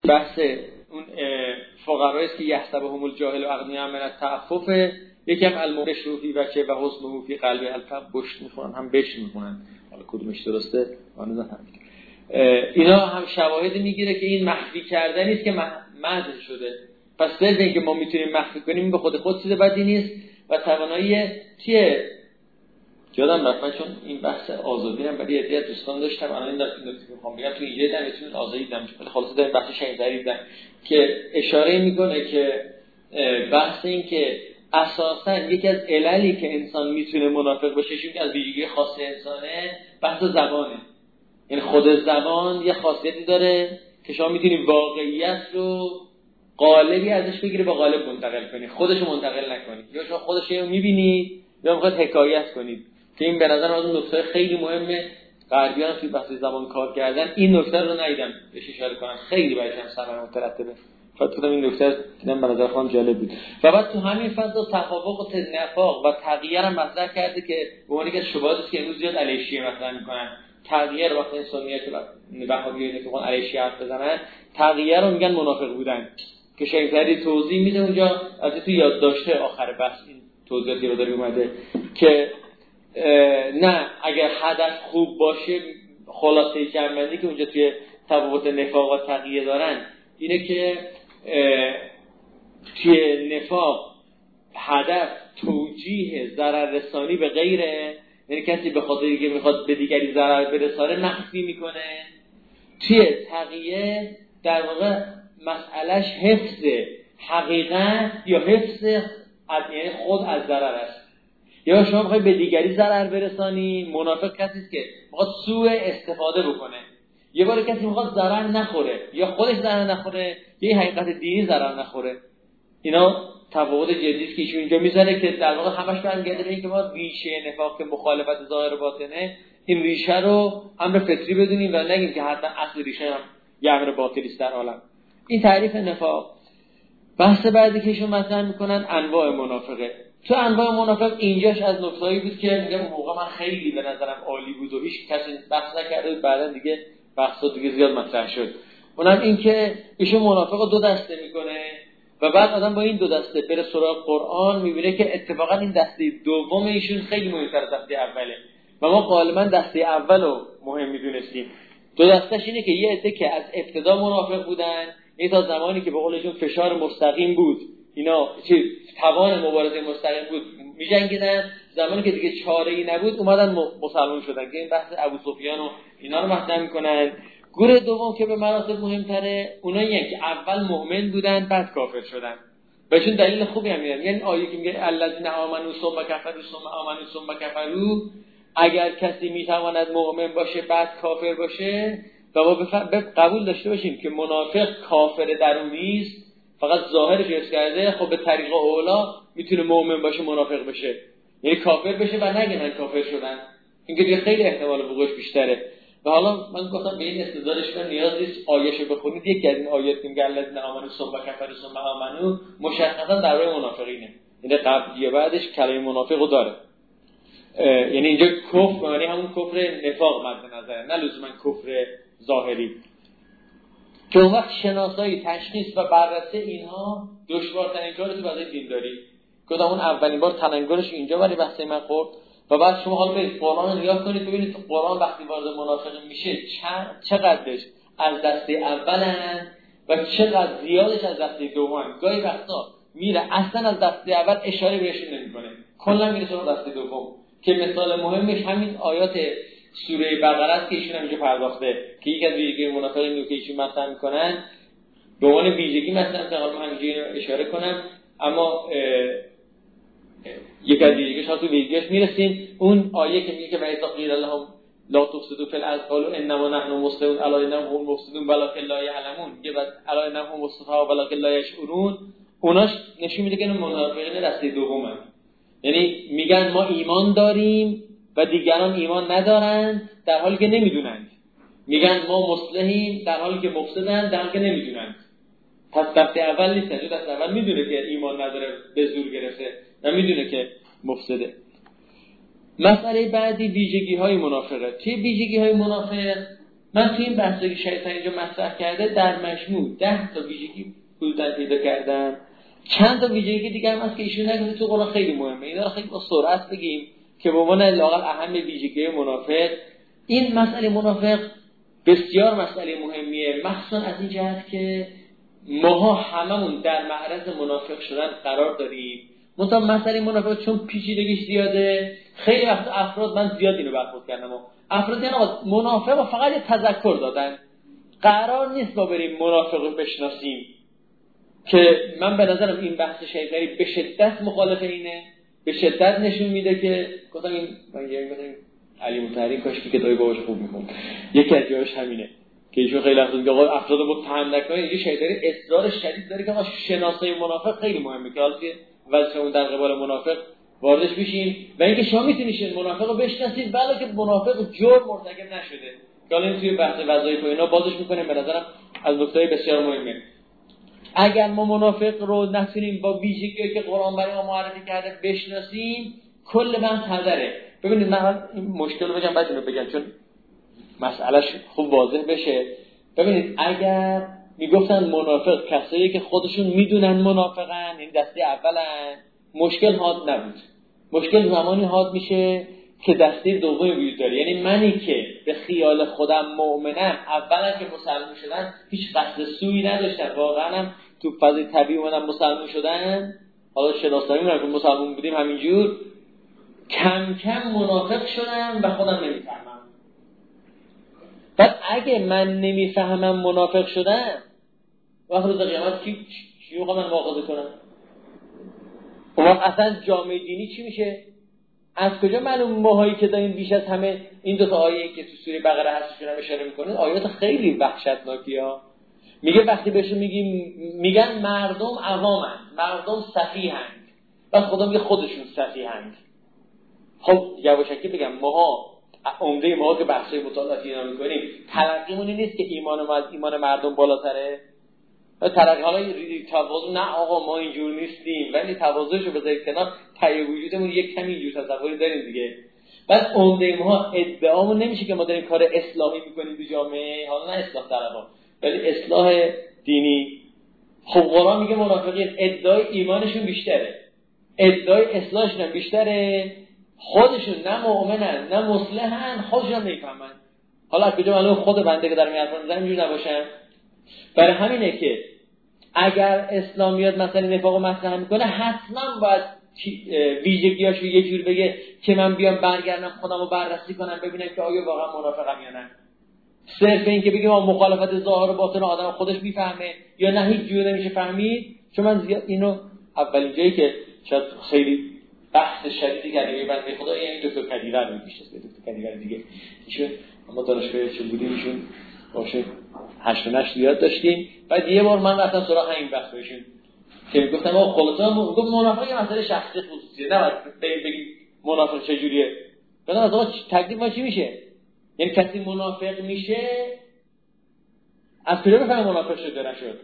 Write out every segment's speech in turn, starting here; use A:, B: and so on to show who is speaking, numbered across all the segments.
A: بحث اون فقرایی است که یحسبهم الجاهل و اغنیاء من التعفف، یکم المورش فی بچه و حسنه فی قلب الفم بشت میخونن، هم بشت میخونن، حالا کدومش درسته من نمیدونم. اینا هم شواهد میگیره که این مخفی کردنی است که مدح شده. پس صرف اینکه ما میتونیم مخفی کنیم به خود چیز بدی نیست و توانایی تیه. یادم رفت من چون این بحث آزادی هم برای عده دوستان داشتم، الان این نکته میخوام بگم تو یه دم میتونید آزادی دم، ولی خلاصه در بحث شنیداری دیدم که اشاره میکنه که بحث این که اساساً یکی از عللی که انسان میتونه منافق باشه چون که از ویژگی خاص انسانه بحث زبانه. یعنی خود زبان یه خاصیتی داره که شما میتونی واقعیت رو قالبی ازش بگیری با قالب منتقل کنی، خودش رو منتقل نکنی، یا شما خودش رو میبینید یا میخواید حکایت کنید. که این به نظر من اون نکته خیلی مهمه. غربیان توی بحث زبان کار کردن این نکته رو ندیدم بهش اشاره کنن، خیلی برایش هم ثمره مترتبه. خاطرم این نکته دیدم به نظر خودم جالب بود. و بعد تو همین فضا تفاوت و نفاق و تغییر هم مطرح کرده که به عنوان یک شبهاتی که امروز زیاد علیه شیعه مطرح میکنن. تغییر وقتی سنیه که وهابیایی که علیه شیعه حرف بزنن، تغییر رو میگن منافق بودن که شیخ زری توضیح میده اونجا، از تو یادداشته آخر بحث این توضیحاتی رو داره اومده که نه اگر هدف خوب باشه، خلاصه جمع‌بندی که اونجا توی تفاوت نفاق و تقیه دارن اینه که توی نفاق هدف توجیه ضرر رسانی به غیره، یعنی کسی به خاطر اینکه میخواد به دیگری ضرر برسانه مخفی میکنه. توی تقیه در واقع مسئلهش حفظ حقیقت یا حفظ یعنی خود از ضرر است. یا شما میخوای به دیگری ضرر برسانی، منافق کسی است که میخواد سوء استفاده بکنه. یه بار کسی میخواد ضرر نخوره، یا خودش ضرر نخوره، یا حقیقت دینی ضرر نخوره. اینا تفاوت جدی است که ایشون اینجا میذاره که در واقع همش برمیگرده به اینکه ما ریشه نفاق که مخالفت ظاهر و باطنه، این ریشه رو امر فطری بدونیم و نگیم که حتما اصل ریشه هم یه امر باطلی است در عالم. این تعریف نفاق. بحث بعدی که ایشون مطرح میکنن انواع منافقه. تو انواع منافق اینجاش از نکتهایی بود که میگم اون موقع من خیلی به نظرم عالی بود و هیچ کسی بحث نکرده بود، بعدا دیگه بحثا دیگه زیاد مطرح شد. اونم این که ایشون منافق دو دسته میکنه و بعد آدم با این دو دسته بره سراغ قرآن میبینه که اتفاقا این دسته دوم ایشون خیلی مهمتر از دسته اوله و ما غالبا دسته اولو مهم میدونستیم. دو دستهش اینه که یه عده که از ابتدا منافق بودن، این تا زمانی که به قولشون فشار مستقیم بود، اینا توان مبارزه مستقیم بود میجنگیدن، زمانی که دیگه چاره‌ای نبود اومدن مسلمان شدن که این بحث ابو سفیان و اینا رو مطرح میکنن. گروه دوم که به مراتب مهمتره اونایی که اول مؤمن بودن بعد کافر شدن. بهشون دلیل خوبی هم میارن، یعنی آیه که میگه الذین آمنوا ثم کفروا ثم آمنوا ثم کفروا، اگر کسی میتواند مؤمن باشه بعد کافر باشه و ما قبول داشته باشیم که منافق کافر درونی است، فقط ظاهرش حفظ کرده، خب به طریق اولا میتونه مؤمن باشه منافق بشه، یعنی کافر بشه و نگه من کافر شدن. این که دیگه خیلی احتمال وقوعش بیشتره. و حالا من گفتم به این استدلالش من نیاز نیست آیه‌شو بخونید، یکی از این آیات که میگه الذین آمنوا ثم کفروا ثم آمنوا مشخصا درباره منافقینه، این قبلیه بعدش کلمه منافقو داره. یعنی اینجا کفر معنی همون کفر نفاق مد نظره، نه لزوما کفر ظاهری. که اون وقت شناسایی، تشخیص و بررسی اینها دشوارترین کار تو برای دینداری. گفتم اون اولین بار تلنگرش اینجا برای بحث من خورد. و بعد شما حالا به قرآن نگاه کنید ببینید تو قرآن وقتی وارد منافق میشه چقدرش از دسته اولن و چقدر زیادش از دسته دوم. گاهی وقتا میره اصلا از دسته اول اشاره بهشون نمیکنه، کلا میره سراغ دسته دوم. که مثال مهمش همین آیات سوره بقره است که ایشون هم اینجا پرداخته که یک از ویژگی منافقین رو که ایشون مطرح میکنن به عنوان ویژگی مثلا حالا من همینجوری اشاره کنم، اما یک از ویژگیش ها تو ویژگیش میرسیم. اون آیه که میگه که وایذا قیل لهم لا تفسدوا فی الارض قالوا انما نحن مصلحون الا انهم هم مفسدون ولکن لا یعلمون، میگه بعد الا انهم هم مصلحون ولکن لا یشعرون. اوناش نشون میده که منافقین دسته دومن، یعنی میگن ما ایمان داریم و دیگران ایمان ندارن در حالی که نمیدونند، میگن ما مصلحیم در حالی که مفسدن در حالی که نمیدونند. پس دسته اول نیستن، چون دسته اول میدونه که ایمان نداره به زور گرفته و میدونه که مفسده. مسئله بعدی ویژگی های منافقه. توی ویژگی های منافق من تو این بحثی که شیطان اینجا مطرح کرده در مجموع 10 تا ویژگی حدوداً پیدا کردم. چند تا ویژگی دیگه هم هست که ایشون نگفته تو قرآن خیلی مهمه، اینا رو خیلی با سرعت بگیم که به عنوان لااقل اهم ویژگی منافق. این مسئله منافق بسیار مسئله مهمیه، مخصوصا از این جهت که ماها هممون در معرض منافق شدن قرار داریم. مثلا مسئله منافق چون پیچیدگیش زیاده، خیلی وقت افراد، من زیاد اینو برخورد کردم، افراد یعنی منافق رو فقط یه تذکر دادن، قرار نیست ما بریم منافق رو بشناسیم. که من به نظرم این بحث شیطانی به شدت مخالف اینه، به شدت نشون میده که گفتم این من یه علی مطهری کاش که کتابی باهاش خوب میخوند، یکی از جاش همینه که ایشون خیلی وقت میگه آقا افراد متهم نکنید. اینجا شیطانی اصرار شدید داره که ما شناسایی منافق خیلی مهمه که حالا که واسه در قبال منافق واردش بشین و اینکه شما میتونید منافق رو بشناسید ولی که منافق جرم مرتکب نشده. که حالا این توی بحث وظایف و اینا بازش میکنیم، به نظرم از نکته‌های بسیار مهمه. اگر ما منافق رو نتونیم با ویژگی‌هایی که قرآن برای ما معرفی کرده بشناسیم، کل بحث هدره. ببینید من این مشکل رو بگم بعد اینو بگم چون مسئلهش خوب واضح بشه. ببینید اگر میگفتن منافق کسایی که خودشون میدونن منافقن، این دسته اولن، مشکل حاد نبود. مشکل زمانی حاد میشه که دسته دومی وجود داره، یعنی منی که به خیال خودم مؤمنم، اولا که مسلمان شدن هیچ قصد سویی نداشتم، واقعا هم تو فاز طبیعی اومدن مسلمان شدن، حالا شناسایی میکنم که مسلمان بودیم همینجور، کم کم منافق شدم و خودم نمیفهمم. بعد اگه من نمیفهمم منافق شدم، وقت روز قیامت چی موقع من مواخذه کنم؟ اون وقت اصلا جامعه دینی چی میشه؟ از کجا معلوم ماهایی که داریم بیش از همه این دو تا آیه که تو سوره بقره هستشون هم اشاره میکنه آیات خیلی وحشتناکی ها. میگه وقتی بهشون میگن مردم عوامن، مردم سفیهند، بس خدا میگه خودشون سفیهند. خب یواشکی بگم ماها عمده ما که بحثای مطالعاتی اینا میکنیم تلقیمون این نیست که ایمان ما از ایمان مردم بالاتره؟ تلقی حالا تواضع نه آقا ما اینجور نیستیم، ولی تواضعشو بذارید کنار، تای وجودمون یک کمی اینجور تصوری داریم دیگه. بعد عمده ما ادعامون نمیشه که ما داریم کار اصلاحی میکنیم تو جامعه، حالا نه اصلاح طلبا ولی اصلاح دینی. خب قرآن میگه منافقین ادعای ایمانشون بیشتره، ادعای اصلاحشون هم بیشتره، خودشون نه مؤمنن نه مصلحن، خودشون نمیفهمن. حالا از کجا معلومه خود بنده که دارم این حرفا میزنم اینجوری نباشم؟ برای همینه که اگر اسلامیات مثلا نفاق مطرح میکنه حتما باید ویژگیاشو یه جور بگه که من بیام برگردم خودمو بررسی کنم ببینم که آیا واقعا منافقم یا نه. صرف این که بگیم ما مخالفت ظاهر و باطن آدم خودش میفهمه یا نه هیچ جور نمیشه فهمید. چون من زیاد اینو اولین جایی که شاید خیلی بحث شدیدی کردیم بنده خدا این دکتر کدیور میشه، دکتر کدیور دیگه ایشون ما دانشگاه چه بودیم ایشون باشه 8 و 9 یاد داشتیم. بعد یه بار من رفتم سراغ همین بحث بهشون که میگفتم آقا خلاصا گفت منافق یه مسئله شخصی خصوصیه، نه بگیم منافق چه جوریه. بعد از آقا تکلیف ما چی میشه؟ یعنی کسی منافق میشه از کجا بفهمه منافق شده نشد؟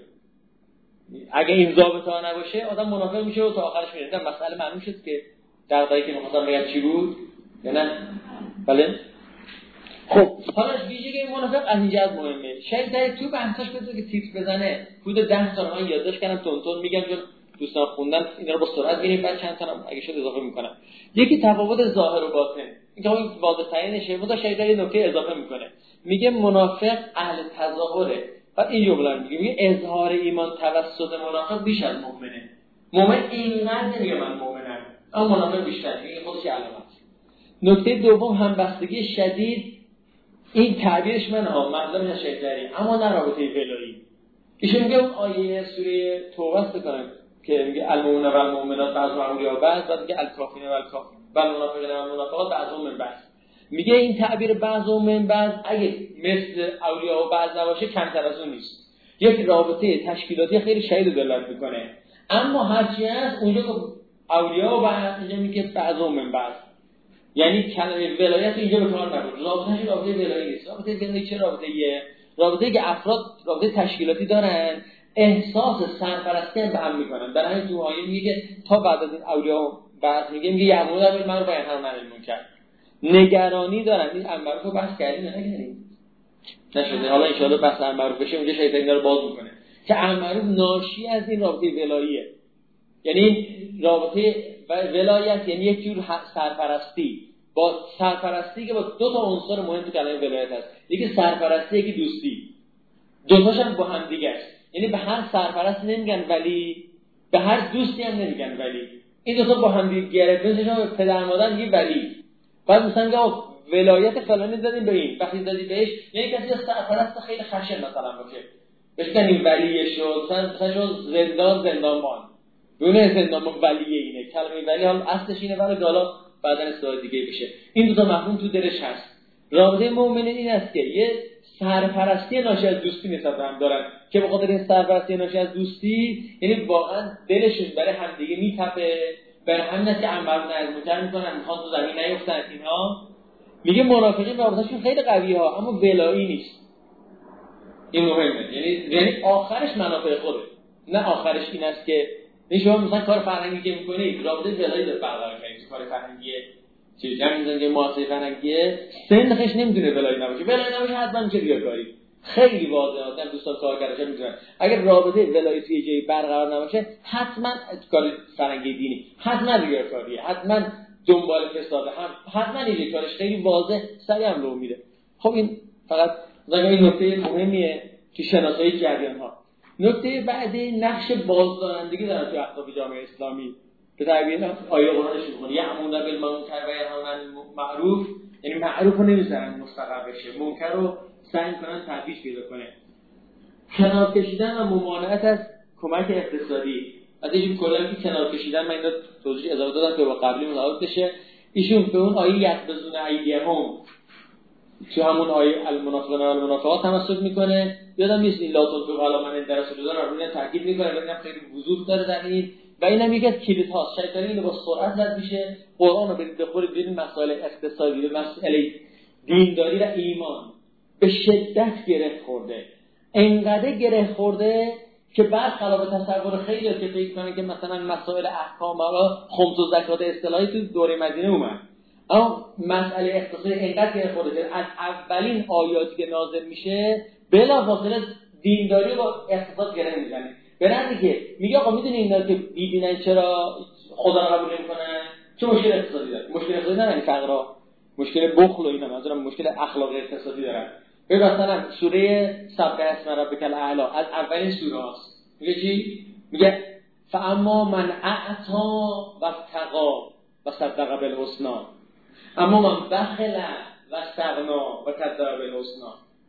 A: اگه این ضابطه ها نباشه آدم منافق میشه و تا آخرش میره. این مسئله معلوم شد که در دقیقی که میخواستم بگم چی بود یا نه؟ بله. خب حالا ویژگی منافق از اینجا از مهمه. شاید تو بحثاش بذاره که تیپ بزنه. حدود 10 تا من یادداشت کردم تون میگم چون دوستان خوندن اینا رو با سرعت ببینیم بعد چند تا اگه شد اضافه میکنم. یکی تفاوت ظاهر و باطن. اینکه این واضح ترین نشه، شاید یه نکته اضافه میکنه. میگه منافق اهل تظاهره. بعد این جمله میگه اظهار ایمان توسط منافق بیش از مؤمنه. مؤمن اینقدر نمیگه من مؤمنم، اما منافق بیشتر میگه خودش علامت. نکته دوم همبستگی شدید. این تعبیرش من مطلب شیطانی اما نه رابطه ولایی. ایشون میگه اون آیه سوره توبه است کنم که میگه المؤمنون و المؤمنات بعضهم اولیاء بعض، بعد میگه الکافرون و الکافرون و المنافقون و المنافقات بعضهم من بعض. میگه این تعبیر بعضهم من بعض اگه مثل اولیاء و بعض نباشه کمتر از اون نیست. یک رابطه تشکیلاتی خیلی شدید دلالت میکنه. اما هرچی هست اونجا اولیاء و بعض، اینجا میگه بعضهم من بعض. یعنی کلمه ولایت اینجا به کار نبرد. رابطه‌اش رابطه ولایی نیست. رابطه ولایی چه رابطه‌ایه؟ رابطه‌ای که افراد رابطه تشکیلاتی دارن، احساس سرپرستی هم به هم میکنن. برای همین تو آیه میگه تا بعد از این اولیاء بعد میگه یعمرون بالمعروف و ینهون عن المنکر. نگرانی دارن. این امر رو بحث کردیم نه نگرانی. نشده. حالا ان شاءالله بحث امر معروف بشه اونجا شیطان اینا رو باز میکنه که امر معروف ناشی از این رابطه ولاییه. یعنی رابطه ولایت یعنی یک جور سرپرستی، با سرپرستی که با دو تا عنصر مهم تو کلمه ولایت هست، یکی سرپرستی یکی دوستی، دو تاش هم با هم دیگه است. یعنی به هر سرپرست نمیگن ولی، به هر دوستی هم نمیگن ولی، این دو تا با هم دیگه گرفته میشن. پدر مادر میگه ولی، بعد مثلا میگه ولایت فلانی دادیم به این، وقتی دادی بهش یعنی کسی سرپرست خیلی خشن مثلا باشه بهش این ولیه شد، مثلا شد زندانبان، دونه زندانبان ولیه. اینه کلمه ولی هم اصلش اینه، ولی حالا بعدن استفاده دیگه بشه. این دو تا مفهوم تو دلش هست. رابطه مؤمنین این است که یه سرپرستی ناشی از دوستی نسبت هم دارن که به خاطر این سرپرستی ناشی از دوستی یعنی واقعا دلشون برای همدیگه میتپه، برای همین که امر معروف نهی میکنن، میخوان تو زمین نیفتن. اینها میگه منافقین رابطه‌شون خیلی قویه ها، اما ولایی نیست. این مهمه. یعنی آخرش منافع خوده، نه آخرش این است که شما مثلا کار فرهنگی که میکنید رابطه ولایی داره برقرار کنید. کار فرهنگی چیزی میزنن که مؤسسه فرهنگیه سنخش نمیدونه ولایی نباشه، ولایی نباشه حتما میشه ریاکاری. خیلی واضحه، آدم دوستان کار کردن میدونن اگر رابطه ولایی توی جایی برقرار نباشه حتما کار فرهنگی دینی، حتما ریاکاریه، حتما دنبال فساده، حتما این کارش خیلی واضح سریع هم رو میره. خب این فقط این نکته مهمیه که شناسایی جریان ها. نکته بعدی نقش بازدارندگی داره تو اهداف جامعه اسلامی که تعبیر آیه قرآنش میگه یأمرون بالمنکر و ینهون عن المعروف، یعنی معروف رو نمیذارن مستقر بشه، منکر رو سعی میکنن ترویج پیدا کنه. کنار کشیدن و ممانعت از کمک اقتصادی. از این کلام که کنار کشیدن من اینو توضیح اضافه دادم که با قبلی مطابق بشه. ایشون به اون آیه یقبضون ایدیهم تو همون آیه المنافقون و المنافقات تمسک میکنه. یادم نیست این لا تنفقوا علی من عند رسول الله رو روی تاکید میکنه، ببینم خیلی وضوح داره در این و اینم یکی از کلیدهاست. شیطانی اینو با سرعت رد میشه. قرآن رو برید بخورید ببینید مسائل اقتصادی به مسئله دینداری و ایمان به شدت گره خورده، انقدر گره خورده که بعد خلاف تصور خیلی که فکر می‌کنن که مثلا مسائل احکام و خمس و زکات اصطلاحی تو دوره مدینه اومد، اما مسئله اقتصادی انقدر گره خورده که از اولین آیاتی که نازل میشه بلافاصله دینداری با اقتصاد گره میزنه. برن دیگه میگه آقا میدونی اینا که میبینن چرا خدا رو قبول نمی‌کنن؟ چه مشکل اقتصادی داره؟ مشکل اقتصادی نه، یعنی فقرا، مشکل بخل و اینا، منظورم مشکل اخلاقی اقتصادی دارن. ببین مثلا سوره سبح اسم ربک الاعلی از اولین سوره است. میگه چی؟ میگه فاما من اعطا واتقا وصدق بالحسنی، اما من بخل واستغنا وکذب بالحسنی.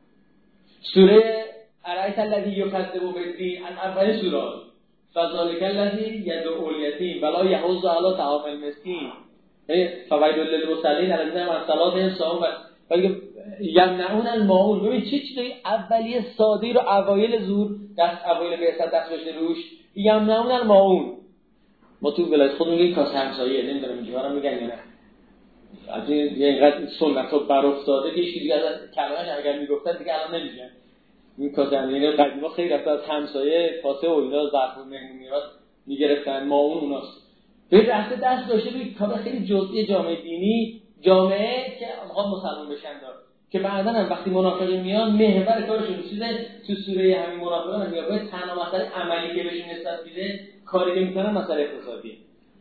A: سوره ارایت الذی یکذب بالدین از اولین سوره است. فذلک الذی یدعو الیتیم ولا یحض علی طعام المسکین فویل للمصلین الذین هم عن صلاتهم ساهون ولی یمنعون الماعون. ببین چه چیزی اولیه ساده رو اوایل زور دست اوایل بعثت دست بشه روش. یمنعون الماعون. ما تو ولایت خودمون این کاسه همسایه نمیدونم اینجوری میگن یا نه، از این اینقدر سنت ها بر افتاده که هیچ دیگه از کلمه‌اش اگر میگفتن دیگه الان نمیگن. این کاسه همسایه قدیما خیلی رفت از همسایه کاسه و اینا ظرف و مهمونیات میگرفتن، ماعون اوناست. به رفته دست داشته روی کار خیلی جزئی جامعه دینی، جامعه که میخواد مسلمان بشن دار که بعداً هم وقتی منافقین میان محور کارشون چیزه. تو سوره همین منافقان هم میگه تنها مسئله عملی که بهشون نسبت میده کاری نمیکنن مسئله اقتصادی.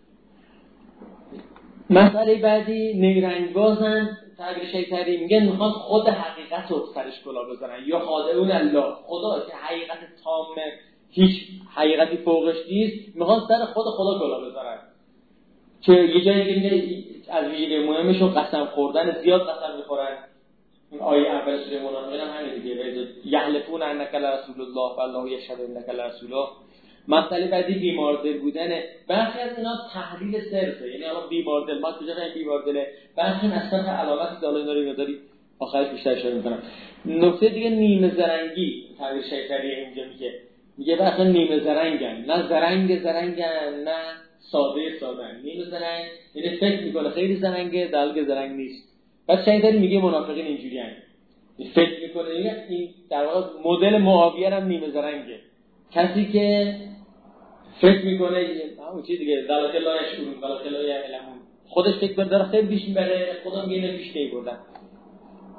A: مسئله بعدی نیرنگ بازن تعبیر شیطانی میگن میخواد خود حقیقت رو سرش کلا بذارن یا خادعون الله، خدا که حقیقت تامه هیچ حقیقتی فوقش نیست میخواد سر خدا کلا بذارن. که یه جایی میگه از ویژگی مهمشون قسم خوردن، زیاد قسم میخورن. این آیه اول سوره منافقین هم همین دیگه، یحلفون انک لرسول الله والله یشهد انک لرسوله. مسئله بعدی بیماردل بودنه. برخی از اینا تحلیل صرفه، یعنی الان بیماردل ما کجا این بیماردله، برخی اصلا علامتی که الان داره میذاری آخرش بیشتر اشاره میکنم. نکته دیگه نیمه زرنگی تعبیر شیطانی اینجا میگه برخی نیمه زرنگن، نه زرنگن نه ساده نیمه زرنگ، یعنی فکر میکنه خیلی زرنگه در حالی که زرنگ نیست. بعد شیطان میگه منافقین اینجوریان، فکر میکنه این در واقع مدل معاویه هم نیمه زرنگه، کسی که فکر میکنه اون چیز دیگه ذلک لا یشعرون ذلک لا یعلمون، خودش فکر داره خیلی بیش میبره، خدا میگه اینو بیش نمیبردن.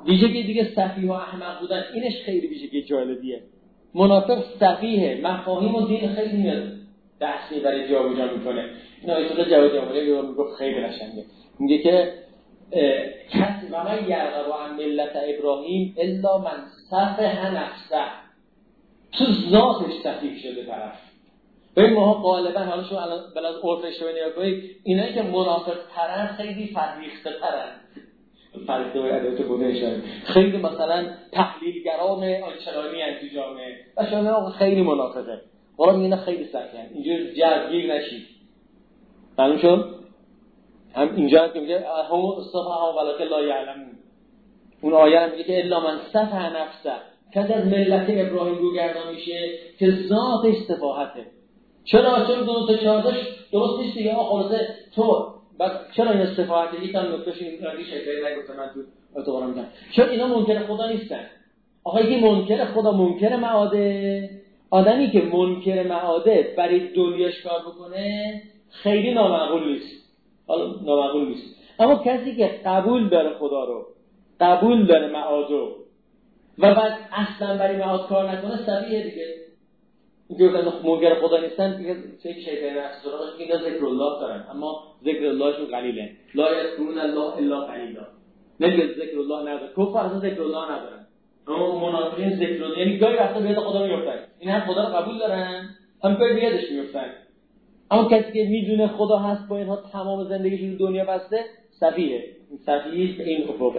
A: ویژگی دیگه سفیه و احمق بودن، اینش خیلی ویژگی جالبیه. منافق سفیه، مفاهیم و دین خیلی میاد دست میبره جابجا میکنه. این آیه الله جواد جمهوری میگفت خیلی قشنگه، میگه که کسی و من یرغب عن ملت ابراهیم الا من سفه نفسه، تو ذاتش سفیه شده طرف. ببین ما غالبا حالا شما الان بلاز عرفش رو نگاه کنید، اینایی که منافق ترن خیلی فرهیخته ترن، فرهیخته باید تو بودنشن، خیلی مثلا تحلیلگران آنچنانی ان تو جامعه و شما خیلی منافقه، حالا میگن خیلی سکن اینجور جذگیر نشید. معلوم شد؟ هم اینجا که میگه هم استفها ولکن لا یعلمون، اون آیه هم میگه که الا من سفه نفسه، کسی از ملت ابراهیم رو گردان میشه که ذاتش سفاهته. چرا 2 تا 4 درست نیست دیگه. خلاصه تو چرا این سفاهته؟ یکم نکتهش این رادی شکلی نگفتم من تو اعتبارم میگم، چون اینا منکر خدا نیستن. آخه یکی منکر خدا منکر معاده، آدمی که منکر معاده برای دنیاش کار بکنه خیلی نامعقول نیست. حالا نامعقول نیست، اما کسی که قبول داره خدا رو، قبول داره معادو و بعد اصلا برای معاد کار نکنه سفیه دیگه. اینجور که منکر خدا نیستن دیگه چه شیطانی نفس سراغ اینا ذکر الله دارن اما ذکر اللهشون قلیله. لا یذکرون الله الا قلیلا، نمیگه ذکر الله نداره، کفر اصلا ذکر الله ندارن، اما منافقین ذکر الله یعنی گاهی وقتا به یاد خدا میافتن، این هم خدا رو قبول دارن هم گاهی به یادش میافتن. اما کسی که میدونه خدا هست با اینها تمام زندگیش رو دنیا بسته سفیه. سفیه به این افقه.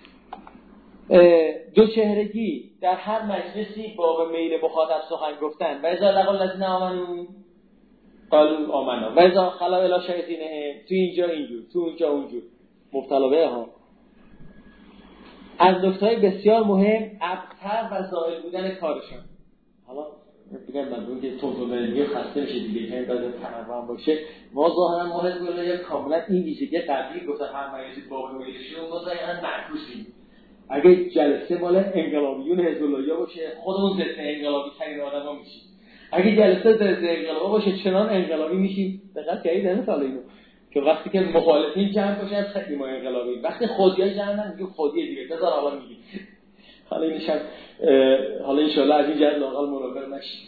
A: دو چهرگی در هر مجلسی باب میل مخاطب سخن گفتن. و اذا لقوا الذین آمنوا قالوا آمنا و اذا خلوا الی شیاطینهم، تو اینجا اینجور تو اونجا اونجور مبتلا به ها. از نکته‌های بسیار مهم ابتر و زائل بودن کارشون. حالا بگم من که تونتون خسته میشه دیگه، این بعد تنوع باشه. ما ظاهرا ما حزب الله کاملا این ویژگی قبلی گفت هر مجلسی باب میلشون مثلا معکوسیم. اگه جلسه مال انقلابیون حزب الله باشه خودمون ضد انقلابی ترین آدما میشیم، اگه جلسه ضد انقلابی باشه چنان انقلابی میشیم. دقت کردید این سال اینو که وقتی که مخالفین جمع باشن خیلی ما انقلابی، وقتی خودیا جمع میگه خودی دیگه بذار حالا میگیم. حالا اینشم حالا ان شاء الله از این جهت لاقل مناقضه نشه.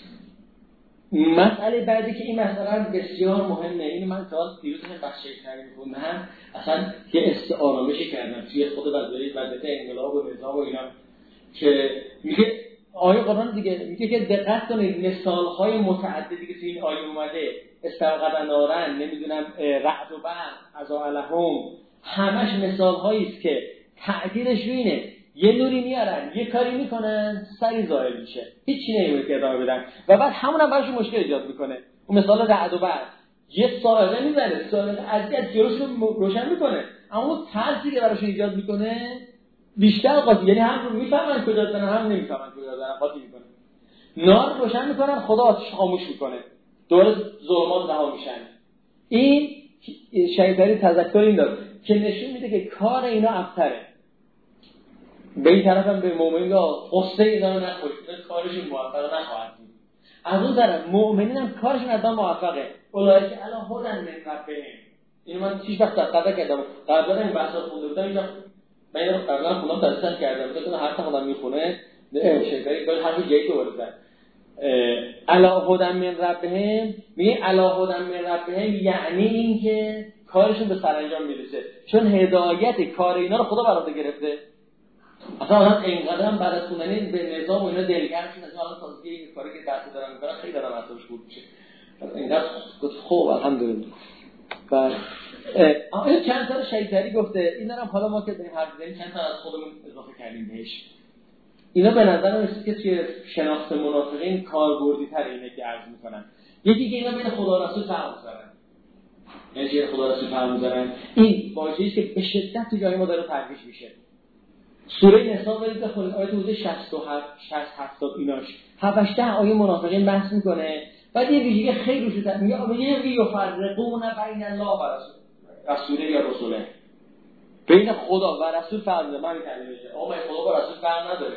A: مسئله بعدی که این مسئله بسیار مهمه، این من تا دیروز هم بخش شیطانی می‌خوندم، اصلا یه استعاره‌مشی کردم توی خود وظیفه انقلاب و نظام و اینا که میگه آیه قرآن دیگه میگه که دقت کنید مثال‌های متعددی که توی این آیه اومده، استوقد نارن، نمیدونم رعد و برق، ازاءلهم، همش مثال‌هایی است که تعبیرش اینه یه نوری میارن یه کاری میکنن سری زائل میشه، هیچی نمیشه که ادامه بدن و بعد همون هم براشون مشکل ایجاد میکنه. اون مثال رعد و برق، یه سائقه میزنه، سائقه از جلوش رو روشن میکنه، اما اون ترسی که براشون ایجاد میکنه بیشتر قاطی، یعنی هم میفهمن کجا دارن هم نمیفهمن کجا دارن، قاطی میکنه. نار روشن میکنن، خدا آتش خاموش میکنه، دوباره ظلمات رها میشن. این شیطانی تذکر این داد که نشون میده که کار اینا ابتره. به این طرف هم به مؤمنین قصه اینا رو نخورید، کارشون موفق نخواهد بود. از اون طرف مؤمنین هم کارشون حتما موفقه. اولایی که الان هدن من ربهم، اینو من هیچ وقت قضا کردم قبلا این بحثا خونده بودم، من اینو قبلا خوندم تدریس کردم، مثلا هر تا خودم میخونه شیطانی گفت همین جایی که ورزن الا هدن من ربهم، میگه الا هدن من ربهم یعنی این که کارشون به سرانجام میرسه، چون هدایت کار اینا رو خدا برات گرفته. اصلا آدم اینقدر هم بعد از خوندن به نظام و اینا دلگرم شد، از الان تازگی این کاری که درس دارم میکنم خیلی دارم اصابش خورد میشه. اینقدر خوب الحمدلله. بعد این چند تا شیطانی گفته، اینا هم حالا ما که داریم حرف میزنیم چند تا از خودمون اضافه کردیم بهش. اینا به نظر من است که توی شناخت منافقین کاربردی‌تر اینه که عرض میکنن. یکی که اینا بین خدا و رسول فرق می‌ذارن، یعنی خدا و رسول فرق می‌ذارن، این واژه‌ای که به شدت تو جای ما داره ترویج میشه. سوره نساء برید بخونید آیه حدود 67 70 ایناش 7 آیه منافقین بحث میکنه، بعد یه ویژگی خیلی روش میاد، میگه یفرقون بین الله و رسوله یا رسوله، بین خدا و رسول فرق داره. من میگم آقا خدا با رسول فرق نداره،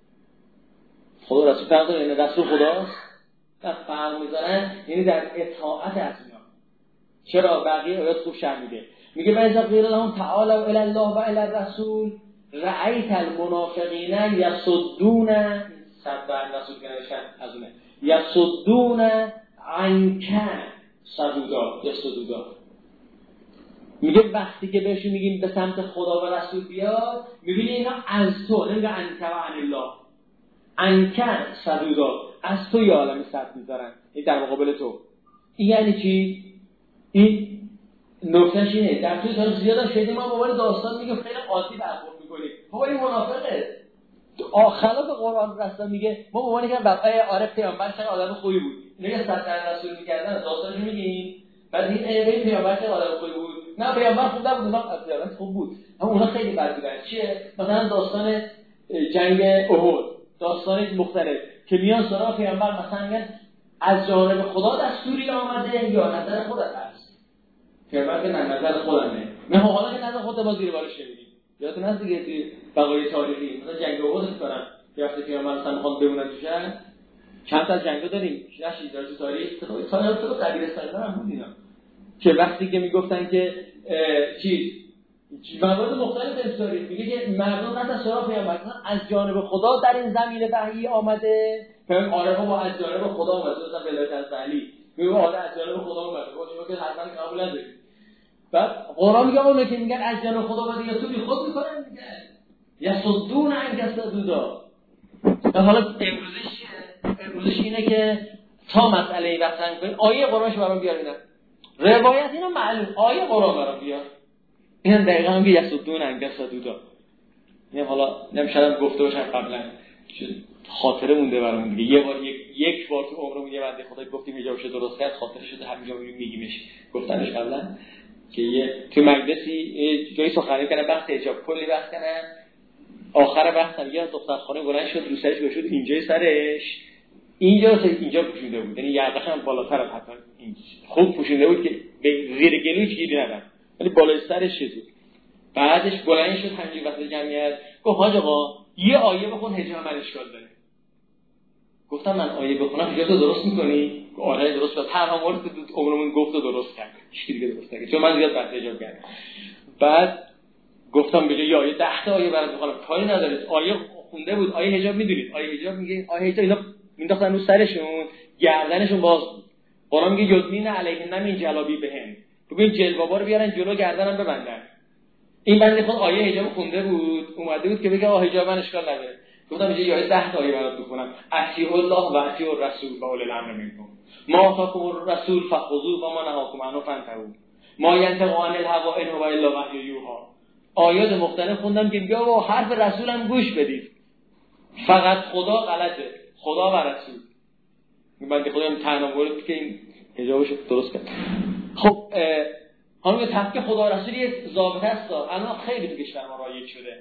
A: خدا و رسول فرق داره، یعنی رسول خداست. در فرق میذارن یعنی در اطاعت از اینا. چرا بقیه آیات خوب شرح میده، میگه بعضی قیل لهم تعالوا الی الله و الی الرسول، رأیت المنافقین یصدون صد بر رسول کنشن از اونه یصدون عنک صدودا یصدودا. میگه وقتی که بهشون میگیم به سمت خدا و رسول بیاد، میبینی اینا از تو، نمیگه انک و عن الله، انک صدودا، از تو یه عالم صد میذارن، این در مقابل تو. این یعنی چی؟ این نکتهش اینه در توی تاریخ زیاد شده ما با داستان میگه خیلی عادی برخورد میکنیم. بابا این منافقه خلاف قرآن رسول میگه ما به عنوان که آره پیامبر چقدر آدم خوبی بود، میگه صد رسول میکردن داستانش میگیم، بعد این پیامبر چقدر آدم خوبی بود. نه پیامبر خوب نبود، اونا پیامبر خوب بود، اما اونا خیلی بد بودن. چیه؟ مثلا داستان جنگ احد، داستان مختلف که میان سراغ پیامبر مثلا میگن از جانب خدا دستوری آمده یا نظر خودت هست. پیامبر که نظر خودمه، نه حالا که نظر خودت با زیر بارش نمیدیم. یادتون هست دیگه توی بقای تاریخی مثلا جنگ احد می‌کنن که وقتی پیامبر مثلا می‌خوان بمونن توشن، چند تا جنگ داریم نشید در تاریخ تو قبیلستان هم بود اینا، که وقتی که میگفتن که موارد مختلف در تاریخ میگه که مردم رفتن سراغ پیامبر از جانب خدا در این زمینه وحی آمده. پیامبر آره با از جانب خدا اومده، مثلا ولایت از علی میگه آره از جانب خدا اومده، باشه که حتما قبول نداریم. بعد قرآن میگه اون که میگن از جانب خدا اومده یا تو بی خود میکنن میگن یصدون عنک صدودا. حالا امروزش اینه که تا مسئله وقتن کنید آیه قرآنش برام بیارین، روایت اینو معلوم، آیه قرآن برام بیار، این دقیقاً هم که یصدون عنک صدودا. اینم حالا نمیشدم گفته باشم قبلا، خاطره مونده برامون دیگه. یک بار تو عمرمون یه بنده خدا گفتیم اینجا بشه درست کرد، خاطره شده همینجا میگیمش، گفتنش قبلا که یه تو مجلسی جایی سخنرانی کردن بحث حجاب، کلی بحث کردن، آخر بحث هم یه دختر خانه بلند شد رو سرش گشود اینجای سرش اینجا پوشیده بود، یعنی یقه‌ش هم بالاتر از حتی این خوب پوشیده بود که به زیر گلوش گیری ندن، ولی بالای سرش چیزی. بعدش بلند شد همین وسط جمعیت گفت حاج آقا یه آیه بخون حجاب من اشکال داره. گفتم من آیه بخونم حجاب تو درست می‌کنی؟ آره درست بود. تمام مورد تو عمرمون گفت و درست کرد، هیچ کی دیگه درست نکرد چون من زیاد بحث حجاب کردم. بعد گفتم بجای یه آیه 10 تا آیه برات بخونم، کاری ندارید. آیه خونده بود، آیه حجاب میدونید، آیه حجاب میگه آیه حجاب اینا مینداختن رو سرشون، گردنشون باز بود. قرآن میگه یدنین علیهن من جلابی بهم، ببین جلبابا رو بیارن جلو گردنم ببندن. این بنده خود آیه حجاب خونده بود، اومده بود که بگه حجاب من اشکال نداره. گفتم بجای یه آیه 10 تا آیه برات بخونم، اطیعوا الله و اطیعوا الرسول و اولی الامر منکم ما آتاکم الرسول فخذوه و ما نهاکم عنه فانتهوا ما ینطق عن الهوی ان هو الا وحی یوحی. آیات مختلف خوندم که میگه با حرف رسولم گوش بدید، فقط خدا غلطه، خدا و رسول. من خودم تنها مورد که این حجابش درست کرد. خب همون تفکیک خدا و رسول یک ضابطه است، الان خیلی تو کشور ما رایج شده.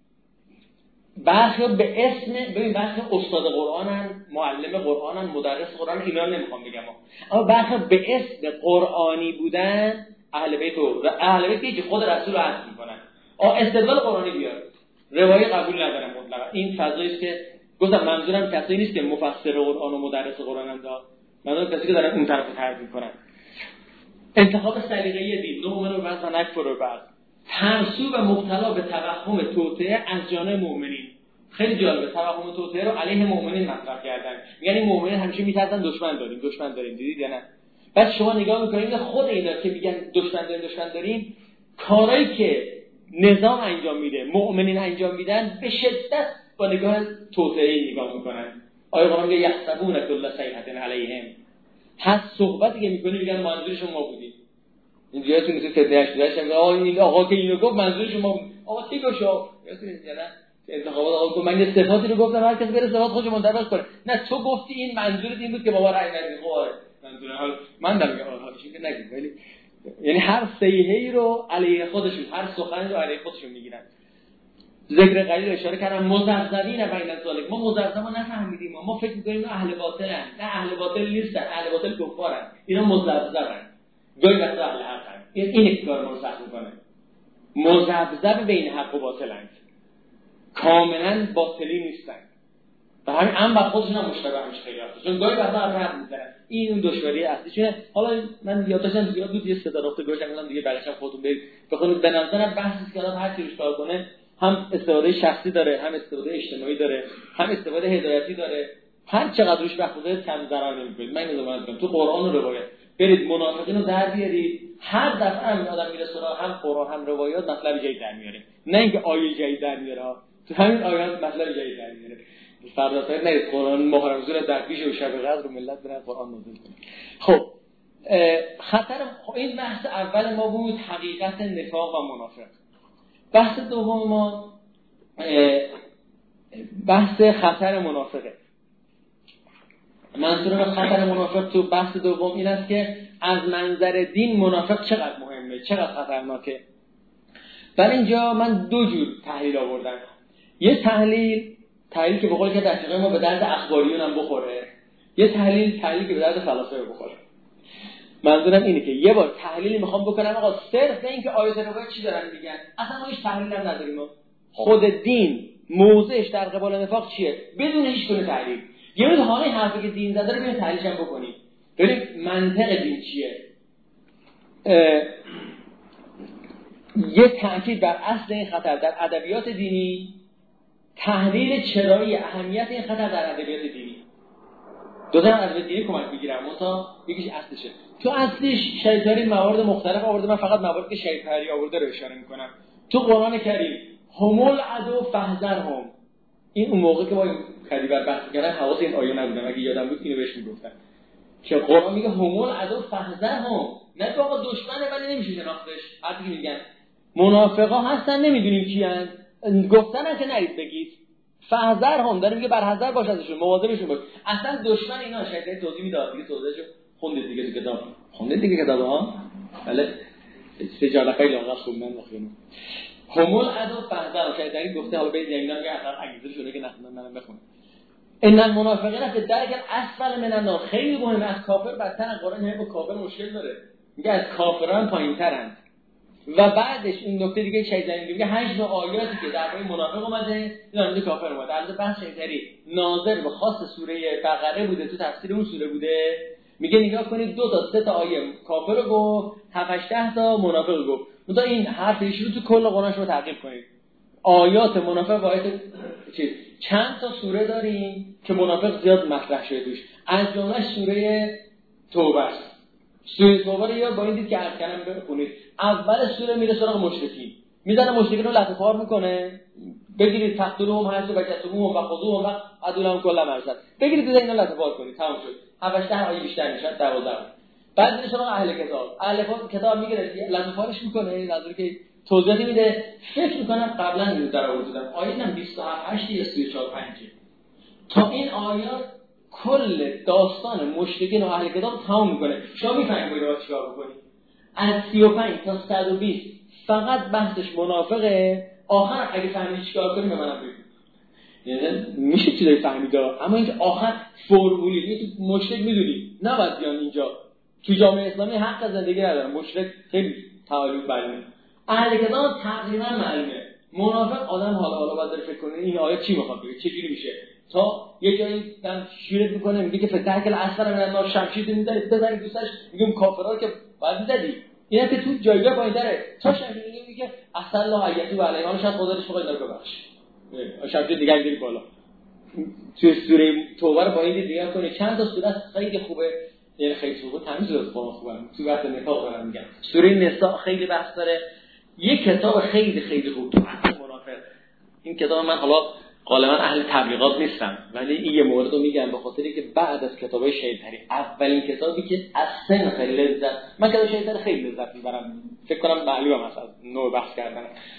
A: بعضی به اسم ببین بعضی استاد قرآنن، معلم قرآنن، مدرس قرآن، اینا نمیخوام بگم، اما بعضی به اسم قرآنی بودن اهل بیت که خود رسول رو حذف میکنن. استدلال قرآنی بیار، روایی قبول ندارم مطلقا. این فضایی است که گفتم منظورم کسایی نیست که مفسر قرآن و مدرس قرآنن، منظورم کسی که دارن اون طرفو ترجمه میکنن. انتخاب سلیقه‌ای دین، نؤمن و بعض نکفر و بعض، ترسو و مبتلا به توهم توطئه از جانب مؤمنین. خیلی جالبه، توهم توطئه رو علیه مؤمنین مطرح کردن. یعنی مؤمنین همیشه میترسن دشمن داریم، دیدید یا نه؟ بعد شما نگاه میکنید خود اینا که میگن دشمن داریم، کارهایی که نظام انجام میده، مؤمنین انجام میدن، به شدت با نگاه توطئه‌ای نگاه میکنن. آیه قرآن میگه یحسبون کل صیحة علیهم، هر صحبتی که میکنه میگن منظور شما بودیم. این دیگه‌تون مثل فتنه‌اش میگه این آقا که اینو گفت منظور شما بود. آقا کی گفت؟ یعنی انتخابات آقا گفت من یه صفاتی رو گفتم هر کس بره صفات خودش منطبق کنه. نه تو گفتی این منظورت این بود که بابا رأی ندید. خب منظور حال من نمیگم حالش که نگید، ولی یعنی هر صیحه‌ای رو علیه خودشون، هر سخنی رو علیه خودشون میگیرن. ذکر قلیل اشاره کردم مذبذبین بین الذالک، ما مذبذبا نفهمیدیم، ما فکر می‌کنیم اهل باطلن. نه اهل باطل نیستن، اهل باطل کفارن، اینا مذبذبن، گاهی وقتا اهل حقن. این کار ما سخت می‌کنه. مذبذب بین حق و باطلن، کاملا باطلی نیستن، و همین هم با خودشون هم مشتبه میشه خیلی وقتا، چون گاهی وقتا حق می‌زنن. این اون دشواری اصلیشه. حالا من یادداشتم زیاد بود، یه صدا رفته گوشم دیگه بقیه‌اش خودتون برید بخونید. به نظرم بحثی که الان هر کی روش کار کنه هم استفاده شخصی داره، هم استفاده اجتماعی داره، هم استفاده هدایتی داره. هر چقدر روش وقت بذارید کم ضرر نمی‌کنید. من اینو میگم تو قرآن و روایت برید منافقین رو در بیارید، هر دفعه هم آدم میره سراغ هم قرآن هم روایات مطلب جدید در میاره، نه اینکه آیه جدید در میاره، تو همین آیات مطلب جدید در میاره. فرداتر نه قرآن ماه رمضان در پیش و شب قدر رو ملت برن قرآن نازل کنه. خب خطر این بحث اول ما بود، حقیقت نفاق و منافق. بحث دوم ما بحث خطر منافقه. منظورم از خطر منافق تو بحث دوم این است که از منظر دین منافق چقدر مهمه، چقدر خطرناکه. برای اینجا من دو جور تحلیل آوردم. یه تحلیل که به قول که دقیقاً ما به درد اخباریون هم بخوره، یه تحلیل که به درد فلاسفه بخوره. منظورم اینه که یه بار تحلیلی میخوام بکنم آقا صرف اینکه آیات روایت چی دارن میگن، اصلا ما هیچ تحلیلی هم نداریم، خود دین موضعش در قبال نفاق چیه بدون هیچ گونه تحلیل. یه روز حالا حرفی که دین زده رو ببین تحلیلش هم بکنیم، ببین منطق دین چیه. یه تاکید بر اصل این خطر در ادبیات دینی، تحلیل چرایی اهمیت این خطر در ادبیات دینی. دو تا ادبیات دینی کمک میگیرم، منتها یکیش اصلشه. تو اصلش شیطانی موارد مختلف آورده، من فقط مواردی که شیطانی آورده رو اشاره میکنم. تو قرآن کریم همول عدو فحذرهم، این اون موقع که با این کلیبر بحث کردن حواس این آیه نبودم، اگه یادم بود اینو بهش میگفتم که قرآن میگه همول عدو فحذرهم، نه که آقا دشمنه ولی نمیشه شناختش. حتی میگن منافقا هستن نمیدونیم کیان، گفتن که نرید بگید فحذرهم، داره میگه برحذر باش ازشون، مواظبشون باش. اصلا دشمن اینا شیطان توضیح میداد دیگه، توضیحشو خوندید دیگه تو کتاب، خوندید دیگه کتاب ها، بله سجاده خیلی آنقدر خوندن نخونم. همول عدو فحذرهم، شیطانی گفته حالا برید اینا میگه اصلا انگیزه شده که نخوندن منم بخونم. ان المنافقین فی الدرک الاسفل من النار، خیلی مهمه، از کافر بدتر. قرآن هم با کافر مشکل داره، میگه از کافران پایین‌ترند. و بعدش این نکته دیگه شیطانی میگه 8 آیاتی که درباره منافق اومده در مورد کافر اومده. البته بحث شیطانی ناظر به خاص سوره بقره بوده، تو تفسیر اون سوره بوده. میگه نگاه کنید 2 تا 3 تا آیه کافر رو گفت، 7 8 تا منافق گفت. مثلا این حرفش رو تو کل قرآن شما تعقیب کنید، آیات منافق و آیات چیز چند تا سوره داریم که منافق زیاد مطرح شده توش، از جمله سوره توبه است. سوره توبه رو یا با این دید که عرض کردم بخونید. اول سوره میره سراغ مشرکین، میذاره مشرکین رو لطه پار میکنه، بگیرید تقتلوهم حیث وجدتموهم و خذوهم و عدولهم کل مرصد، بگیرید اینا لطه پار کنید، تمام شد. 7 8 آیه بیشتر میشن، 12. بعد میره سراغ اهل کتاب، اهل کتاب میگیره لطه پارش میکنه، لازم که توضیح میده. فکر میکنم قبلا اینو در آوردم، آیه نم 27 8 یا 34 5 تا این آیات کل داستان مشرکین و اهل کتاب تمام میکنه. شما میفهمید باید چیکار بکنید. از 35 تا 120 فقط بحثش منافقه. آخر اگه فهمید چیکار کنیم به منم بگید، یعنی میشه چیزایی فهمید، اما اینکه آخر فرمولی تو مشرک میدونی نباید بیان اینجا. تو جامعه اسلامی حق زندگی ندارن، مشرک خیلی تعالی معلومه، اهل کتاب تقریبا معلومه، منافق آدم حالا باید فکر کنه این آیه چی میخواد بگه، چه جوری میشه. تا یه جایی دم شیرت میکنه میگه که فتحکل اثر من ما شمشیر میذارید بزنید دوستاش، میگم کافرها که باید میذاری، اینا که تو جایگاه پایین‌تره. تا شمشیر میگه اصلا الله ایتو علیهم، شاید خدا دلش بخواد اینا رو ببخشه، شمشیر دیگه میذاری بالا. تو سوره توبه رو با این دیگه کنه، چند تا سوره خیلی خوبه، یعنی خیلی خوبه، تمیز از قرآن خوبه. تو وقت نفاق دارم میگم، سوره نساء خیلی بحث داره. یک کتاب خیلی خیلی خوب تو اصل منافق. این کتاب من حالا غالبا اهل تبلیغات نیستم، ولی این یه مورد رو میگم به خاطر اینکه بعد از کتابای شیطانی اولین کتابی که اصلا خیلی لذت، من کتاب شیطانی خیلی لذت میبرم، فکر کنم معلومه مثلا نوع بحث کردن.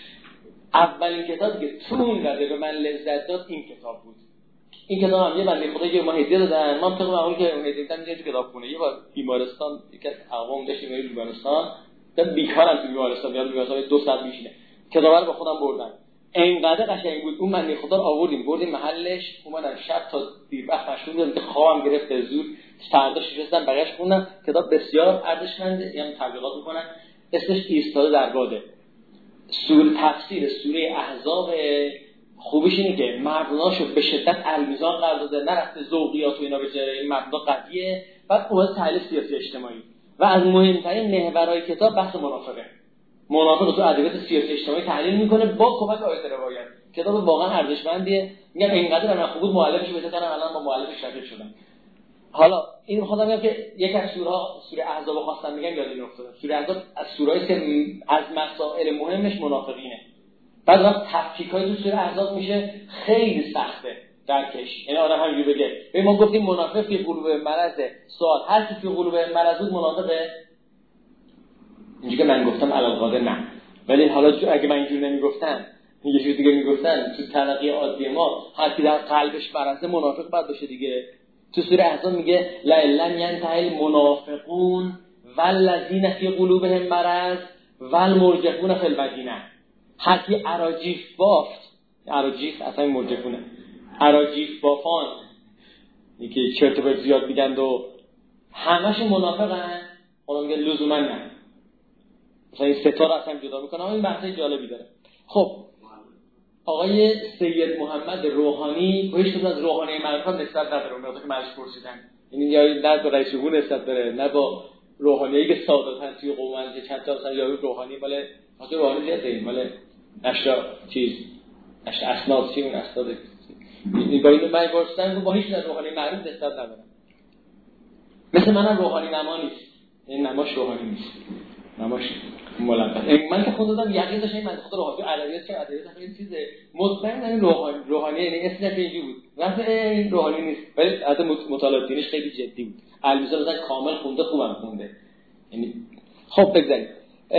A: اولین کتابی که تون داده به من لذت داد این کتاب بود. این کتاب هم یه بنده خدا که ما هدیه دادن، ما طبق معمولی که هدیه دادن میذاریم تو کتابخونه. یه بار بیمارستان یک اقوام داشتیم میریم بیمارستان، بعد بیکارم تو بیمارستان، یاد بیمارستان 2 ساعت میشینه، کتاب رو با خودم بردم. اینقدر قشنگ بود اون بنده خدا رو آوردیم محلش، اومدن شب تا دیر وقت مشغول بودم که خوابم گرفت زور، فرداش نشستم بقیه‌اش خوندم. کتاب بسیار ارزشمنده، یعنی تبلیغات میکنن. اسمش ایستاده در باده، سوره تفسیر سوره احزاب. خوبیش اینه که مرداناشو به شدت المیزان قرار داده، نرفته ذوقیات و اینا به جای این مردان قضیه. بعد اومده تحلیل سیاسی اجتماعی و از مهمترین محورهای کتاب بحث منافقه. منافق تو ادبیات سیاسی اجتماعی تحلیل میکنه با کمک آیات روایت. کتاب واقعا ارزشمندیه. میگم اینقدر من خوب بود مؤلفش بهتر کردم، الان با مؤلفش شاگرد شدم. حالا این می‌خوام بگم که یک از سوره احزاب خواستم میگم یاد این افتادم. سوره احزاب از سوره‌ای که از مسائل مهمش منافقینه. بعد وقت تفکیکای تو سوره احزاب میشه خیلی سخته درکش. یعنی آدم همینجوری بگه ما گفتیم منافق فی قلوب مرضه، سوال هر کی فی قلوب مرض بود منافقه؟ اینجوری که من گفتم الالقاده نه. ولی حالا اگه من اینجوری نمیگفتم یه جور دیگه میگفتن تو تلقی عادی ما هر کی در قلبش مرضه منافق باید باشه دیگه. تو سوره احزاب میگه لا لن ينتهي المنافقون والذین فی قلوبهم مرض والمرجفون فی المدینه. هر کی اراجیف بافت، اراجیف اصلا مرجفونه، اراجیف بافان یکی چرت و پرت زیاد میگن و همش منافقن. اون میگه لزوما نه، مثلا این ستا رو اصلا جدا میکنه. این بحث جالبی داره. خب آقای سید محمد روحانی با هیچ کدوم از روحانی معروفا نسبت نداره. اون موقعی که منش پرسیدن این یا نه با رئیس جمهور نسبت داره نه با روحانیایی که ساداتن توی قوم که چند تا مثلا یا روحانی مال مثلا روحانی زیاده مال نشا چیز نشا اسناد چی اون اسناد این با اینو من پرسیدن با هیچ از روحانی معروف نسبت نداره. مثل منم روحانی نما نیست، این نماش روحانی نیست، نماش ملبس. من که خود دادم یقین داشتم این منطقه روحانی ادبیات چه ادبیات خیلی چیزه مطمئن این روحانی یعنی اسم اینجوری بود واسه این روحانی نیست، ولی حتی مطالعه دینش خیلی جدی بود. البته مثلا کامل خونده خوبم خونده. یعنی خب بگذاریم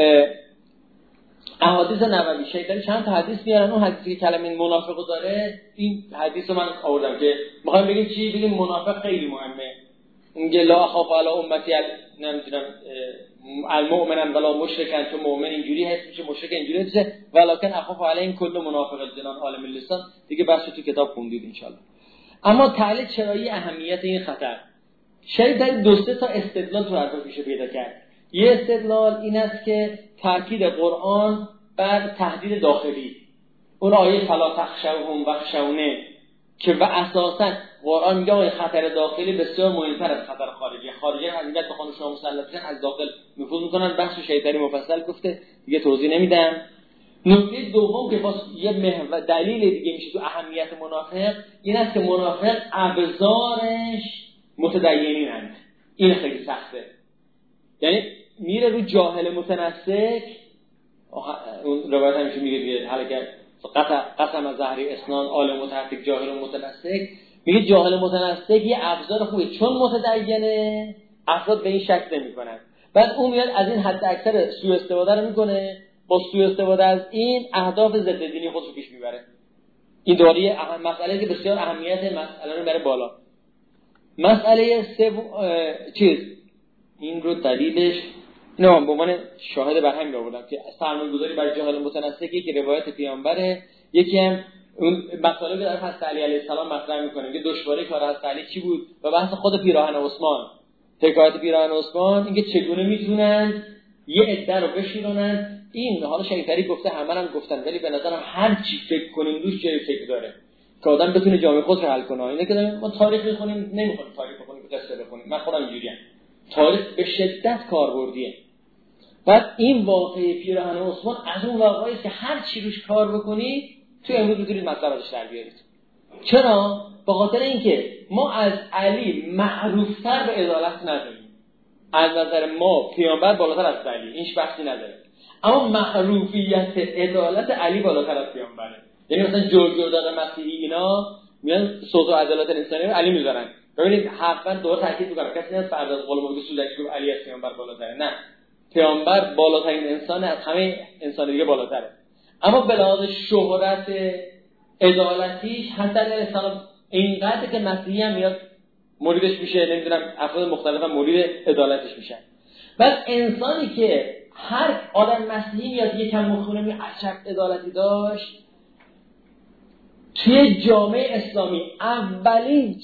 A: احادیث نبوی شیطان چند تا حدیث میارن. اون حدیثی که کلمه منافقو داره این حدیثو من آوردم که میخوایم بگیم چی؟ بگیم منافق خیلی مهمه. میگه لا اخاف علی امتی نمیدونم المؤمن ولا مشرکن، چون مؤمن اینجوری هست میشه مشرک اینجوری هست، ولکن اخاف علیهم کل منافق الجنان عالم اللسان. دیگه بحث تو کتاب خوندید ان شاء الله. اما تعلیل چرایی اهمیت این خطر شاید در دو سه تا استدلال تو حرفش میشه پیدا کرد. یه استدلال این است که تاکید قرآن بر تهدید داخلی، اون آیه فلا تخشوهم واخشونی که و اساسا قرآن میگه خطر داخلی بسیار مهمتر از خطر خارجی. خارجی حقیقت بخوان شما مسلطن از داخل نفوذ میکنن. بحث شیطانی مفصل گفته دیگه توضیح نمیدم. نکته دوم که یه دلیل دیگه میشه تو اهمیت منافق این است که منافق ابزارش متدینینند. این خیلی سخته. یعنی میره رو جاهل متنسک. اون روایت همیشه میگه دیگه حلقه قسم از زهری اسنان عالم متحقق جاهل متنسک. میگه جاهل متنسک یه ابزار خوبه چون متدینه افراد به این شک نمیکنن. بعد اون میاد از این حد اکثر سوء استفاده رو میکنه، با سوء استفاده از این اهداف ضد دینی خودش رو پیش میبره. این دوری مسئله که بسیار اهمیت مسئله رو بره بالا. مسئله چیز این رو دلیلش نه به عنوان شاهد بر همین آوردم که سرمایه‌گذاری بر جاهل متنسکی که روایت پیامبره. یکی هم اون مسئله که در حضرت علی علیه السلام مطرح می‌کنه که دشواری کار حضرت علی چی بود و بحث خود پیراهن عثمان، حکایت پیراهن عثمان، اینکه چگونه میتونن یه عده رو بشورونن. این حالا شیطانی گفته همه گفتن ولی به نظرم هر چی فکر کنیم روش جای فکر داره که آدم بتونه جامعه خودش رو حل کنه. اینه که ما تاریخ می‌خونیم نمی‌خونیم تاریخ بخونیم قصه بخونیم. من خودم اینجوریم. تاریخ به شدت کاربردیه. بعد این واقعه پیراهن عثمان از اون واقعی است که هر چی روش کار بکنی تو امروز میتونید مطلب ازش در بیارید. چرا؟ به خاطر اینکه ما از علی معروفتر به عدالت نداریم. از نظر ما پیامبر بالاتر از علی، هیچ بحثی نداره. اما معروفیت عدالت علی بالاتر از پیامبره. یعنی مثلا جرداد مسیحی اینا میان صوت و عدالت انسانی رو علی میذارن. ببینید حرفاً دوباره تاکید می‌کنم کسی نه فرض از قول موجود سودکی رو علی از پیامبر بالاتره. نه، پیامبر بالاترین انسان از همه انسان دیگه بالاتره. اما به لحاظ شهرت عدالتیش حتی علیه السلام اینقدر که مسیحی هم میاد مریدش میشه، نمیدونم افراد مختلف هم مرید عدالتش میشن. بعد انسانی که هر آدم مسیحی میاد یکم مخونه عجب عدالتی داشت توی جامعه اسلامی اولین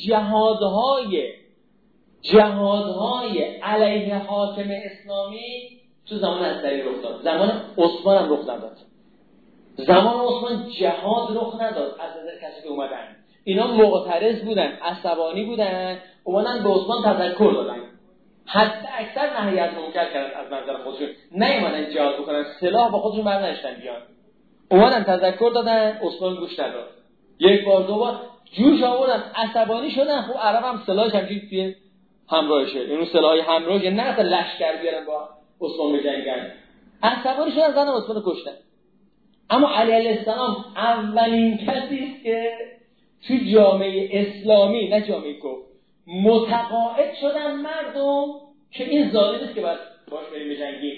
A: جهادهای علیه حاکم اسلامی تو زمان عثمانی رخ داد. زمان عثمان هم رخ نداد. زمان عثمان جهاد رخ نداد از نظر کسی که اومدن. اینا معترض بودن، عصبانی بودن، اومدن به عثمان تذکر دادن. حتی اکثر نهی از منکر کردن از منظر خودشون، نیومدن جهاد بکنن، سلاح با خودشون برداشتن بیان، اومدن تذکر دادن، عثمان گوش نداد. یک بار دو بار جوش آوردن، عصبانی شدن. خب عرب هم سلاحش همچین توی همراهشه، اینو سلاحی همراهش نه اصلا لشکر بیارن با عثمان بجنگن. عصبانی شدن، زدن عثمان کشتن. اما علی علیه السلام اولین کسی است که تو جامعه اسلامی، نه جامعه کفر، متقاعد شدن مردم که این ظالمی است که باید باش بریم بجنگیم.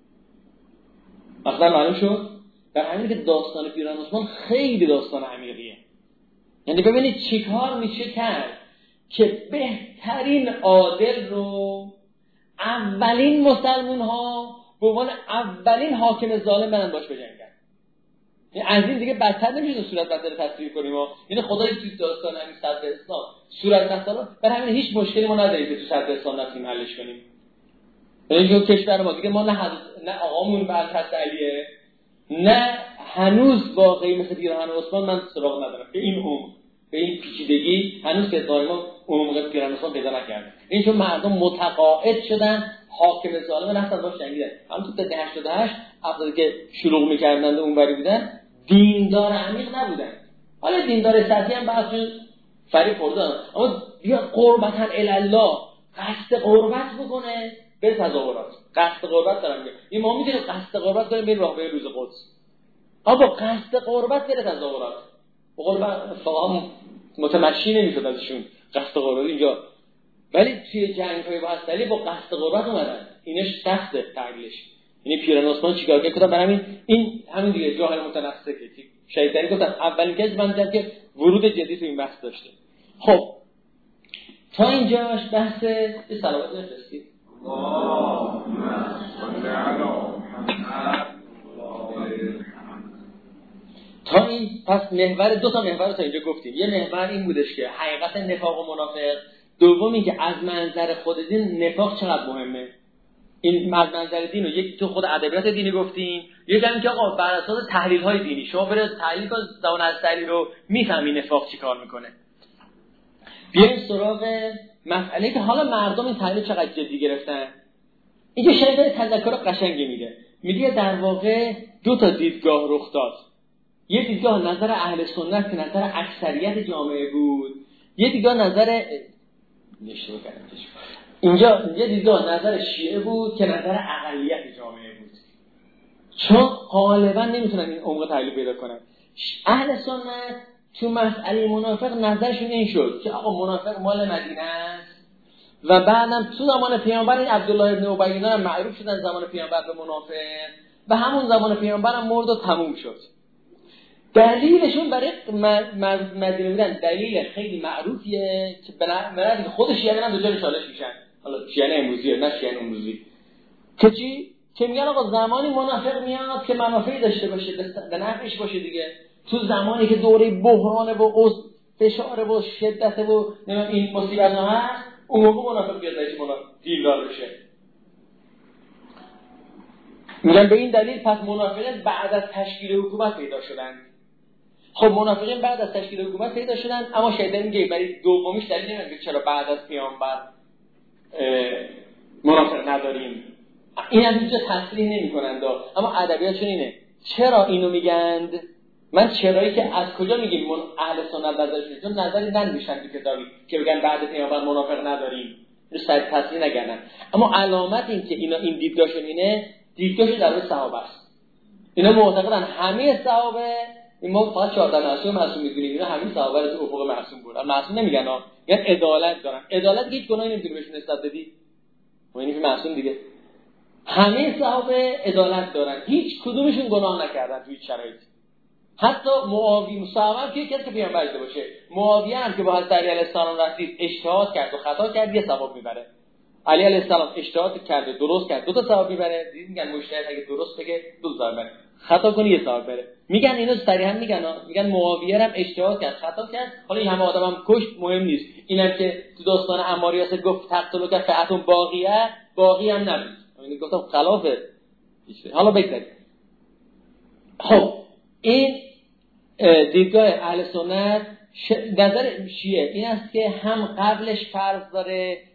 A: اصلا معلوم شد در همین که داستان پیران عثمان خیلی داستان عمیقیه. یعنی ببینید چیکار میشه کرد که بهترین عادل رو اولین مسلمون ها به عنوان اولین حاکم ظالم برن باش بجنگن. یعنی از این دیگه بدتر نمیشه صورت مسئله تصویر کنیم. یعنی خدای توی داستان همین صدر اسلام صورت مسئله برای همین هیچ مشکلی ما نداریم که تو صدر اسلام نتونیم حلش کنیم. یعنی جو کشور ما دیگه ما نه آقامون بر حضرت علیه، نه هنوز واقعی مثل پیرهن عثمان من سراغ ندارم به این عمق، به این پیچیدگی هنوز که دائما عمق پیرهن عثمان پیدا نکرده. این چون مردم متقاعد شدن حاکم ظالم رفتن باش جنگیدن. هم تو دهه 88 افرادی که شلوغ می‌کردن اون بری بودن دیندار عمیق نبودن. حالا دیندار سطحی هم بعضیشون فریب خوردن، اما بیا قربتن الله قصد قربت بکنه به تظاهرات. قصد قربت دارم میگم این ما می‌دونیم قصد قربت داریم به راهبه روز قدس، اما قصد قربت بره تظاهرات. به قول فقها متمشی نمی‌شد ازشون قصد قربت اینجا، ولی توی جنگ‌های با اصلی با قصد قربت اومدن. اینش سخته تعبیرش. یعنی پیران عثمان چیکار کرد؟ برای این همین دیگه جاهل متنسکه که شیطانی گفتن اولین کسی من که ورود جدی تو این بحث داشته. خب تا اینجاش بحث صلوات بفرستید. تا این پس محور دو تا محور رو تا اینجا گفتیم. یه محور این بودش که حقیقت نفاق و منافق، دومی که از منظر خود دین نفاق چقدر مهمه. این از منظر دین رو یک تو خود ادبیات دینی گفتیم، یک هم که آقا بر اساس تحلیل های دینی شما برید تحلیل کن زبان از تحلیل رو میفهمی نفاق چیکار میکنه. بیایم سراغ مسئله که حالا مردم این تحلیل چقدر جدی گرفتن. اینجا شاید تذکر قشنگی میگه در واقع دو تا دیدگاه رخ داد. یه دیدگاه نظر اهل سنت که نظر اکثریت جامعه بود، یه دیدگاه نظر اینجا یه دیدگاه نظر شیعه بود که نظر اقلیت جامعه بود، چون غالبا نمیتونن این عمق تحلیل پیدا کنن. اهل سنت تو مسئله منافق نظرشون این شد که آقا منافق مال مدینه است و بعدم تو زمان پیامبر این عبدالله ابن ابی اینا معروف شدن زمان پیامبر به منافق و همون زمان پیامبر هم مرد و تموم شد. دلیلشون برای مدینه بودن دلیل خیلی معروفیه که برای خود شیعه هم دوچار چالش میشن. حالا شیعه امروزی نه شیعه امروزی که چی؟ که میگن آقا زمانی منافق میاد که منافعی داشته باشه به نفعش باشه دیگه. تو زمانی که دوره بحرانه و فشاره و شدته و این مصیبت ها هست اون موقع منافق بیاد دیندار بشه. میگن به این دلیل پس منافقین بعد از تشکیل حکومت پیدا شدن. خب منافقین بعد از تشکیل حکومت پیدا شدن، اما شیطان میگه برای دومیش دلیل نمیده چرا بعد از پیامبر منافق نداریم. این هم اینجا تصریح نمی‌کنند، اما ادبیاتشون اینه. چرا اینو میگند؟ من چرایی که از کجا میگیم اهل سنت نظرشون؟ چون نظری ننوشتن تو کتابی که بگن بعد پیامبر منافق نداریم. اینو سریع تصریح نگردن. اما علامت این که اینا این دیدگاهشون اینه، دیدگاهش در مورد صحابه است. اینا معتقدن همه صحابه، این ما فقط 14 معصوم می‌دونیم، اینا همه صحابه رو تو افق معصوم بردن. معصوم نمیگن ها، میگن عدالت دارن. عدالت هیچ گناهی نمی‌تونی بهشون نسبت بدی. یعنی معصوم دیگه. همه صحابه عدالت دارن، هیچ کدومشون گناه نکردن توی شرایط. حتی معاویه صحابه که کسی که پیامبر داشته باشه، معاویه هم که با حضرت علی علیه السلام رفتید اجتهاد کرد و خطا کرد یه ثواب میبره. علی علیه السلام اجتهاد کرد درست کرد 2 تا ثواب میبره. میگن مجتهد اگه درست بگه 2 ثواب بره، خطا کنه 1 ثواب بره. میگن اینو صریحا میگن معاویه هم اجتهاد کرد خطا کرد، حالا این همه آدمم کشت مهم نیست. اینم که تو داستان عمار یاسر گفت تقتلوا که فئتون باقی هم نبود. یعنی گفتم خلافه. حالا بگذارید. خب این دیدگاه اهل سنت نظر شیعه این است که هم قبلش فرض داره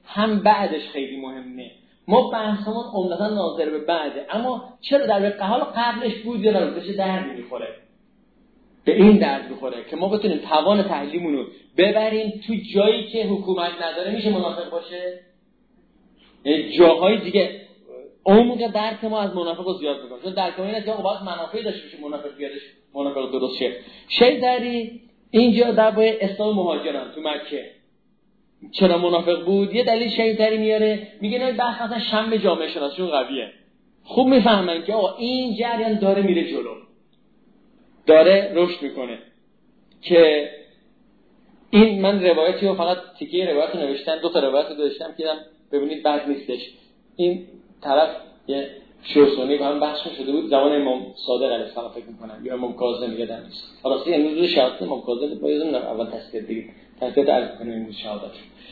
A: هم بعدش خیلی مهمه. ما بحثمون عمدتاً ناظر به بعده، اما چرا در واقع حالا قبلش بود یا نه بشه درد میخوره، به این درد میخوره که ما بتونیم توان تحلیلمون رو ببریم تو جایی که حکومت نداره. میشه منافق باشه؟ جاهای دیگه عمق درک ما از منافق رو زیاد میکنه، چون درک ما اینه که باید منافعی داشته باشه منافق بیادش منافق درست شه. شیطری اینجا درباره اسلام مهاجران تو مکه چرا منافق بود، یه دلیل شیطری میاره، میگه نه بحث مثلا شم جامعه شناسیشون قویه، خوب میفهمن که آقا این جریان داره میره جلو، داره رشد میکنه. که این من روایتی رو فقط تیکه روایت رو نوشتم، دو تا روایت رو داشتم که ببینید بد نیستش. این طرف یه شیخ با هم بحث شده بود زمان امام صادق علیه السلام فکر میکنم یا امام کاظم یادم نیست. خلاص امروز روز شهادت امام کاظم باید اول تصدیق بگیم، تصدیق عرض کنیم امروز شهادت.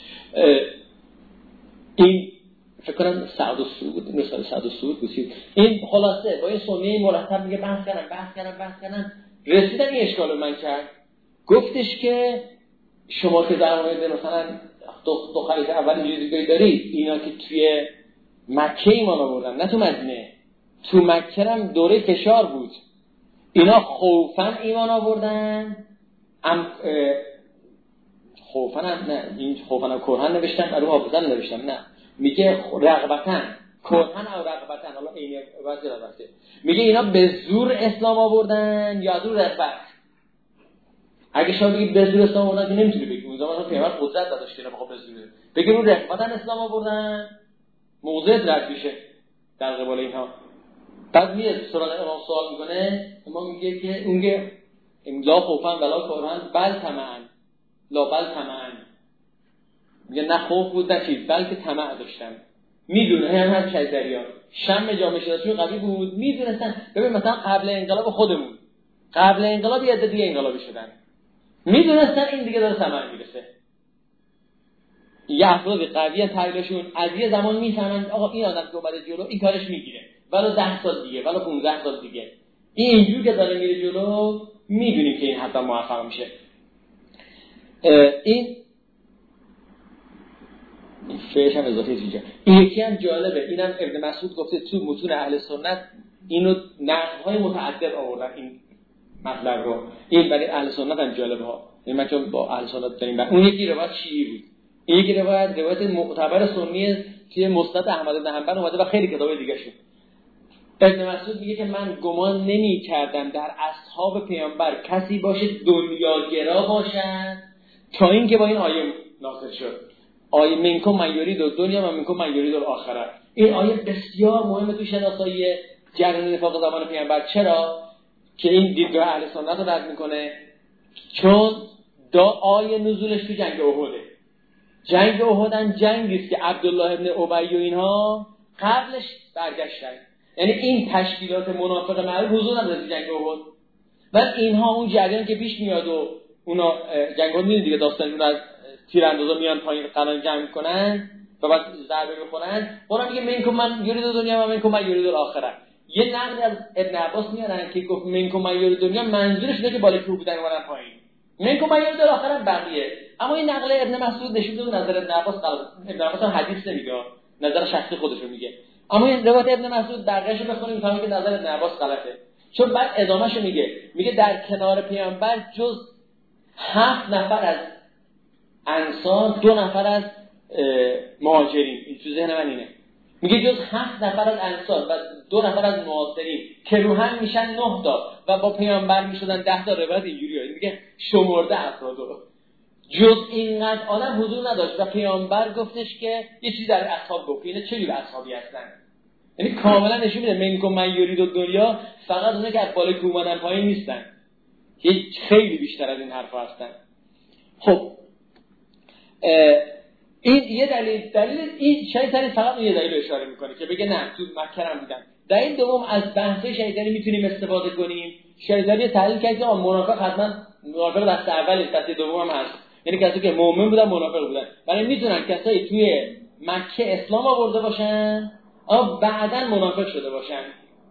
A: این فکر کنم سعد السعود مثلا سعد السعود بود. این خلاصه با این سنی مرتب میگه بحث کردن رسیدن این اشکالو من کرد. گفتش که شما که در مورد مثلا دو خلیفه اول اینجوری دارید، اینا که توی مکه ایمان آوردن نه تو مدینه، تو مکه هم دوره فشار بود، اینا خوفن ایمان آوردن، خوفن هم نه، این خوفن هم کرهن نوشتن رو حافظن نوشتن، نه میگه رغبتن کرهن او رغبتن، حالا این واسه رغبته میگه اینا به زور اسلام آوردن یا دور رغبت. اگه شما بگید به زور اسلام آوردن که نمیتونی بگید اون زمان پیامبر قدرت نداشت که بخواد به زور بگید رو رغبتن اسلام آوردن، موضع رد میشه در قبال اینها. بعد میاد سراغ امام سوال میکنه، امام میگه که اونگه لا خوفن ولا کرهن بل طمعن، لا بل طمعن، میگه نه خوف بود نه چیز بلکه طمع داشتن. میدونه هم شیطریان شم جامعه شناسیشون قوی بود، میدونستن. ببین مثلا قبل انقلاب خودمون، قبل انقلاب یه دیگه انقلابی شدن، میدونستن این دیگه داره ثمر میرسه. یه افراد قوی تحلیلشون از یه زمان میفهمن آقا این آدم که اومده جلو این کارش میگیره، ولو 10 سال دیگه ولو 15 سال دیگه این اینجوری که داره میره جلو، میدونیم که این حتما موفق میشه. این فیش هم اضافه اینجا. این یکی هم جالبه، اینم ابن مسعود گفته تو متون اهل سنت اینو نقدهای متعدد آوردن این مطلب رو. این برای اهل سنت هم جالبه ها، این من چون با اهل سنت داریم. اون یکی روایت شیعی بود، این یکی روایت معتبر سنیه که مسند احمد بن حنبل اومده و خیلی کتاب دیگه شد. ابن مسعود میگه که من گمان نمی‌کردم در اصحاب پیامبر کسی باشه دنیاگرا باشن تا اینکه با این آیه نازل شد، آیه منکم من یرید الدنیا و منکم من یرید الاخره. این آیه بسیار مهمه تو شناسایی جریان نفاق زمان پیامبر. چرا که این دیدگاه اهل سنت رو رد میکنه؟ چون آیه نزولش تو جنگ احده. جنگ احد جنگی است که عبدالله ابن ابی و اینها قبلش برگشتن، یعنی این تشکیلات منافق معروف حضور نداره تو جنگ احد. بعد اینها اون جریان که پیش میاد و اونا جنگا میدونید دیگه داستان از تیراندازا میان پایین قرار جمع میکنن و بعد ضربه میخورن. قرآن میگه منکم من یرید دنیا و منکم من یرید الاخره. یه نقل از ابن عباس میارن که گفت منکم من یرید دنیا منظورش اینه که بالا کوه بودن اومدن پایین، منکم من یرید الاخره بقیه. اما این نقل ابن مسعود نشون میده نظر ابن عباس غلط. ابن عباس هم حدیث نمیگه، نظر شخصی خودش رو میگه. اما این روایت ابن مسعود بقیه‌اش رو بخونیم میفهمیم که نظر ابن عباس غلطه. چون بعد ادامه‌شو میگه در کنار پیامبر جز 7 نفر از انصار 2 نفر از مهاجرین، این تو ذهن من اینه، میگه جز 7 نفر از انصار و 2 نفر از مهاجرین که رو هم میشن 9 تا و با پیامبر میشدن 10 تا. روایت اینجوریه، میگه شمرده افرادو جز اینقدر آدم حضور نداشت و پیامبر گفتش که یه چیزی در اصحاب گفت. اینا چه جور اصحابی هستن؟ یعنی کاملا نشون میده منکم من یرید الدنیا فقط اونه که از بالای کوه اومدن پایین نیستن، خیلی بیشتر از این حرفا هستن. خب این یه دلیل این شیطانی فقط یه دلیل اشاره میکنه که بگه نه تو مکه هم بودن. دلیل دوم از بحث شیطانی میتونیم استفاده کنیم. شیطانی تحلیل کرد که منافق حتما منافق دست اول دست دوم هم هست، یعنی کسایی که مؤمن بودن منافق بودن، ولی میتونن کسایی توی مکه اسلام آورده باشن اما بعداً منافق شده باشن.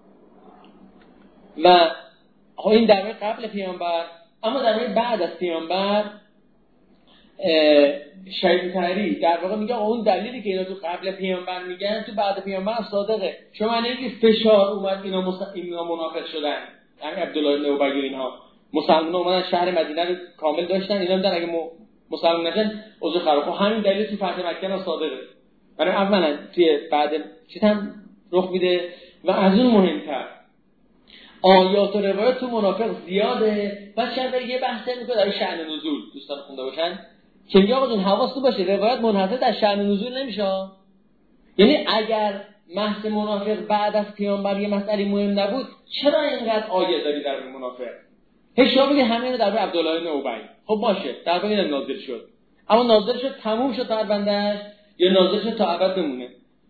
A: و این در واقع قبل پیامبر. اما در واقع بعد از پیامبر شیطانی در واقع میگه اون دلیلی که اینا تو قبل پیامبر میگن تو بعد پیامبر صادقه. شما نمیگی فشار اومد اینا منافق شدن، یعنی عبدالله بن ابی و اینها مسلمان اومدن شهر مدینه رو کامل داشتن، اینا میگن اگه مسلمان نشن اوضاع خراب. خب همین دلیل تو فتح مکه هم صادقه. برای اولا توی بعد چیز هم رخ میده و از اون مهمتر آیات و روایات تو منافق زیاده. و شاید یه بحث میکنه در شأن نزول دوستان خونده باشن که میگه آقا جون حواستون باشه روایت منحصر در شأن نزول نمیشه. یعنی اگر بحث منافق بعد از پیامبر یه مسئله مهم نبود چرا اینقدر آیه داری در منافق؟ هیچ شما میگه همین رو در عبدالله بن ابی. خب باشه در واقع اینم نازل شد، اما نازل شد تموم شد تا بندش یا نازل شد تا ابد بمونه؟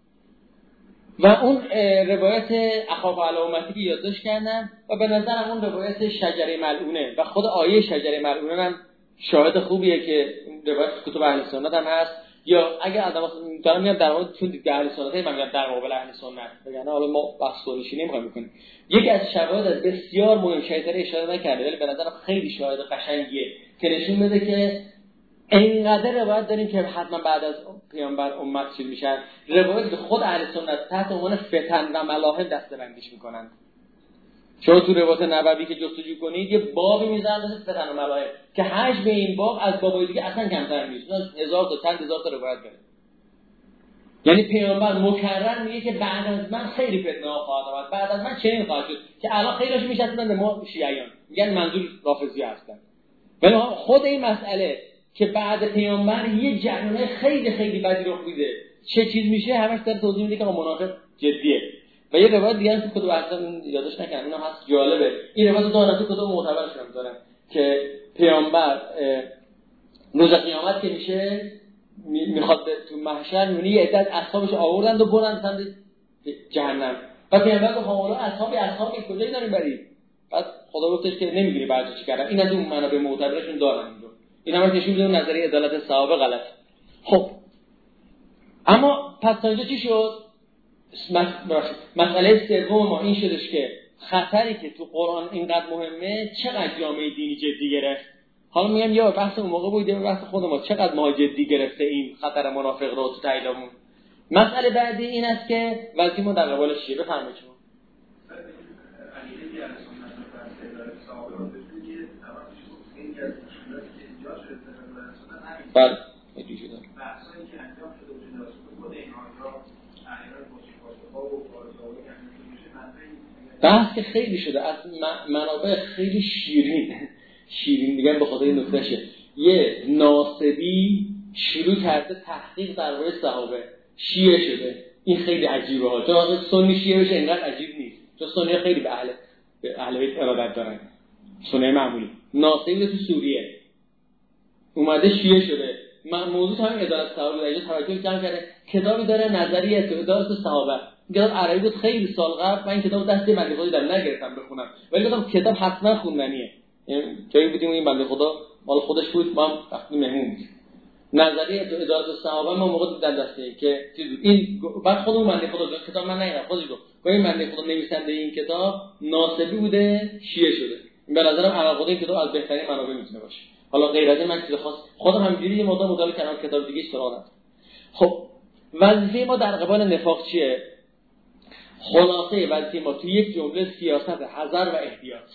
A: و اون روایت اخاف علی امتی که یادداشت کردن و به نظرم اون روایت شجره ملعونه و خود آیه شجره ملعونه هم شاهد خوبیه که روایت کتب اهل سنت هم هست. یا اگر آدم دارم میگم در مورد چون دیگه اهل سنت من میگم در مقابل اهل سنت بگن حالا ما بحث نمی‌خوایم نمی‌خوایم بکنیم. یکی از شواهد از بسیار مهم شیطان اشاره نکرده ولی به نظرم خیلی شاهد قشنگیه که نشون میده که اینقدر روایت داریم که حتما بعد از پیامبر امت چیز میشن. روایت که خود اهل سنت تحت عنوان فتن و ملاحم دسته‌بندیش میکنن. شما تو روایت نبوی که جستجو کنید یه بابی میذارن فتن و ملاحم که حجم این باب از بابای دیگه اصلا کمتر نیست. هزار تا چند هزار تا روایت داره. یعنی پیامبر مکرر میگه که بعد از من خیلی فتنه ها خواهد آمد، بعد از من چنین خواهد شد که الان خیلیش میشناسن به ما شیعیان میگن منظور رافضی هستن. ولی خود این مسئله که بعد پیامبر یه جریان خیلی خیلی بدی رخ میده چه چیز میشه همش داره توضیح میده که منافق جدیه. و یه روایت دیگه تو کتب اصلا یادش نکنم اینا هست جالبه. این روایت دارن تو کتب معتبرش هم دارن که پیامبر روز قیامت که میشه میخواد تو محشر میونه یه عدد اصحابش آوردن و بردن سمت جهنم. و پیامبر گفت حالا اصحابی کجایی دارین برید؟ بعد خدا گفتش که نمیگیری بعد چی کردن. این از اون منابع معتبرشون دارن اینجا. این هم نشون میده نظریه عدالت صحابه غلط. خب اما پس تا اینجا چی شد؟ مسئله سوم ما این شدش که خطری که تو قرآن اینقدر مهمه چقدر جامعه دینی جدی گرفت. حالا میگم یا بحث اون موقع بود یا بحث خود ما چقدر ما جدی گرفته این خطر منافق رو تو تعییدمون. مسئله بعدی این است که وقتی ما در قبال چیه بفرمایید شما بله اینجوری شده
B: بحثایی که انجام شده و جدا شده خود این آنها احیانا مشکلات‌ها و بازجویی که میشه
A: بحث که خیلی شده از منابع خیلی شیرین میگن به خاطر نکتهشه. یه ناصبی شروع کرده تحقیق درباره صحابه شیعه شده. این خیلی عجیبه ها. چون سنی شیعه بشه اینقدر عجیب نیست چون سنی خیلی به اهل بیت ارادت دارن. سنی معمولی ناصبی تو سوریه اومده شیعه شده. موضوع همین عدالت صحابه بود. اینجا توجه جمع کرده کتابی داره نظریه عدالت صحابه. کتاب عربی بود خیلی سال قبل. من این کتاب دست بنده خدا دارم نگرفتم بخونم ولی گفتم کتاب حتما خوندنیه. جایی بودیم این بنده خدا مال خودش بود ما وقتی مهمون بود. نظریه عدالت صحابه ما موقع دیدن دسته که چیز بود. این بعد خودمون بنده خدا کتاب من نگرفتم خودش گفت این بنده خدا نویسنده این کتاب ناصبی بوده شیعه شده. این به نظرم علاقه این کتاب از بهترین منابع میتونه باشه. حالا غیر از این من چیز خاص خودم همینجوری یه مقدار مطالعه کردم کتاب دیگه سراغ ندارم. خب وظیفه ما در قبال نفاق چیه؟ خلاصه وظیفه ما تو یک جمله سیاست حذر و احتیاط.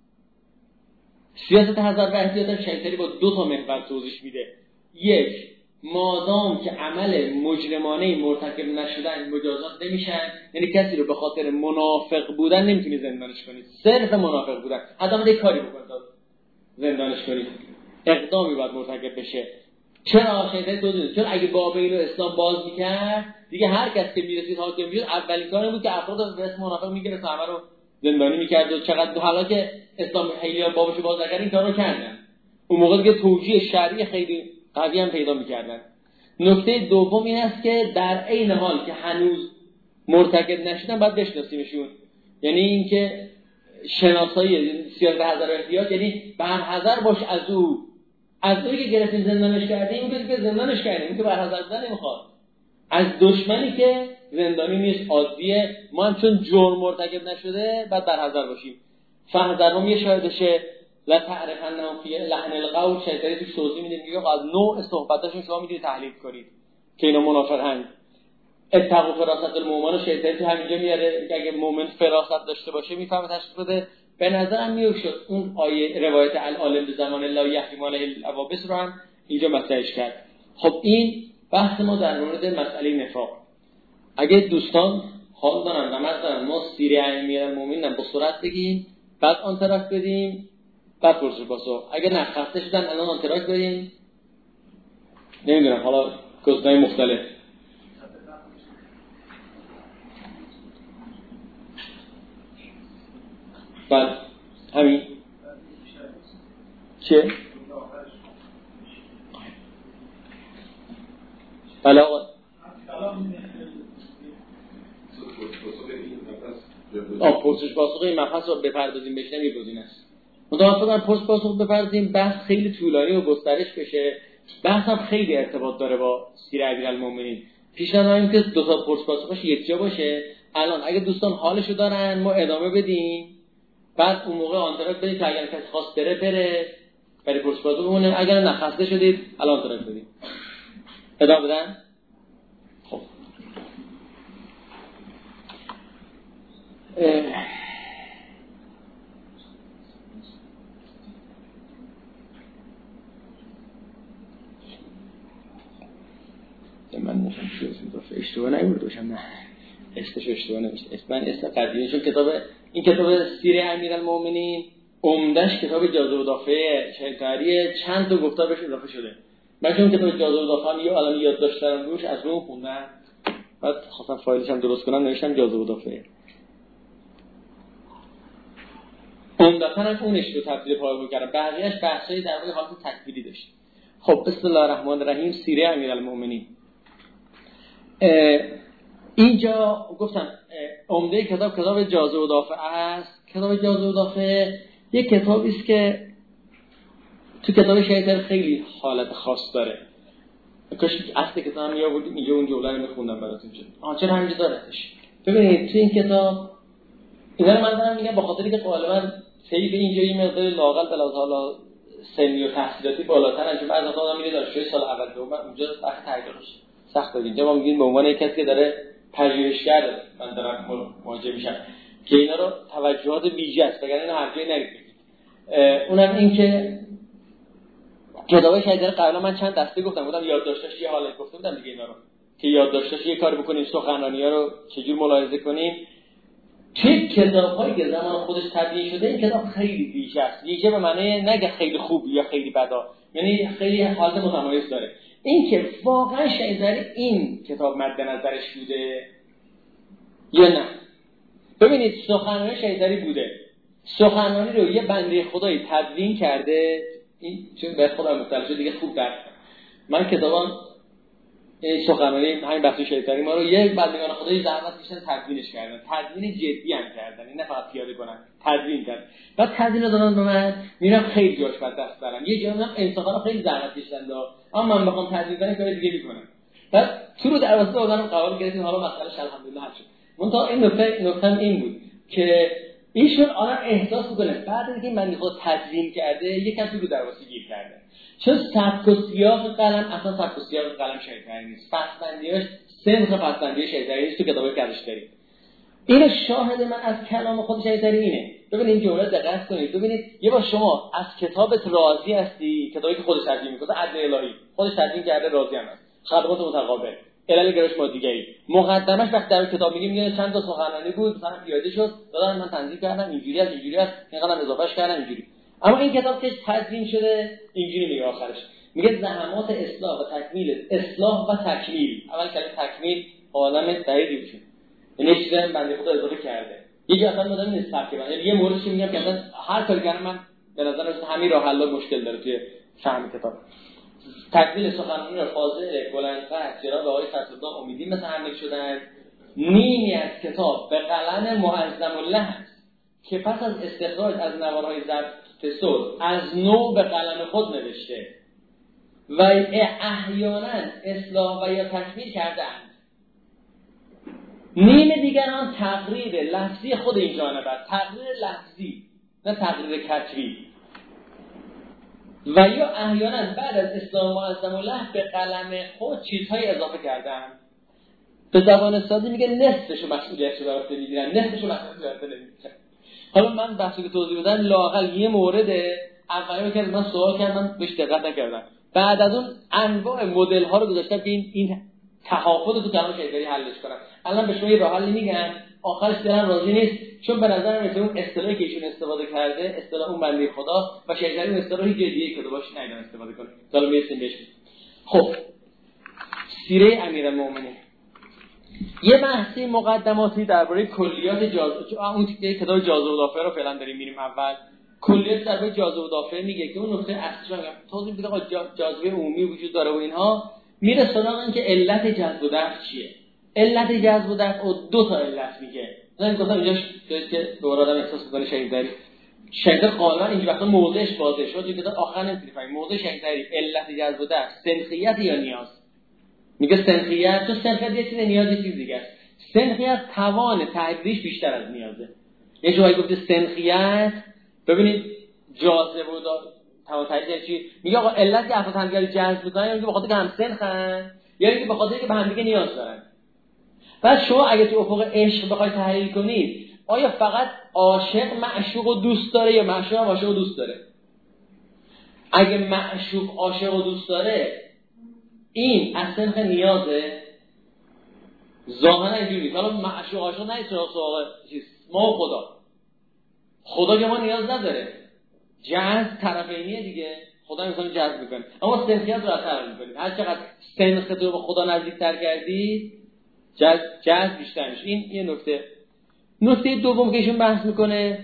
A: سیاست حذر و احتیاط شیطانی با دو تا محور توضیح میده. یک، مادام که عمل مجرمانه مرتکب نشدن مجازات نمیشن، یعنی کسی رو به خاطر منافق بودن نمیتونی زندانش کنی، صرف منافق بودن حتی یک کاری بکنه زندانش کنی، اقدامی باید مرتکب بشه. چرا شیطان توضیح؟ چون اگه باب اینو اسلام باز میکرد دیگه هر کس که میرسید حاکم میشد اولین کاری بود که افراد به اسم منافق میگرفت و همه رو زندانی میکرد و چقدر حالا که اسلام خیلی بابشو باز نکرد این کارو کردن. اون موقع دیگه توجیه شرعی خیلی قوی هم پیدا میکردن. نکته دوم این است که در عین حال که هنوز مرتکب نشدن باید بشناسیمشون. یعنی اینکه شناسایی سیاست حذر و احتیاط یعنی برحذر باش از اویی که گرفتیم زندانش کردیم این که زندانش کردیم این که برحذر بودن نمیخواد. از دشمنی که زندانی نیست عادیه ما هم چون جرم مرتکب نشده بعد برحذر باشیم. فحذرهم یه شاهدشه لا تعرفنهم فی لحن القول، شیطانی تو توضیح میده میگه از نوع صحبتاشون شما میتونید تحلیل کنید که اینا منافقن. اتقوا فراست المؤمن، شیطانی تو همینجا میاره اگه مؤمن فراست داشته باشه میفهمه تشخیص بده. به نظرم میوشد اون آیه روایت العالم به زمان الله یحیی ما له العوابس رو هم اینجا مطرحش کرد. خب این بحث ما در مورد مسئله نفاق. اگه دوستان حال دارن و مرد دارن ما سیره امیرالمومنین با سرعت بگیم بعد آنتراک بدیم بعد پرسش پاسخ. اگه نه خسته شدن الان آنتراک بدیم، نمیدونم حالا گزینه‌های مختلف. بله همین چه؟ بله آقا پرسش پاسخ این مبحث رو بپردازیم بهش نمی‌گذین است. متأسفانه پرسش پاسخ بپردازیم بحث خیلی طولانی و گسترش بشه. بحث هم خیلی ارتباط داره با سیره امیرالمومنین. پیشنهاد اینه که دو تا پرسش پاسخش یک جا باشه. الان اگه دوستان حالشو دارن ما ادامه بدیم، بعد اون موقع آنتراک بدید که اگر کسی خواست بره برای پرسش پاسخ بمونه، اگر نخسته شدید الان آنتراک بدید. ادامه بدن؟ خب من نشم شو اشتباه نگورد باشم، نه اسمش اشتباه نمیشه. من اسم قدیمی چون این کتاب سیره امیرالمومنین عمدش کتاب جازه و دافعه شیطانیه، چند تا گفتار بهش اضافه شده. من چون کتاب جازه و دافعه یه عالمه یاد داشتم روش از اون خوندم، بعد خواستم فایلش هم درست کنم نوشتم جازه و دافعه. عمدتاً اونش رو تبدیل پایه‌ای کردم، بقیه‌اش بحثای در مورد حالت تکوینی داشت. خب بسم الله الرحمن الرحیم. سیره امیرالمومنین اینجا گفتم عمده کتاب جازه و دافعه است. کتاب جازه و دافعه یک کتابی است که تو کتاب شیطان خیلی حالت خاص داره. کاش اصل کتاب هم میآوردیم اینجا اون جمله رو میخوندم براتون. چرا همینجا دارهش؟ ببینید تو این کتاب اینا رو من دارم میگم با خاطری که غالبا سیف اینجا این مقدار لااقل به حالا سنی و تحصیلاتی بالاتر انجام بعضی وقتا آدم میره دانشجوی سال اول دوم اونجا وقت تحقیقش سخت اینجا ما میگیم به عنوان کسی که داره پژوهشگر من دارم مواجه میشم که اینا رو توجهات ویژه است وگرنه اینا هر جایی نرید بگید. اونم این که کتابای شیطان قبلا من چند دسته گفتم یادداشتش یه حالت گفته بودم دیگه، اینا رو که یادداشتش یه کاری بکنیم سخنرانی‌ها رو چجور ملاحظه کنیم. چه کتاب‌هایی که زمان خودش تدوین شده این کتاب خیلی ویژه است. ویژه به معنی نگه خیلی خوب یا خیلی بدا، یعنی خیلی حالت متمایز داره. این که واقعا شیطان این کتاب مد نظرش بوده یا نه. ببینید سخنرانی شیطانی بوده، سخنرانی رو یه بنده خدایی تدوین کرده. این چون به خدا مطلع شده دیگه خوب درک. من کتابان سخنرانی همین بحث شیطانی ما رو یه بندگان خدایی زحمت کشیدن تدوینش کردن، تدوین جدی هم کردن، این نه فقط پیاده کنن، تدوین کردن. بعد تدوین رو دادن به من، میرم خیلی جاش بعد دست دارم. یه جایی هم انصافا خیلی زحمت کشیدن اما من بخوام تدوین کنم کار دیگه میکنم. بعد تو رو در واسه آدم قبول گرفتیم، حالا مسئله الحمدلله حل شد. منتها این نکته این بود که ایشون آدم احساس میکنه بعد اینکه من خود تدوین کرده یک کسی رو در واسه گیر کرده. چون سبک و سیاق قلم اصلا سبک و سیاق قلم شیطانی نیست، فصل‌بندیاش سه تا فصل‌بندی شیطانی نیست تو کتابای کارش داریم. اینو شاهد من از کلام خود شیطانی اینه. ببینید این جمله دقت کنید. ببینید یه بار شما از کتابت راضی هستی، کتابی که خودش تدوین میکنه عدل الهی خودش تدوین کرده راضی هم هست، خلقات متقابل علل گرایش مادیگری مقدمش وقتی در کتاب میگه چند تا سخنرانی بود مثلا پیاده شد دادن من تنظیم کردم اینجوری است اینقدر اضافهش کردم اینجوری. اما این کتاب که تدوین شده اینجوری میگه آخرش میگه زحمات اصلاح و تکمیل، اصلاح و تکمیل. اول کلمه تکمیل عالم دقیقی بشه، یعنی چیزی بنده خدا اضافه کرده. یه جا اصلا مدام نیست که من یه موردش میگم که اصلا هر کاری کردم من به نظر من همین راه حل مشکل داره توی فهم کتاب. تکمیل سخنرانی فاضل بلندقدر جناب آقای فضل‌الله امیدی مثلا حمل شدن. نیمی از کتاب به قلم معظم الله است که پس از استخراج از نوارهای ضبط صوت از نو به قلم خود نوشته و احیانا اصلاح و یا تکمیل کردند. نیم دیگران تقریر لفظی خود این جانب است، تقریر لفظی نه تقریر کتبی. و یا احیانا بعد از اسلام معظم الله به قلم خود چیزهای اضافه کردن. به زبان ساده میگه نصفشو مسئولیتشو بر عهده میگیرن، نصفشو مسئولیتشو بر عهده نمیگیرن. حالا من بحثی که توضیح بدم لااقل یه مورد اولی که من سوال کردم بهش دقت نکردم، بعد از اون انواع مدل ها رو گذاشتم که این تحافظ تو کلام شیطانی حلش کنم. الان به شما یه راه حل میگم، آخرش دلم راضی نیست، چون به نظر میاد اون اصطلاحی که ایشون استفاده کرده اصطلاح اون بنده خدا و شیطانی اون اصطلاحی جدیه که باشه نیدن استفاده کنه. حالا میرسیم بهش. خب سیره امیرالمومنین یه بحثی مقدماتی درباره کلیات اون کتاب جاذبه و دافع رو فعلا داریم میریم. اول کلیات درباره جاذبه و دافع میگه که اون نکته اصلی رو توضیح میده. جاذبه عمومی وجود داره و اینها میره سراغ این که علت جذب و دفع چیه. علت جذب و دفع دو تا علت میگه. من گفتم اینجاش که دوباره آدم احساس میکنه شیطان قانون اینجا وقتا موضعش واضحه شد دیگه آخر نمیتونی فهمی موضع شیطانی علت جذب و دفع سنخیت یا نیاز. میگه سنخیت، تو سنخیت یه چیز نیاز یه چیز دیگه است. سنخیت توان تحریریش بیشتر از نیازه. یه جایی گفته سنخیت، ببینید جاذبه و توان تحریریش چی؟ میگه آقا علت که افراد همدیگه جذب میکنن یعنی به خاطر که هم سنخن یا اینکه به خاطر که به همدیگه نیاز دارن. بعد شما اگه تو افق عشق بخواید تحلیل کنید آیا فقط عاشق معشوق و دوست داره یا معشوق هم عاشق و دوست داره؟ اگه معشوق عاشق و دوست داره این از سنخ نیازه؟ ظاهرا اینجوری. حالا معشوق عاشق نیست سراغ چیز ما و خدا که ما نیاز نداره. جذب طرفینیه دیگه، خدا انسان جذب میکنه اما سنخیت رو اثر میکنه. هر چقدر سنخ تو به خدا نزدیکتر کردی جذب بیشتر میشه. این یه نکته دوم که ایشون بحث میکنه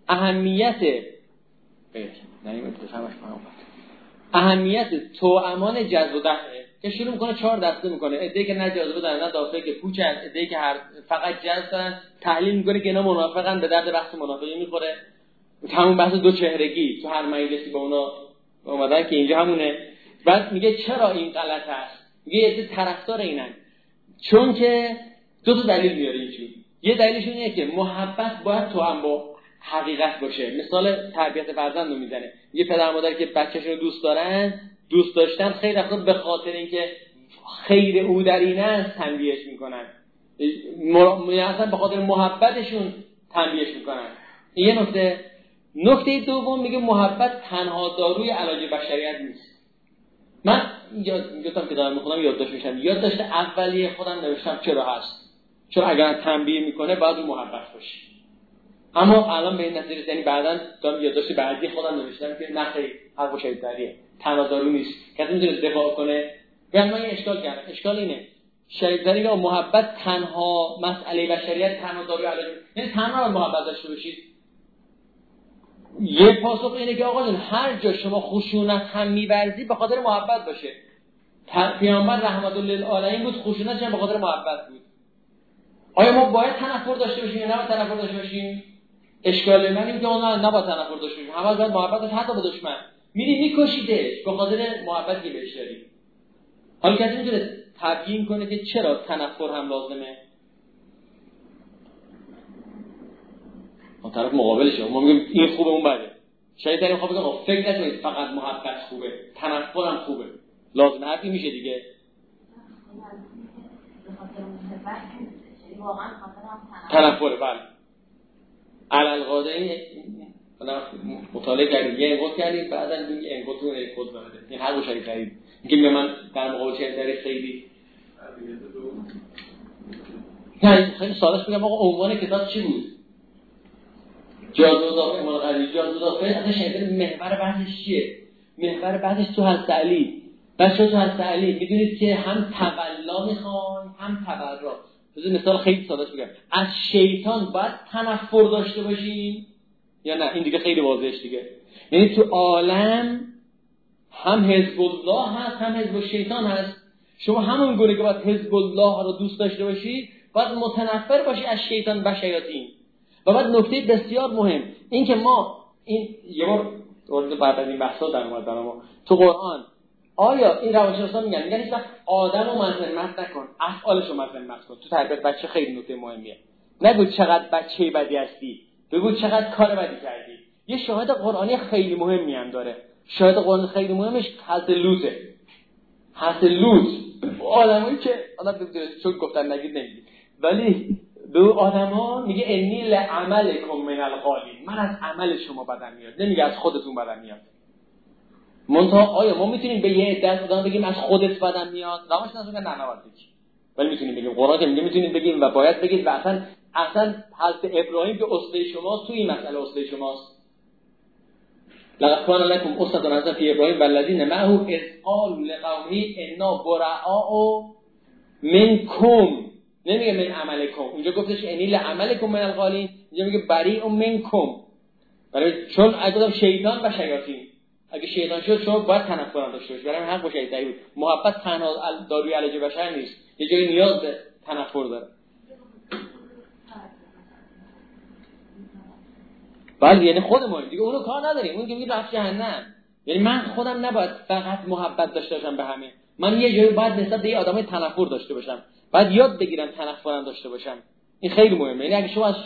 A: اهمیت توامان جذب و دفع که شروع میکنه 4 دسته میکنه. عده‌ای که نه جاذبه دارن نه دافعه که پوچن، عده‌ای که فقط جذب دارن. تحلیل میکنه که اینا منافقن، به درد بحث منافقی میخوره. همون بحث دو چهرگی تو هر مجلسی با اونا اومدن که اینجا همونه. بعد میگه چرا این غلط است؟ میگه یه طرفدار اینن چون که دو تا دلیل میاره اینجوری. یه دلیلش اینه که محبت باید توأم با حقیقت باشه. مثال تربیت فرزند رو میزنه. یه پدر مادر که بچه‌شون رو دوست دارن، دوست داشتن خیلی وقتا به خاطر اینکه خیر او در این است تنبیهش میکنن، اصلا به خاطر محبتشون تنبیهش میکنن. این یه نکته دوم میگه محبت تنها داروی علاج بشریت نیست. من گفتم که دارم میخونم یادداشت میشم، یادداشت اولیه خودم نوشتم چرا هست، چون اگر تنبیه میکنه باید اون محبت باشه. اما الان به این نتیجه یعنی بعداً دارم یادداشت بعدی خودم نوشتم که نه خیلی حق شیطانیه، تنها دارو نیست. کسی میتونه دفاع کنه. من یه اشکال کردم. اشکال اینه شیطانی که محبت تنها مسئله بشریت، تنها داروی علاج، یعنی تنها محبت داشته باشید. یه پاسخ اینه که آقا جون هر جا شما خشونت هم می‌ورزی به خاطر محبت باشه. پیامبر رحمت للعالمین بود، خشونتش هم به خاطر محبت بود. آیا ما باید تنفر داشته باشیم یا نباید تنفر داشته باشیم؟ اشکال من اینه که اون نباید تنفر داشته باشیم. همه باید محبت داشته، حتی به دشمن میری میکشیدش به خاطر محبتی که بهش داری. حالا کسی میتونه تبیین کنه که چرا تنفر هم لازمه؟ اون طرف مقابلشه. ما میگیم این خوبه اون بده. شاید در این خوبه که فکر نکنید فقط محبت خوبه، تنفر هم خوبه. لازمه حرفی میشه دیگه. تنفر بله. علالقاعده مطالعه کردیم، یه انقاط کردیم، بعداً این انقاط رو انقاط بده. این هر گوشه کردیم. میگیم من در مقابل شیطانی خیلی نه خیلی سوالش بگم آقا عنوان کتاب چی بود؟ جاذبه و دافع امام غزالی. جاذبه و دافع اصلا شیطان محور بحثش چیه؟ محور بحثش تو حضرت علی. بچه‌ها تو حضرت علی میدونید که هم تولا میخوان هم تبرا. مثال خیلی ساده بگم، از شیطان باید تنفر داشته باشیم یا نه؟ این دیگه خیلی واضحه دیگه. یعنی تو عالم هم حزب الله هست هم حزب شیطان هست. شما همون گونه که باید حزب الله رو دوست داشته باشی باید متنفر باشی از شیطان و شیاطین. و بعد نکته بسیار مهم این که ما این یه بار وارد بعد از این بحثا در اومد ما تو قرآن آیا این روانشناسا میگن هیچ وقت آدم رو مذمت نکن، افعالش رو مذمت کن. تو تربیت بچه خیلی نکته مهمیه. نگو چقدر بچه بدی هستی، بگو چقدر کار بدی کردی. یه شاهد قرآنی خیلی مهمی هم داره. شاید قرآن خیلی مهمش حضرت لوطه. حضرت لوط آدمایی که آدم چون گفتن نگید نمیگید، ولی به آدما میگه انی لعملکم من القالین، من از عمل شما بدم میاد، نمیگه از خودتون بدم میاد. منتها آیا ما میتونیم به یه عده آدم بگیم از خودت بدم میاد؟ نماش نمیگه نه نباید بگی، ولی میتونیم بگیم. قرآن که میگه میتونیم بگیم و باید بگید. و اصلا حضرت ابراهیم که اسوه شماست، تو این مسئله اسوه شماست. لقد کان لکم اسوة حسنة فی ابراهیم والذین معه اذ قالوا لقومهم انا براء منکم، نمیگه من عملکم. اونجا گفتش انی لعملکم من القالین، اینجا میگه بریء منکم. برای چون اگه شیطان و شیاطین، اگه شیطان شد شما باید تنفر داشته باشید. برای حق با شیطان بود. محبت تنها داروی علاج بشر نیست، یه جایی نیاز به تنفر داره. بله یعنی خودمون دیگه اونو کار نداریم، اون که میگه رفت جهنم. یعنی من خودم نباید فقط محبت داشته باشم به همه، من یه جایی باید نسبت به این آدمای تنفر داشته باشم، باید یاد بگیرم تنفرم داشته باشم. این خیلی مهمه. یعنی اگه شما از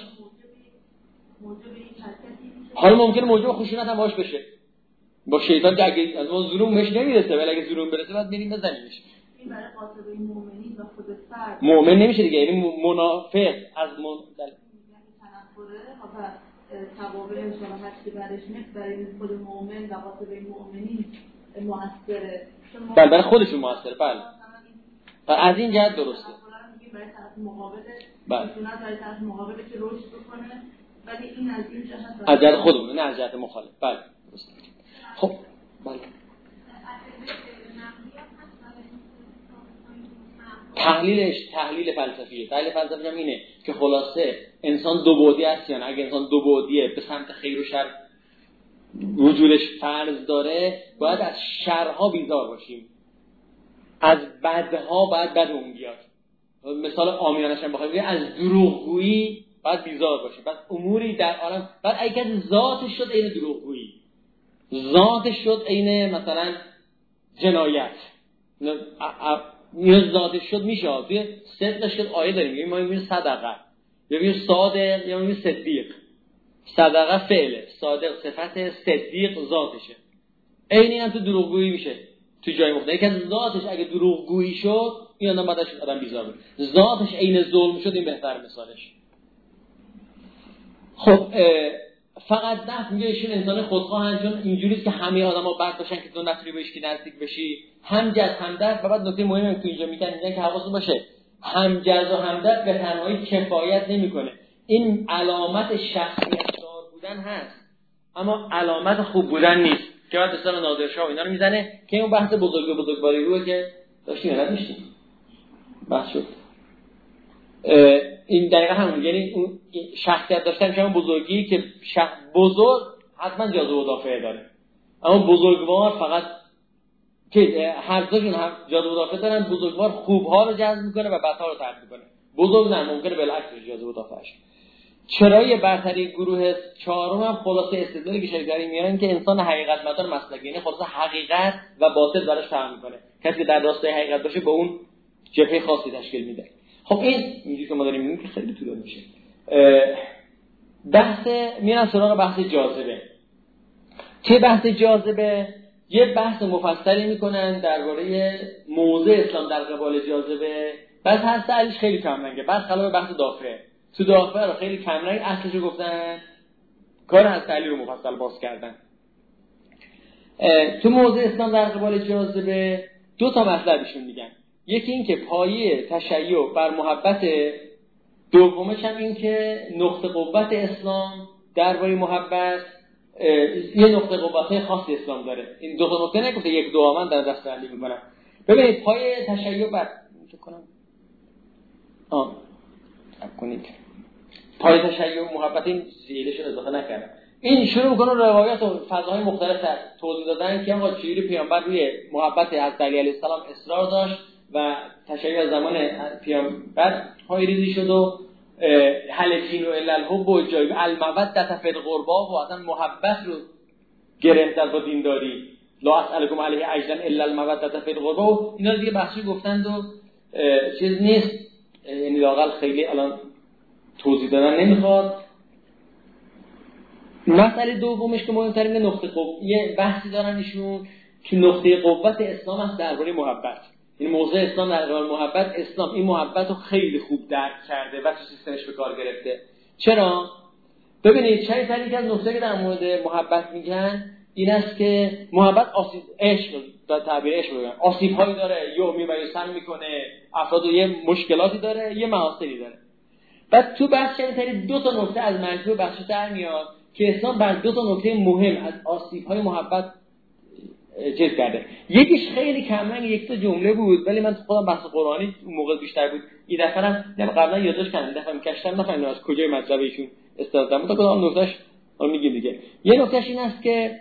A: حالا ممکنه موجب خشونت هم باش بشه با شیطان، که اگه از اون ظلم بهش نمیرسه، ولی اگه ظلم برسه بعد بریم بزنیمش.
C: این برای قاطبه مؤمنین و خود فرد
A: مؤمن نمیشه دیگه، یعنی منافق از تنفره
C: ها توابع مصالحت که برش نیست، برای خود مؤمن و قاطبه مؤمنین مؤثره.
A: بله برای خودشون مؤثره. بله از این جهت درسته.
C: برای طرف مقابل
A: بله
C: میتونه برای طرف مقابل که رشد بکنه، ولی این از این جهت
A: از جهت خودمون نه از جهت مخالف. بله درسته. خب بله تحلیل فلسفیه. تحلیل فلسفی هم اینه که خلاصه انسان دو بعدی است یا نه. اگه انسان دو بعدیه به سمت خیر و شر وجودش فرض داره، باید از شرها بیزار باشیم، از بدها باید بدمون بیاد. مثال عامیانش هم بخوایم بگیم از دروغگویی باید بیزار باشه. بعد اموری در عالم بعد اگه ذاتش شد عین دروغگویی، ذاتش شد عین مثلا جنایت، یه ذاتش شد میشه. توی صدقش شد آیه داریم، ما میگیم صدقه، یا میگیم صادق، یا میگیم صدیق. صدقه فعله، صادق صفت، صدیق ذاتشه. عین هم تو دروغگویی میشه تو جای مختلف. که ذاتش اگه دروغگویی شد این آدم بعدش آدم بیزار بود. ذاتش عین ظلم شد، این بهتر مثالش. خب فقط ده میگه ایشون انسان خودخواهن، چون اینجوریه که همه آدما بد باشن که تو نتونی بهش که نزدیک بشی. همجز همدرد. و بعد نکته مهمی که اینجا میگن که حواستون باشه همجز و همدرد به تنهایی کفایت نمیکنه. این علامت شخصیت‌دار بودن هست، اما علامت خوب بودن نیست. که بعد مثلا نادرشاه اینا رو میزنه که اون بحث بزرگواری روه که داشتیم یا نداشتیم بحث شد. این دقیقا همون، یعنی اون شخصیت داشتن که همون بزرگی که بزرگ حتما جاذبه و دافعه داره، اما بزرگوار فقط که هر دوشون هم جاذبه و دافعه دارن. بزرگوار خوبها رو جذب میکنه و بدها رو طرد میکنه. بزرگ نه، ممکنه بالعکس جاذبه و دافعهش. چرایی برتری گروه چهارم هم خلاصه استدلالی که شریعتی میارن که انسان حقیقت مدار مسلکی، یعنی خلاصه حقیقت و باطل براش فهم میکنه. کسی که در راستای حقیقت باشه با اون جبهه خاصی تشکیل میده. خب این اینجوری که ما داریم میگیم که خیلی طولانی میشه. بحث میرن سراغ بحث جاذبه. چه بحث جاذبه؟ یه بحث مفصلی میکنن درباره موضع اسلام در قبال جاذبه. بس هست علیش خیلی کم رنگه. بس خلاف بحث دافعه. تو دافعه رو خیلی کم رنگ اصلشو گفتن، کار هست علی رو مفصل باز کردن. تو موضع اسلام در قبال جاذبه دو تا مطلبشون میگن. یکی این که پایه تشیع بر محبت، دومش هم این که نقطه قوت اسلام درباره محبت یه نقطه قوت خاصی اسلام داره. این دو تا نکته نگفته یک دو من در دست بندی میکنم. ببینید پایه تشیع بر کنید پایه تشیع محبت، این زیادش رو اضافه نکردم. این شروع میکنه روایات و فضاهای مختلف توضیح دادن که آقا چجوری پیامبر روی محبت از علی علیه السلام اصرار داشت و تشیع از زمان پیامبر پایه‌ریزی شد و حلفین و الا الحب و جای المودة فی القربا و اصلا محبت رو گره زد با دینداری. لا اسالکم علیه اجرا الا المودة فی القربا و اینا دیگه بحثی گفتند و چیز نیست، یعنی لااقل خیلی الان توضیح دادن نمیخواد. مسئله دومش که مهمترین نقطه یه بحثی دارن ایشون که نقطه قوت اسلام است درباره محبت. این موضوع اسلام درباره محبت، اسلام این محبت رو خیلی خوب درک کرده و تو سیستمش به کار گرفته. چرا؟ ببینید چند تا یک از نکته که در مورد محبت میگن این است که محبت عشق در تعبیر عشق میگن آسیب‌هایی داره، یومی و یسن میکنه، افراد یه مشکلاتی داره، یه محاسنی داره. بعد تو بحث چند دو تا نکته از مجموع بحث در میاد که اسلام بر دو تا نکته مهم از آسیب‌های محبت چیز کرده. یکیش خیلی کمرنگ یک تا جمله بود ولی من خودم بحث قرآنی اون موقع بیشتر بود. این دفعه هم قبلا یادداشت کردم، دفعه می‌کشتم نفهمیدم از کجای مطلب ایشون استفاده کردم. تا کدام نکتهش رو میگیم دیگه. یه نکتهش این است که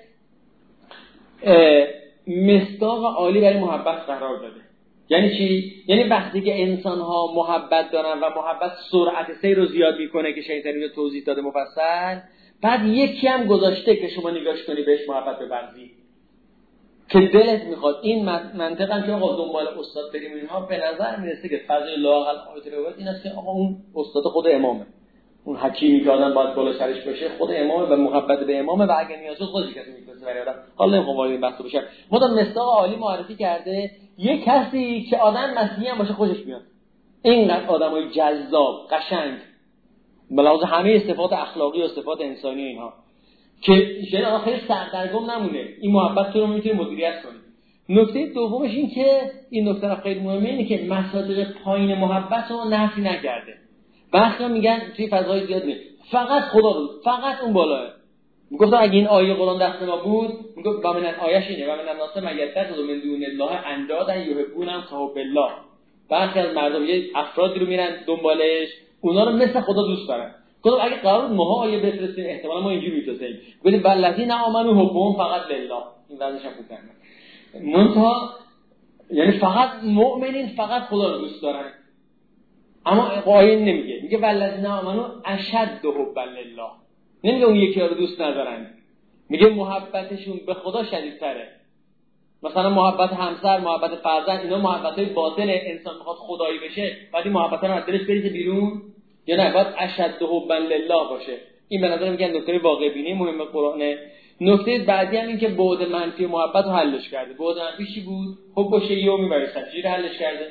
A: مصداق عالی برای محبت قرار داده. یعنی چی؟ یعنی وقتی که انسان‌ها محبت دارن و محبت سرعت سیر رو زیاد میکنه که شیطان اینو توضیح داده مفصل، بعد یکی هم گذاشته که شما نگاش کنی بهش محبت بورزی که دلت میخواد. این منطق هم که آقا دنبال استاد بریم اینها به نظر میرسه که فضای لااقل آیت روایت این است که آقا اون استاد خود امامه، اون حکیمی که آدم باید بالا سرش باشه خود امامه و محبت به امامه و اگه نیاز خودش کسی میفرسته برای آدم. حالا نمیخوام وارد این بحث بشم. مدام مصداق عالی معرفی کرده یک کسی که آدم مسیحی هم باشه خوشش میاد. اینقدر آدمای جذاب، قشنگ، بلاز همه صفات اخلاقی و صفات انسانی اینها که شاید آقا خیلی سردرگم نمونه. این محبت رو میتونی مدیریت کنی. نکته دومش این که این نکته خیلی مهمه اینه که مصادیق پایین محبت رو نفی نکرده. بعضیا میگن توی فضای زیاد میگن فقط خدا بود، فقط اون بالاه. میگفتن اگه این آیه قرآن دست ما بود، میگفت و من آیه‌اش اینه و من الناس میتخذ من دون الله اندادا یحبونهم کحب الله. بعضی از مردم یه افرادی رو میرن دنبالش، اونا رو مثل خدا دوست دارن. گفتم اگه قرار ما آیه بفرستیم احتمالاً ما اینجوری می‌تونیم. گفتیم والذین آمنوا حبهم فقط لله. این وضعش هم خوب کنه. منتها یعنی فقط مؤمنین فقط خدا رو دوست دارن. اما آیه نمیگه، میگه والذین آمنوا اشد حبا لله. نمیگه اون یکی رو دوست ندارن، میگه محبتشون به خدا شدیدتره. مثلا محبت همسر، محبت فرزند، اینا محبتای باطنه. انسان میخواد خدایی بشه بعد این محبت رو از دلش بریزه بیرون یا نه؟ باید اشد حبا لله باشه. این به نظر میگن نکته واقع بینی مهم قرآنه. نکته بعدی هم این که بعد منفی محبت رو حلش کرده. بعد منفی چی بود؟ حب و شیومی برسد. چجوری حلش کرده؟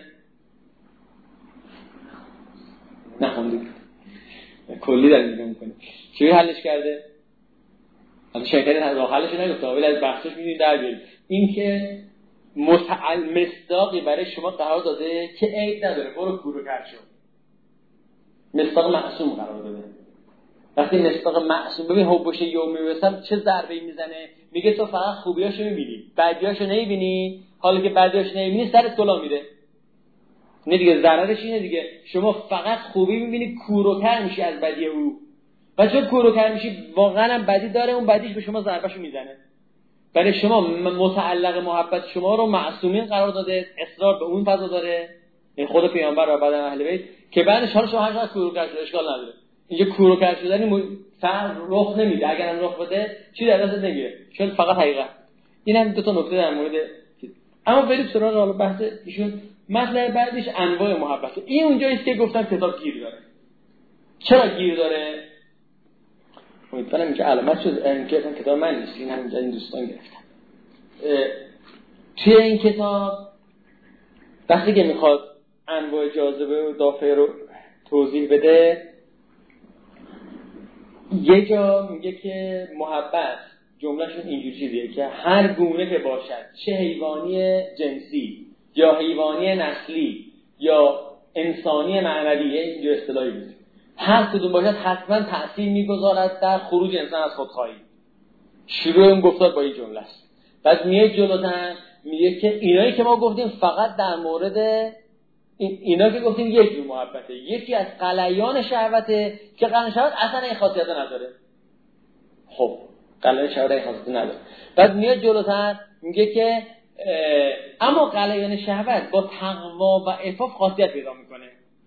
A: نخوندید کلی داریم نگاه میکنیم چجوری حلش کرده؟ حالا شرکتی راه حلش نگفته ولی از بحثش میدونید در بیاریم. این که مصداقی برای شما قرار داده که عیب نداره، برو کورو کرد شو. مصداق معصوم قرار داده. وقتی مصداق معصوم، ببین حبوش یومی برسد چه ضربه‌ای میزنه. میگه تو فقط خوبیاشو میبینی، بدیاشو نمیبینی. حالا که بدیاشو نمیبینی سرت کلا میره. نه دیگه ضررش اینه دیگه. شما فقط خوبی میبینی، کوروکر میشی از بدی او. و چون کوروکر میشی واقعا هم بدی داره، اون بدیش به شما ضربهشو میزنه. برای شما متعلق محبت شما رو معصومین قرار داده، اصرار به اون فضا داره. این خود پیامبر و بعد اهل بیت که بعدش حالا شما هر وقت کوروکر شده اشکال نداره. اینجا کوروکر شدن فرق رخ نمیده. اگر هم رخ بده چی در دست نمیگیره، چون فقط حقیقت. این هم دو تا نکته در مورد. اما بریم سراغ حالا بحث ایشون. مطلب بعدش انواع محبت. این اونجاییه که گفتم کتاب گیر داره. چرا گیر داره؟ امیدوارم اینجا علامت شد اینکه کتاب من نیست، این همینجا این دوستان گرفتن. توی این کتاب وقتی که میخواد انواع جاذبه و دافعه رو توضیح بده، یه جا میگه که محبت جملهشون اینجوری چیزیه که هر گونه که باشد، چه حیوانی جنسی یا حیوانی نسلی یا انسانی معنوی، اینجا اصطلاحی بود، هر کدوم باشد حتما تأثیر میگذارد در خروج انسان از خودخواهی. شروع اون گفتار با این جمله است. بعد میاد جلوتر میگه که اینایی که ما گفتیم فقط در مورد اینا که گفتیم یک جور محبته، یکی از غلیان شهوته که غلیان شهوت اصلا این خاصیت نداره. خب غلیان شهوت این خاصیت نداره. بعد میاد جلوتر میگه که اما غلیان شهوت با تقوا و عفاف خاصیت پیدا میکنه.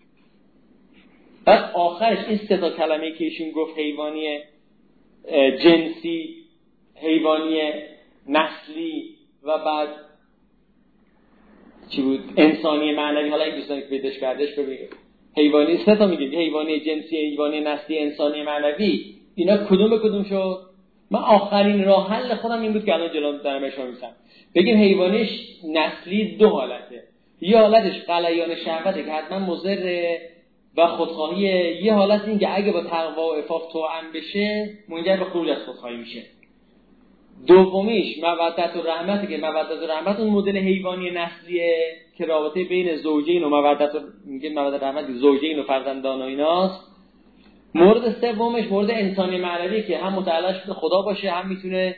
A: بعد آخرش این سه تا کلمه که ایشون گفت، حیوانی جنسی، حیوانی نسلی و بعد چی بود؟ انسانی معنوی. حالا این دوستانی که پیداش کردش ببینید حیوانی سه تا میگه، حیوانی جنسی، حیوانی نسلی، انسانی معنوی. اینا کدوم به کدوم شد؟ من آخرین راه حل خودم این بود که الان جلو دارم بهشون میگم. بگیم حیوانیش نسلی دو حالته. یه حالتش غلیان شهوته که حتما مضر و خودخواهی، یه حالت این که اگه با تقوا و عفاف توأم بشه منجر به خروج از خودخواهی میشه. دومیش مودت و رحمته که مودت و رحمت اون مدل حیوانی نسلیه که رابطه بین زوجین و مودت و میگه مودت و رحمت زوجین و فرزندان و ایناست. مورد سومش مورد انسانی معنوی که هم متعلق به خدا باشه، هم میتونه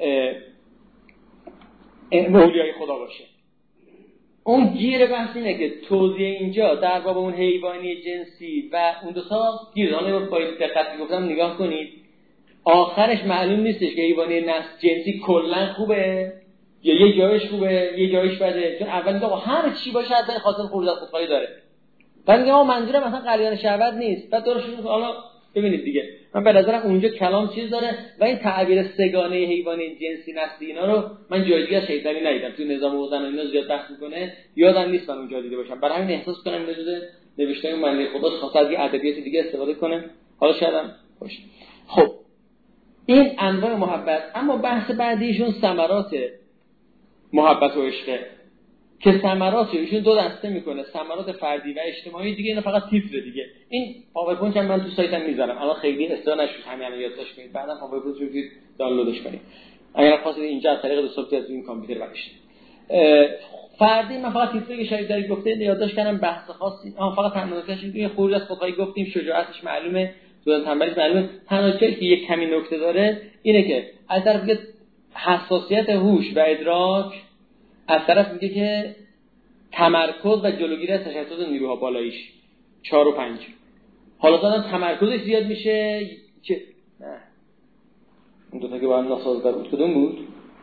A: اولیای خدا باشه. اون گیر بحث اینه که توضیح اینجا در باب اون حیوانی جنسی و اون دو تا گیر، حالا با دقت گفتم نگاه کنید، آخرش معلوم نیستش که حیوانی جنسی کلا خوبه یا یه جایش خوبه یه جایش بده، چون اول میگه هر چی باشه حتی خاصه خروج از خودخواهی داره. بعد میگه منظورم مثلا غلیان شهوت نیست. بعد درش حالا ببینید دیگه، من به نظرم اونجا کلام چیز داره و این تعبیر سگانه حیوانی جنسی نسلی اینا رو من جای دیگه شیطانی ندیدم. تو نظام وزن و اینا زیاد بحث میکنه، یادم نیست من اونجا دیده باشم. برای همین احساس کنم این جزء نوشته‌های معنی خداست، خاصه از ادبیات دیگه استفاده کنه. حالا شاید هم باشه. خب این انواع محبت. اما بحث بعدیشون ثمرات محبت و عشق که ثمرات ایشون دو دسته میکنه، ثمرات فردی و اجتماعی. دیگه اینا فقط تیتر دیگه. این پاورپوینت هم من تو سایتم میذارم، الان خیلی استفاده نشد، همین یادداشت کنید، بعدم پاورپوینت رو دانلودش کنید اگر خواستید اینجا از طریق دسکتاپ از این کامپیوتر بکشید. فردی من فقط تیتری که شاید دارید گفته یادداشت کردم، بحث خاصی فقط تمریناتش این خروج از خودخواهی گفتیم، شجاعتش معلومه، تو تنبلیش معلومه. تنها چیزی که یک کمی نکته داره اینه که از طرف دیگه حساسیت هوش و ادراک، از طرف میگه که تمرکز و جلوگیری از تشتت نیروها بالاییش 4 و 5. حالا دادم تمرکزش زیاد میشه که نه اون دو تا که با هم ناسازگار بود کدوم بود؟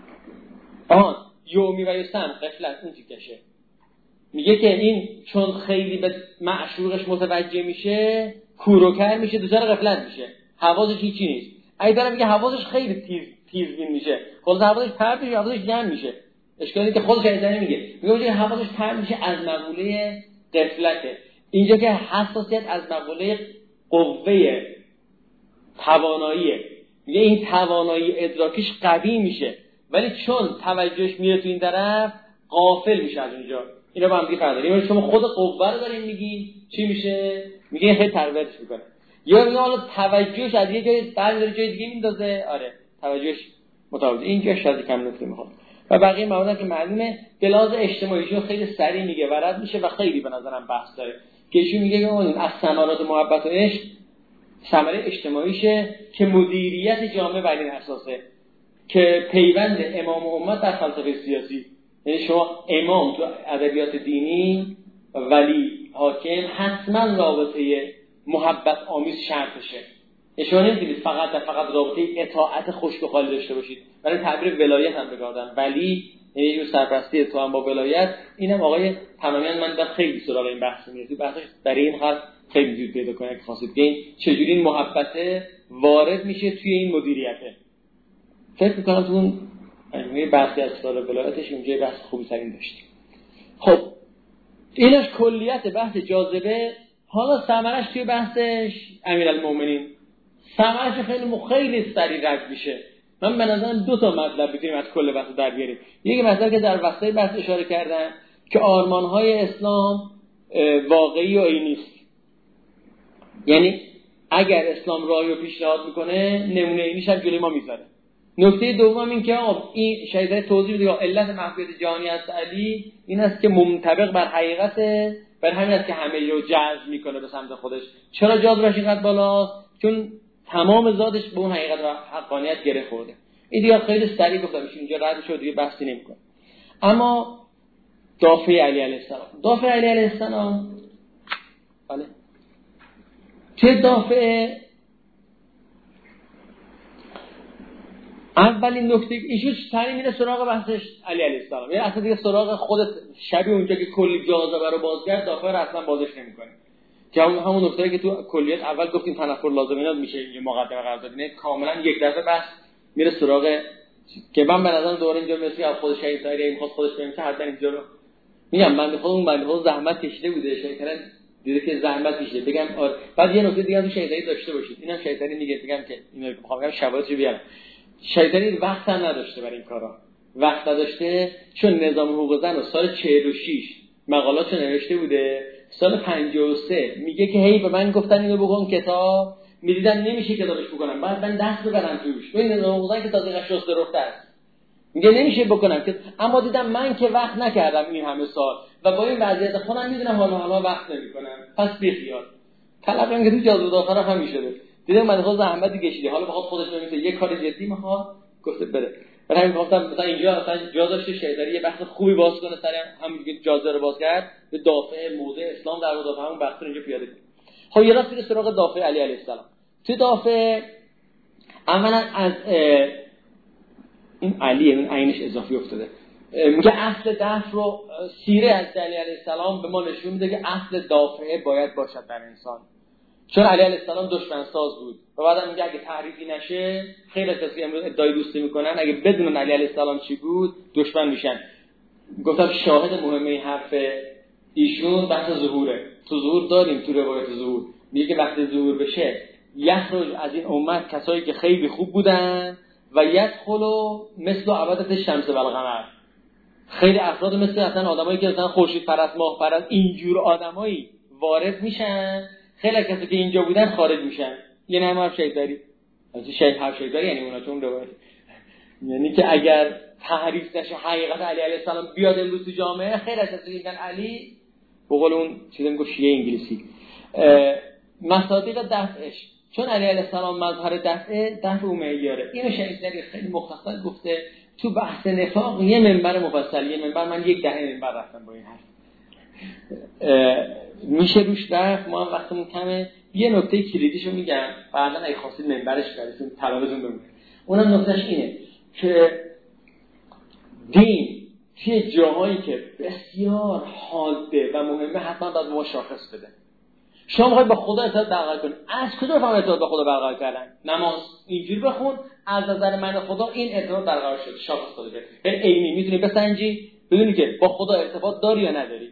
A: یومی و یسم غفلت اون تیکشه. میگه که این چون خیلی به معشوقش متوجه میشه کوروکر میشه، دوچار غفلت میشه، حواسش هیچی نیست. اگه دارم میگه حواسش خیلی تیزبین میشه، خلاص حواسش پرت میشه، حواسش جمع میشه. اشکالی که خودش ایزنی میگه حواسش پرت میشه از مقوله غفلته. اینجا که حساسیت از مقوله قوه تواناییه، میگه این توانایی ادراکیش قوی میشه ولی چون توجهش میره تو این طرف غافل میشه از اونجا. اینا با هم دیگه فرق داره. یعنی شما خود قوه رو دارین میگی چی میشه؟ میگه خیلی تربیتش میکنه. یا میگه حالا توجهش از یه جای بعد جای دیگه میندازه. آره توجهش متفاوته. اینجا شاید کم نکته میخوام. و بقیه موارد که معلومه بلاز اجتماعیشو خیلی سریع میگه ورد میشه و خیلی به نظرم بحث داره که ایشون میگه اون از ثمرات محبت و عشق ثمره اجتماعیشه که مدیریت جامعه بر این اساسه که پیوند امام و امت در فلسفه سیاسی. یعنی شما امام تو ادبیات دینی ولی حاکم حتما رابطه محبت آمیز شرطشه. شما نمیتونید فقط رابطه اطاعت خشک و خالی داشته باشید. برای تعبیر ولایت هم بگردن ولی یعنی یه سرپرستی تو هم با ولایت. اینم آقای تماما من در خیلی سراغ این بحث میاد. تو بحثش برای این حرف خیلی زود پیدا کنه که خواستید که چجوری این محبت وارد میشه توی این مدیریته. فکر می‌کنم تو اون مجموعه بحثی از سراغ ولایتش اونجا بحث خوبی ترین داشتیم. خب اینش کلیت بحث جاذبه. حالا ثمرش توی بحثش امیرالمومنین ثمرش خیلی سریع رد میشه. من به نظرم دو تا مطلب میتونیم از کل بحث در بیاریم. یکی مطلب که در وسط بحث اشاره کردم که آرمان‌های اسلام واقعی و عینی است. یعنی اگر اسلام راهی رو پیشنهاد میکنه نمونه عینیش هم جلوی ما میذاره. نکته دوم این که این شایده توضیح بده علت محبوبیت جهانی از علی این است که منطبق بر حقیقته، بر همین است که همه رو جذب میکنه به سمت خودش. چرا جاذبش اینقدر بالاست؟ چون تمام ذاتش به اون حقیقت و حقانیت گره خورده. این دیگه خیلی سریع گفتم اینجا رد شد دیگه بحثی نمی‌کنم. اما دافع علی علیه السلام بله چه دافع اولین نکته ایشون ترین میره سراغ بحثش علی علیه السلام. یعنی اصلا دیگه سراغ خودت شبیه اونجا که کلی جاذبه رو بازگرد دافع رو اصلا بازش نمی‌کنه. که همون نکته‌ای که تو کلیت اول گفتیم تنفر لازم اینا میشه یه مقدمه قرار دادین کاملا یک دفعه بحث میره سراغ که من به نظرم دوباره اینجا مثل از خودش شهید تایری این خواست خودش ببینه حتما اینجا رو میگم بنده خود زحمت کشیده بوده شیطان دیده که زحمت کشیده بگم بعد یه نکته دیگه هم تو شهیدایی داشته باشید. اینم شیطانی میگه بگم که اینا رو میخوام شواهدش بیارم. شیطانی وقت هم نداشته برای این کارا، وقت نداشته چون نظام حقوق زن رو سال 46 مقالاتو نوشته بوده، سال 53 میگه که هی به من گفتن اینو بکن کتاب، میدیدم نمیشه کتابش بکنم، بعد من دست ببرم توش، این نظام حقوق زن که تازه شسته رفته است، میگه نمیشه بکنم که، اما دیدم من که وقت نکردم این همه سال و با این وضعیت خودم میدونم حالا وقت نمیکنم، پس بیخیال. طلبم که تو جاذبه داخل هم میشه، دیدم من خود زحمتی کشیدی، حالا بخواد خودش بمیره یه کار جدی میخواد، گفته بره. برای همین گفتم مثلا اینجا مثلا جا داشته شیطانی یه بحث خوبی باز کنه، سر هم جاذبه رو باز کرد به دافع موضع اسلام در دافع همون بحث رو اینجا پیاده کنه. خب یه راست میره سراغ دافع علی علیه السلام. تو دافع اولا از این علی این عینش اضافی افتاده، میگه اصل دفع رو سیره از علی علیه السلام به ما نشون میده که اصل دافعه باید باشد در انسان، چون علی علیه السلام دشمن ساز بود و بعدم میگه اگه تعریفی نشه، خیلی کسی امروز ادعای دوستی میکنن اگه بدونن علی علیه السلام چی بود دشمن میشن. گفتم شاهد مهمه حرف ایشون بحث ظهوره، تو ظهور داریم، تو روایت ظهور میگه که وقتی ظهور بشه یخرج از این امت کسایی که خیلی خوب بودن و یدخلوا مثل عبادت شمس و القمر، خیلی افراد مثل اصلا آدمایی که مثلا خورشید پرست ماه پرست اینجور آدمایی وارد میشن، خیلی کسی که اینجا بودن خارج میشن. یه نمه حرف شیطانی، از حرف شیطانی یعنی اونا چون روایت، یعنی که اگر تحریف نشه حقیقت علی علیه السلام بیاد امروز تو جامعه، خیلی کسی میگن علی به قول اون چیزی میگه شیعه انگلیسی مصادیق دفعش، چون علی علیه السلام مظهر دفع او معیاره. اینو شیطانی خیلی مختصر گفته تو بحث نفاق، یه منبر مفصل، یه منبر من 10 منبر رفتم با این حرف میشه روش رفت. ما هم وقتمون کمه، یه نکته کلیدیشو میگم بعدا اگه خواستید منبرش برسیم طلبتون بمونه. اونم نکتهش اینه که دین توی جاهایی که بسیار حاده و مهمه حتما باید ما شاخص بده. شما میخواید با خدا ارتباط برقرار کنید، از کجا بفهمید ارتباط با خدا برقرار کردن؟ نماز اینجوری بخون از نظر من خدا این ارتباط برقرار شد، شاخص داده بده. عینی میتونی بسنجی بدونی که با خدا ارتباط داری یا نداری.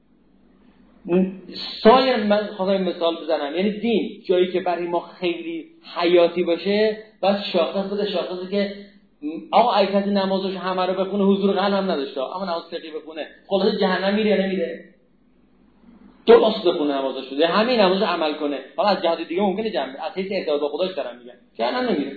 A: سایر من خواستم مثال بزنم، یعنی دین جایی که برای ما خیلی حیاتی باشه بس شاخص بده، شاخصی که آقا اگه کسی نمازش همه رو بخونه حضور قلب هم نداشته، اما نماز فقهی بخونه خلاص جهنم میره یا نمیره؟ درست بخونه نمازش بده، همین نمازش عمل کنه، حالا از جهت دیگه ممکنه جنبه از حیث ارتباط با خداش دارن میگن جهنم نمیره.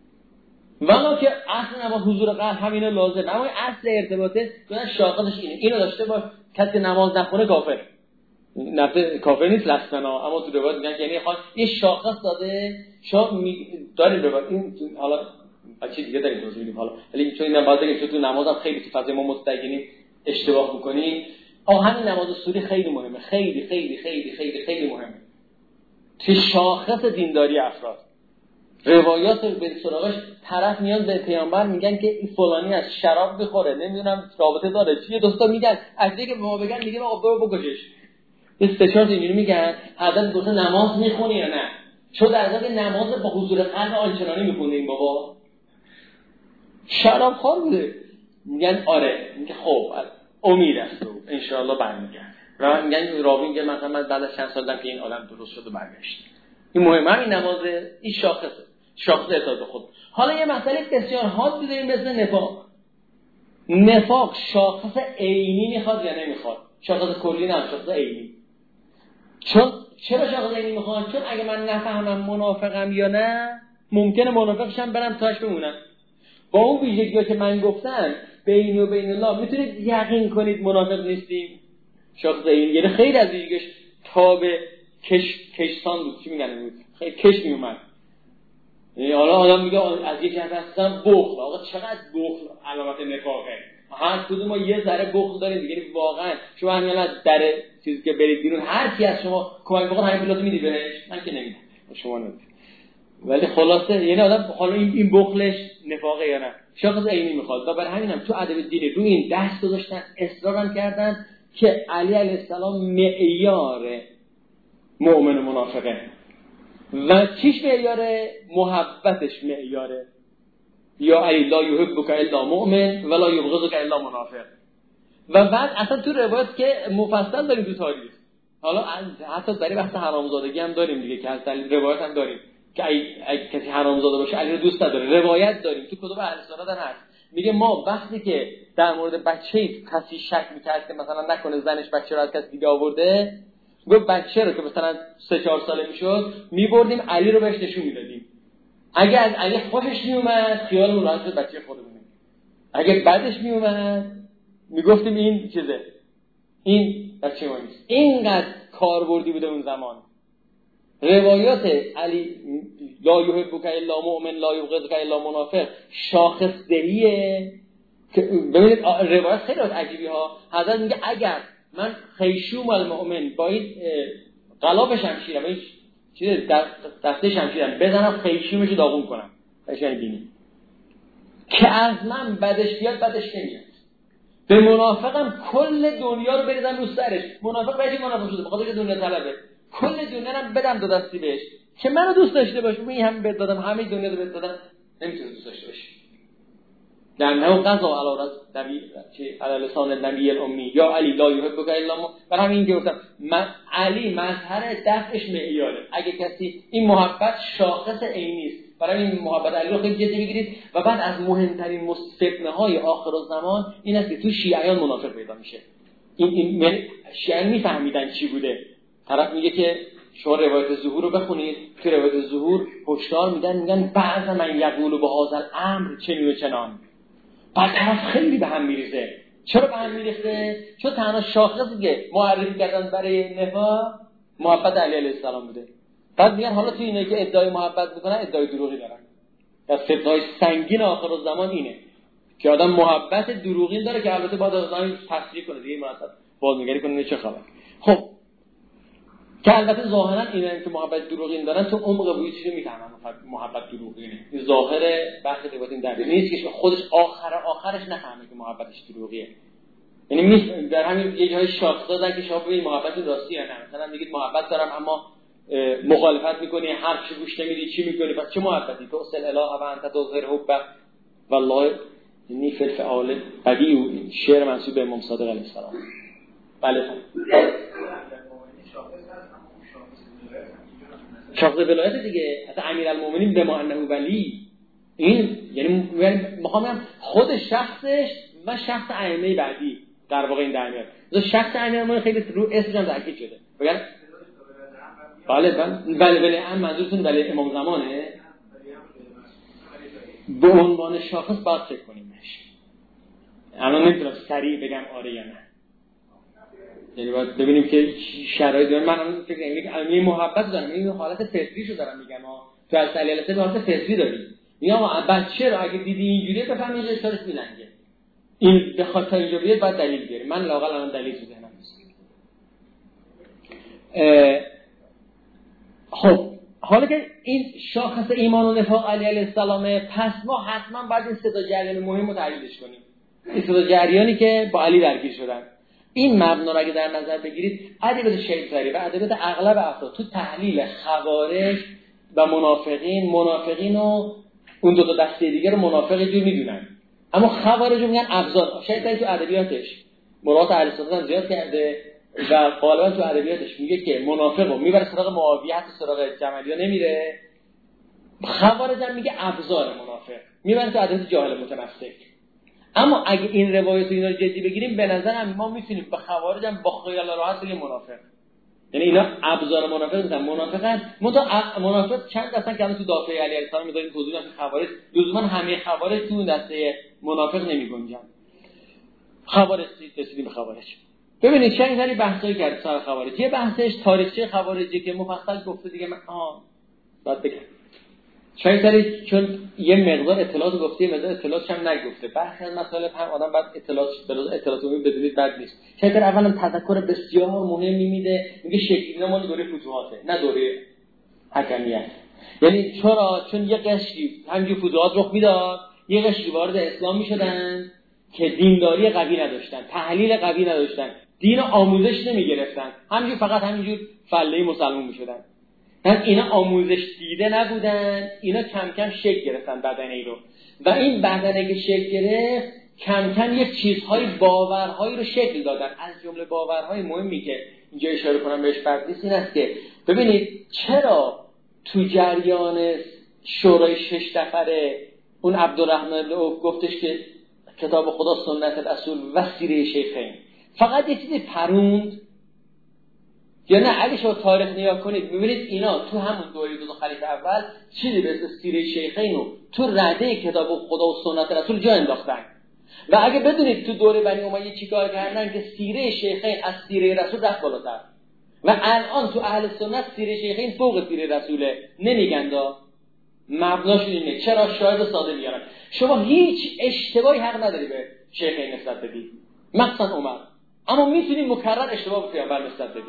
A: ولی که اصل نماز حضور قلب همینه لازم، اما اصل ارتباطه چون شاخصش اینو داشته باش. کسی نماز نخونه کافر، نفته کافر نیست لسنا، اما تو روایت میگن که یعنی خواهد یه شاخص داده داریم روایت این حالا چیز دیگه داریم توضیح میدیم حالا، ولی چون اینم باید بگیم تو نمازم خیلی تو فضای ما مستقیمیم اشتباه میکنیم. همین نماز سوری خیلی مهمه، خیلی خیلی خیلی خیلی خیلی مهمه تو شاخص دینداری افراد. روایات به سراغش طرف میاد به پیامبر میگن که این فلانی از شراب میخوره، نمیدونم رابطه داره چیه، دوستا میگن از دیگه به ما بگن میگیم آقا برو بکشش. استشار اینجوری میگن حضرت گفته نماز میخونی یا نه؟ چون در واقع نماز با حضور قلب آنچنانی میخونه این بابا شراب خوار بوده. میگن آره، میگه خب امید است و ان شاء الله برمیگرده. میگن راوی میگه مثلا من بعد از چند سال دیدم که این آدم درست شد و برگشت. این مهمه، این نماز این شاخص ارتباط به خود. حالا یه مسئله بسیار حاد داریم مثل نفاق. نفاق شاخص عینی میخواد یا نمیخواد؟ شاخص کلی نه، شاخص عینی. چون چرا شاخص عینی میخواد؟ چون اگه من نفهمم منافقم یا نه ممکنه منافقشم برم تاش بمونم. با اون ویژگی‌ها که من گفتم بینی و بین الله میتونید یقین کنید منافق نیستیم. شاخص عینی یعنی خیلی از ویژگیش تاب کشسان بود، چی میگن بود؟ خیلی کش میومد. یعنی حالا آدم میگه از یک جهت هستم بخل، آقا چقدر بخل علامت نفاقه. هر کدوم ما یه ذره بخل داریم دیگه، واقعا شما همین از در چیزی که برید بیرون هر کی از شما کمک بخواد همین پلاس میدی بهش، من که نمیدم شما نمیدید. ولی خلاصه یعنی آدم حالا این بخلش نفاقه یا نه شاخص عینی میخواد. و برای همینم تو ادب دینی روی این دست گذاشتن، اصرارم کردن که علی علیه السلام معیار مؤمن و منافقه و چیش معیاره؟ محبتش معیاره. یا علی لا یحبک الا مؤمن ولا یبغضک الا منافق. و بعد اصلا تو روایت که مفصل داریم تو تاریخ، حالا حتی برای بحث حرامزادگی هم داریم دیگه که اصلا روایت هم داریم که اگه کسی حرامزاده باشه علی رو دوست نداره. روایت داریم تو کتب اهل سنت هم هست، میگه ما وقتی که در مورد بچه‌ای کسی شک می‌کرد که مثلا نکنه زنش بچه رو از کسی دیگه آورده، گفت بچه رو که مثلا 3-4 ساله میشد می‌بردیم علی رو بهش نشون میدادیم. اگه از علی خوشش میومد خیالمون راحت بود بچه خودمونه، اگه بعدش میومد میگفتیم این چیزه، این بچه ما نیست. اینقدر کاربردی بوده اون زمان. روایات علی لا یحبک الا مؤمن لا یبغضک الا منافق شاخص دهیه که ببینید روایت خیلی عجیبی ها. حضرت میگه اگر من خیشوم المؤمن با این غلاف شمشیرم، این چیز دسته شمشیرم بزنم خیشومش رو داغون کنم، قشنگ بینی که از من بدش بیاد بدش نمیاد. به منافقم کل دنیا رو بریزم رو سرش. منافق بهش منافق شده بخاطر که دنیا طلبه، کل دنیا رو بدم دو دستی بهش که منو دوست داشته باشه. من این هم بهت دادم، همه دنیا رو بهت دادم، نمیتونه دوست داشته باشه. در نوع قضا علی راس نبی چه علی لسان النبی الامی یا علی لا یحبک الا ما. برای همین که گفتم علی مظهر دفعش معیاره. اگه کسی این محبت شاخص عینی است، برای این محبت علی رو خیلی جدی بگیرید. و بعد از مهمترین فتنه‌های آخرالزمان این است که تو شیعیان منافق پیدا میشه. این شیعیان میفهمیدن چی بوده. طرف میگه که شما روایت ظهور رو بخونید، تو روایت ظهور هشدار میگن بعض من یقول به هذا الامر چنین و چنان. بعد طرف خیلی به هم میریزه. چرا به هم میریزه؟ چون تنها شاخصی که معرفی کردن برای نفاق محبت علی علیه السلام بوده. بعد میگن حالا تو اینایی که ادعای محبت میکنن ادعای دروغی دارن. در فتنه‌های سنگین آخرالزمان اینه که آدم محبت دروغین داره که البته باید آدم تصدیق کنه دیگه، مناسب بازنگری کنه چه خبر. خب که البته ظاهرا اینه که محبت دروغین دارن، تو عمق وجودش رو میفهمن محبت دروغینه. این ظاهر بحث دیگه این در نیست که خودش آخرش نفهمه که محبتش دروغیه. یعنی در همین یه جای شاخص دادن که شما ببینید محبت راستی یا نه. مثلا میگید محبت دارم اما مخالفت میکنی، حرفش گوش نمیدی، چی میکنی؟ پس چه محبتی؟ تو اصل اله و انت تظهر حب والله انی فی الفعال بدیع. شعر منسوب به امام صادق علیه السلام. بله شخص ولایت دیگه. حتی امیرالمومنین به ما انه ولی، این یعنی میخوام خود شخصش و شخص ائمه بعدی در واقع این در میاد. شخص امیرالمومنین خیلی رو اسمش هم تاکید شده. بگن بله هم منظورتون بله امام زمانه. به عنوان شاخص باید چک کنیمش. الان نمیتونم سریع بگم آره یا نه. یعنی باید ببینیم که شرایط داره. من الان فکر کنم یه محبت دارم، این حالت فطریشو دارم میگم. تو از دلالت به حالت فطری داریم. میگم بچه رو اگه دیدی اینجوریه بفهمید اشکالش میلنگه. این به خاطر اینجا بیاد باید دلیل بیاریم. من لااقل الان دلیل تو ذهنم نیست. خب حالا که این شاخص ایمان و نفاق علی علیه السلامه، پس ما حتما باید این صدا جریان مهم رو تحلیلش کنیم. این صدا جریانی که با علی درگیر شدن. این مبنا رو اگه در نظر بگیرید، ادبیات شیعی و ادبیات اغلب افراد تو تحلیل خوارج و منافقین و اون دو تا دسته دیگه رو منافق جور میدونن، اما خوارج رو میگن ابزار. شیعی تو ادبیاتش مراد اهل سنت زیاد کرده و غالبا تو ادبیاتش میگه که منافق رو میبره سراغ معاویه، حتی سراغ جمالیا نمیره. خوارج هم میگه ابزار منافق میبره تو ادبیات جاهل متمسک. اما اگه این روایت و اینا رو جدی بگیریم، به نظرم ما میتونیم به خوارج هم با خیال راحت بگیم منافق. یعنی اینا ابزار منافق نیستن، منافقن. منافق چند دستن که الان تو دافع علی علیه السلام میذاریم توضیح میدن. خوارج لزوما همه خوارج تو اون دسته منافق نمیگنجن. خوارج رسیدیم به خوارج. ببینید چند تا بحثایی کرد سر خوارج. یه بحثش تاریخچه خوارجی که مفصل گفته دیگه. من بعد بگم شاید چون یه مقدار اطلاعات گفته، یه مقدار اطلاعاتش هم نگفته. برخی از مسائل هم آدم بعد اطلاعات رو بدونید بد نیست. شاید اولا تذکر بسیار مهمی میده، میگه شکلینا مال دوره فتوحاته نه دوره حکمیت. یعنی چون یه قشری همینجور فتوحات رخ میداد، یه قشری وارد اسلام میشدن که دینداری قوی نداشتن، تحلیل قوی نداشتن، دین آموزش نمیگرفتن، همینجور فقط همینجور فله مسلمان میشدن. پس اینا آموزش دیده نبودن، اینا کم کم شکل گرفتن بدنه رو. و این بدنه که شکل گرفت کم کم یک چیزهای باورهایی رو شکل دادن. از جمله باورهای مهمی که اینجا اشاره کنم بهش فرض نیست این است که ببینید چرا تو جریان شورای 6 نفره اون عبدالرحمن بن عوف گفتش که کتاب خدا، سنت رسول و سیره شیخین، فقط یه چیزی پروند. یا نه اگه شما تاریخ نگاه کنید میبینید اینا تو همون دوره دو خلیفه اول چیزی به اسم سیره شیخین رو تو رده کتاب خدا و سنت رسول جا انداختن. و اگه بدونید تو دوره بنی امیه چیکار کردن که سیره شیخین از سیره رسول رفت بالاتر و الان تو اهل سنت سیره شیخین فوق سیره رسوله نمیگن دا. مبناش اینه. چرا؟ شاهد و ساده میارن. شما هیچ اشتباهی حق نداری به شیخین نسبت بدی، مخصوصا عمر، اما میتونی مکرر اشتباه به پیامبر نسبت بدی.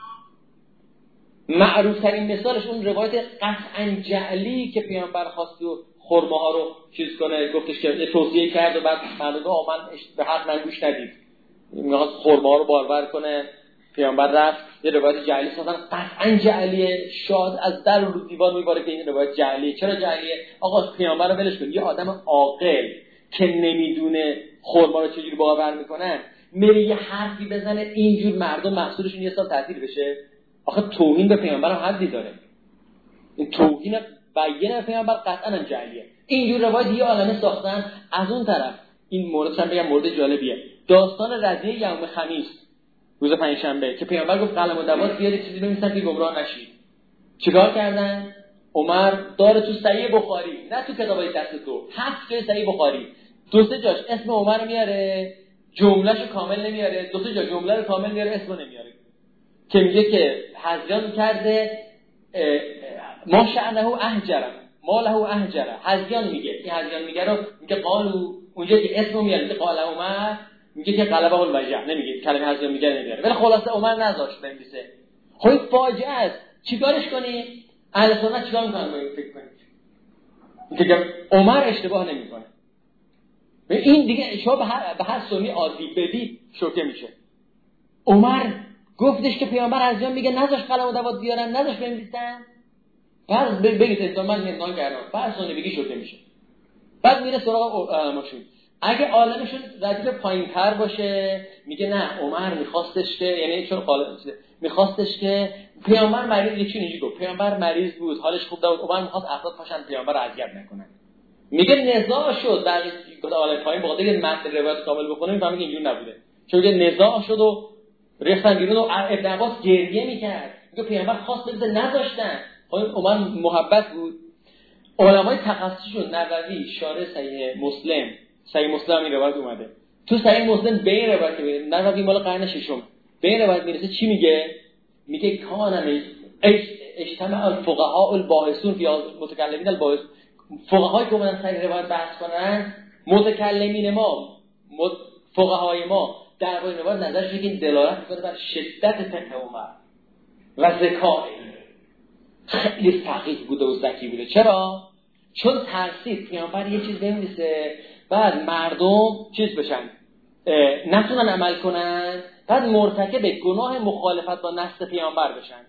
A: معروف ترین مثالش اون روایت قطعا جعلی که پیامبر خواست و خرماها رو چیز کنه، گفتش که توصیه کرد و بعد مردم من به حق نگوش ندید، میخواست خرماها رو بارور کنه، پیامبر رفت یه روایت جعلی سازن قطعا جعلیه، شاد از در رو دیوار میباره که این روایت جعلیه. چرا جعلیه؟ آقا پیامبر رو ولش کن. یه آدم عاقل که نمیدونه خرما رو چجوری باور میکنن میره یه حرفی بزنه اینجور مردم محصولشون یه سال تعطیل بشه؟ آخه توهین به پیامبر هم حدی داره. این توهین بیان به پیامبر قطعا هم جعلیه. اینجور روایت یه عالمه ساختن. از اون طرف این موردش هم بگم مورد جالبیه، داستان رضیه یوم خمیس، روز پنجشنبه، که پیامبر گفت قلم و دوات بیاد چیزی بنویسن که گمراه نشید. چیکار کردن؟ عمر داره تو صحیح بخاری، نه تو کتابای دست تو، 7 جای صحیح بخاری 2-3 جاش اسم عمر میاره، جملهشو کامل نمیاره، 2-3 جا جمله رو کامل میاره، اسمو نمیاره، که میگه که هذیان کرده ما شأنه احجره ما له احجره. هذیان میگه، این هذیان میگه رو میگه قالو، اونجا که اسمو میاره میگه قال عمر، میگه که غلبه الوجع، نمیگه کلمه هذیان میگه نمیاره، ولی خلاصه عمر نذاشت بنویسه. خب فاجعه است. چیکارش کنی؟ اهل سنت چیکار میکنن؟ باید فکر کنید که عمر اشتباه نمیکنه. این دیگه شما به هر سنی عادی بدی شوکه میشه. عمر گفتش که پیامبر هذیان میگه نذاش قلم و دوات بیارن، نذاش بنویسن. فرض بگید انسان من نگاه کردم، فرض کنید بگی شوکه میشه. بعد میره سراغ عالمشون. اگه عالمشون ردیف پایین‌تر باشه میگه نه عمر میخواستش که، یعنی چون میخواستش که پیامبر مریض، یکی اینجوری گفت پیامبر مریض بود حالش خوب نبود، عمر میخواست افراد پاشن پیامبر رو اذیت نکنن. میگه نزاع شد، بقیه گفت عالم پایین با خاطر متن روایت کامل بخونه میفهمه که اینجوری نبوده، چون میگه نزاع شد و ریختن بیرون و ابن عباس گریه میکرد، میگه پیامبر خواست بده نذاشتن. عمر محبت بود. علمای تخصصیشون نووی شارح صحیح مسلم این روایت اومده تو صحیح مسلم، به این روایت میگه نووی مال قرن ششم، به این روایت میرسه چی میگه؟ میگه کانم اجتماع الفقهاء الباحثون فی متکلمین الباحث، فقهایی که اومدن صحیح روایت بحث کنن، متکلمین ما، فقهای ما درباره روایت نظرش میگه دلالت میکنه بر شدت فقه عمر و ذکاء، خیلی فقیه بوده و ذکی بوده. چرا؟ چون ترسید پیامبر یه چیز بنویسه بعد مردم چیز بشن نتونن عمل کنن، بعد مرتکب گناه مخالفت با نص پیامبر بشن.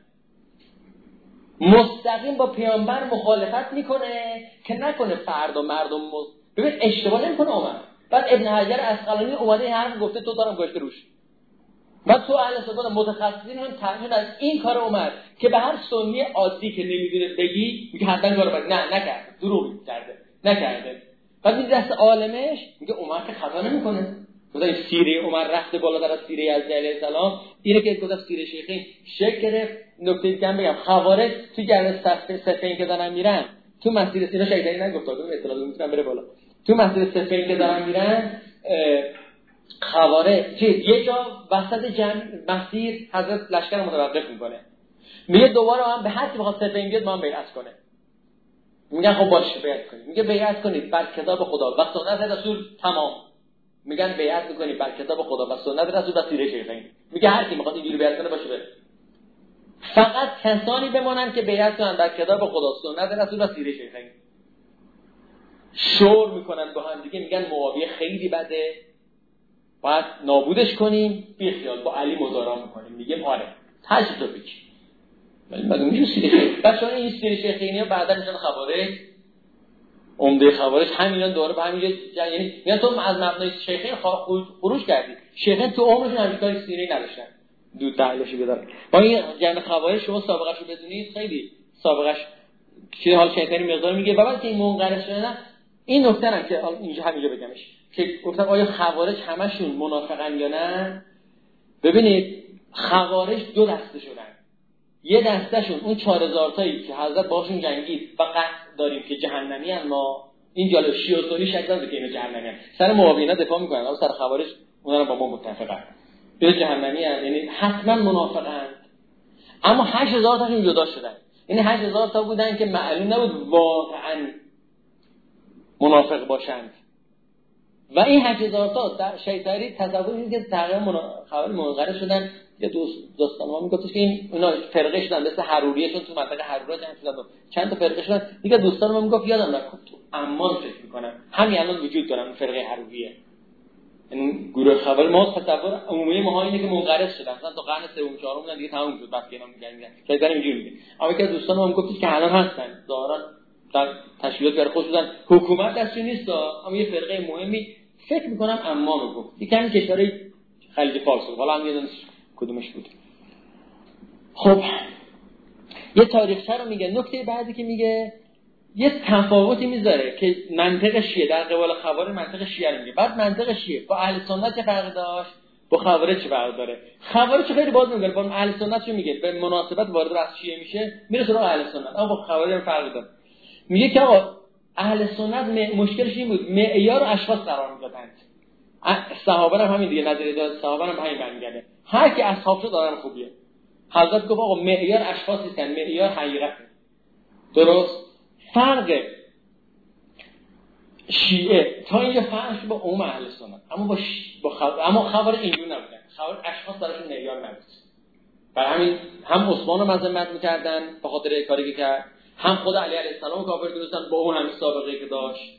A: مستقیم با پیامبر مخالفت میکنه که نکنه فردا مردم ببین اشتباه نمیکنه عمر. بعد ابن حجر عسقلانی اومده این حرف گفته تو دارم گوشت روش. بعد تو اهل سنت متخصصین هم تعجب از این کار عمر که به هر سنی عادی که نمیدونه بگی میگه حتما کارو بگی، نه نکرده، دروغ کرده، نکرده. بعد این دست عالمش میگه عمر که خطا نمیکنه. مثلا این سیره عمر رفته بالاتر از سیره از علیه السلام. اینه که گفتم سیره شیخین شک گرفت. نکته دیگه بگم، خوارج تو گرد صفین که دارن میرن تو مسیر اینا شیطانی نگفتم اطلاع میتونم بره بالا، تو مسیر صفین که دارن میرن خوارج یه جا وسط جمع مسیر حضرت لشکر متوقف میکنه، میگه دوباره هم به هر کی بخواد صفین بیاد ما هم بیعت کنه. میگن خب باشه بیعت کنید. میگه بیعت کنید بر کتاب خدا و سنت رسول تمام. میگن بیعت میکنید بر کتاب خدا و سنت رسول و سیره شیخین. میگه هر کی میخواد اینجوری بیعت کنه باشه بره. فقط کسانی بمونن که بیعت کنن بر کتاب خدا، سنت رسول و سیره شیخین. شور میکنن با هم دیگه، میگن معاویه خیلی بده، باید نابودش کنیم، بی خیال با علی مدارا میکنیم. میگیم آره تجربه تو بگی. ولی مگه میشه سیره شیخین؟ بچه‌ها این سیره شیخینی‌ها بعدا میشن خوارج. عمده خوارج همینا دوره به همین یعنی میگن تو از مبنای شیخین خروج کردی. شیخین تو عمرشون همین سیره نداشتن. دو تعلیشی بدارن. با این جمع خوارج شما سابقه‌شو بدونید خیلی سابقه‌اش که حال شیطانی مقدار میگه و بعد که این منقرض شدن این نکته هم که اینجا همینجا بگمش که گفتم آیا خوارج همشون منافقن یا نه. ببینید خوارج دو دسته شدن. یه دستهشون اون 4000 تایی که حضرت باشون جنگید و قطع داریم که جهنمی ان ما این جالب شیعه سنی شک نداره که اینا جهنمی ان. سر معاویه دفاع میکنن اما سر خوارج اونا رو با ما متفقن. اینا جهنمی ان یعنی حتما منافقن. اما 8000 تاشون جدا شدن. یعنی 8000 تا بودن که معلوم نبود واقعا منافق باشند. و این 8000 تا در شیطانی تصور می‌کنه که تقریبا خوارج منقرض شدن. یه دوستان ما میگفتش که این اونا فرقه شدن مثل حروریهشون تو منطقه حرورا جمع شدن چند تا فرقه شدن. دیگه دوستان ما میگفت یادم رفت تو عمان فکر می‌کنم همین الان وجود دارن فرقه حروریه. این گروه خبر ما تصور عمومی ما اینه که منقرض شدن مثلا تا قرن 3 و 4 بودن دیگه تموم شد بس که اینا میگن شاید اینجوری میگه. اما که دوستان ما میگفتش که الان هستن ظاهرا در تشکیلات برای خود شدن حکومت دستش نیست اما یه فرقه مهمی فکر می‌کنم عمان رو گفت یکی همین کشورهای خلیج فارس حالا هم یادم کدومش بود. خب یه تاریخچه رو میگه. نکته بعدی که میگه یه تفاوتی میذاره که منطق شیعه در قبال خوارج منطق شیعه رو میگه. بعد منطق شیعه با اهل سنت چه فرقی داشت با خوارج چه فرقی داره. خوارج خیلی باز میگه با اهل سنت چه میگه به مناسبت وارد بحث شیعه میشه میره سراغ اهل سنت اما با خوارج فرقی داره. میگه که آقا اهل سنت مشکلش این بود معیار اشخاص قرار میدادند. صحابه هم همین دیگه نظریه داد صحابه هم همین برمیگرده هر کی اصحاب شد آدم خوبیه. حضرت گفت آقا معیار اشخاص نیستن معیار حقیقته. درست فرق شیعه تا اینجا فرقش با عموم اهل سنت اما خوارج اینجور نبودن. خوارج اشخاص درشون معیار نبود. برای همین هم عثمان رو مذمت می‌کردن به خاطر کاری که کرد هم خود علی علیه السلام کافر دونستن با اون همین سابقه که داشت.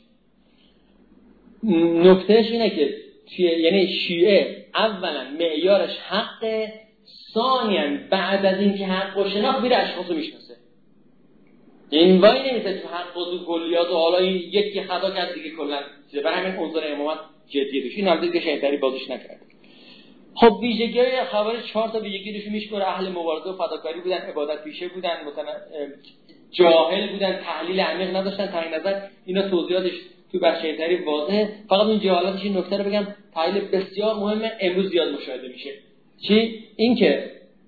A: نکتهش اینه که یعنی شیعه اولا معیارش حقه ثانیاً بعد از اینکه حق و شناخت میره اشخاص رو میشناسه. این وای نمیشه تو حق و تو کلیات و حالا این یکی خطا کرد دیگه کلا برای همین عنصر امامت جدیه دوش این هم دیگه شیطانی بازش نکرد. خب ویژگی‌های خوارج 4 تا ویژگی روش میشمره. اهل مبارزه و فداکاری بودن عبادت پیشه بودن مثلا جاهل بودن تحلیل عمیق نداشتن تعیین نظر اینا توضیحاتش تو بخش شیطانی واضحه. فقط اون جهالتش این نکته رو بگم تحلیل بسیار مهمه امروز زیاد مشاهده میشه. چی این که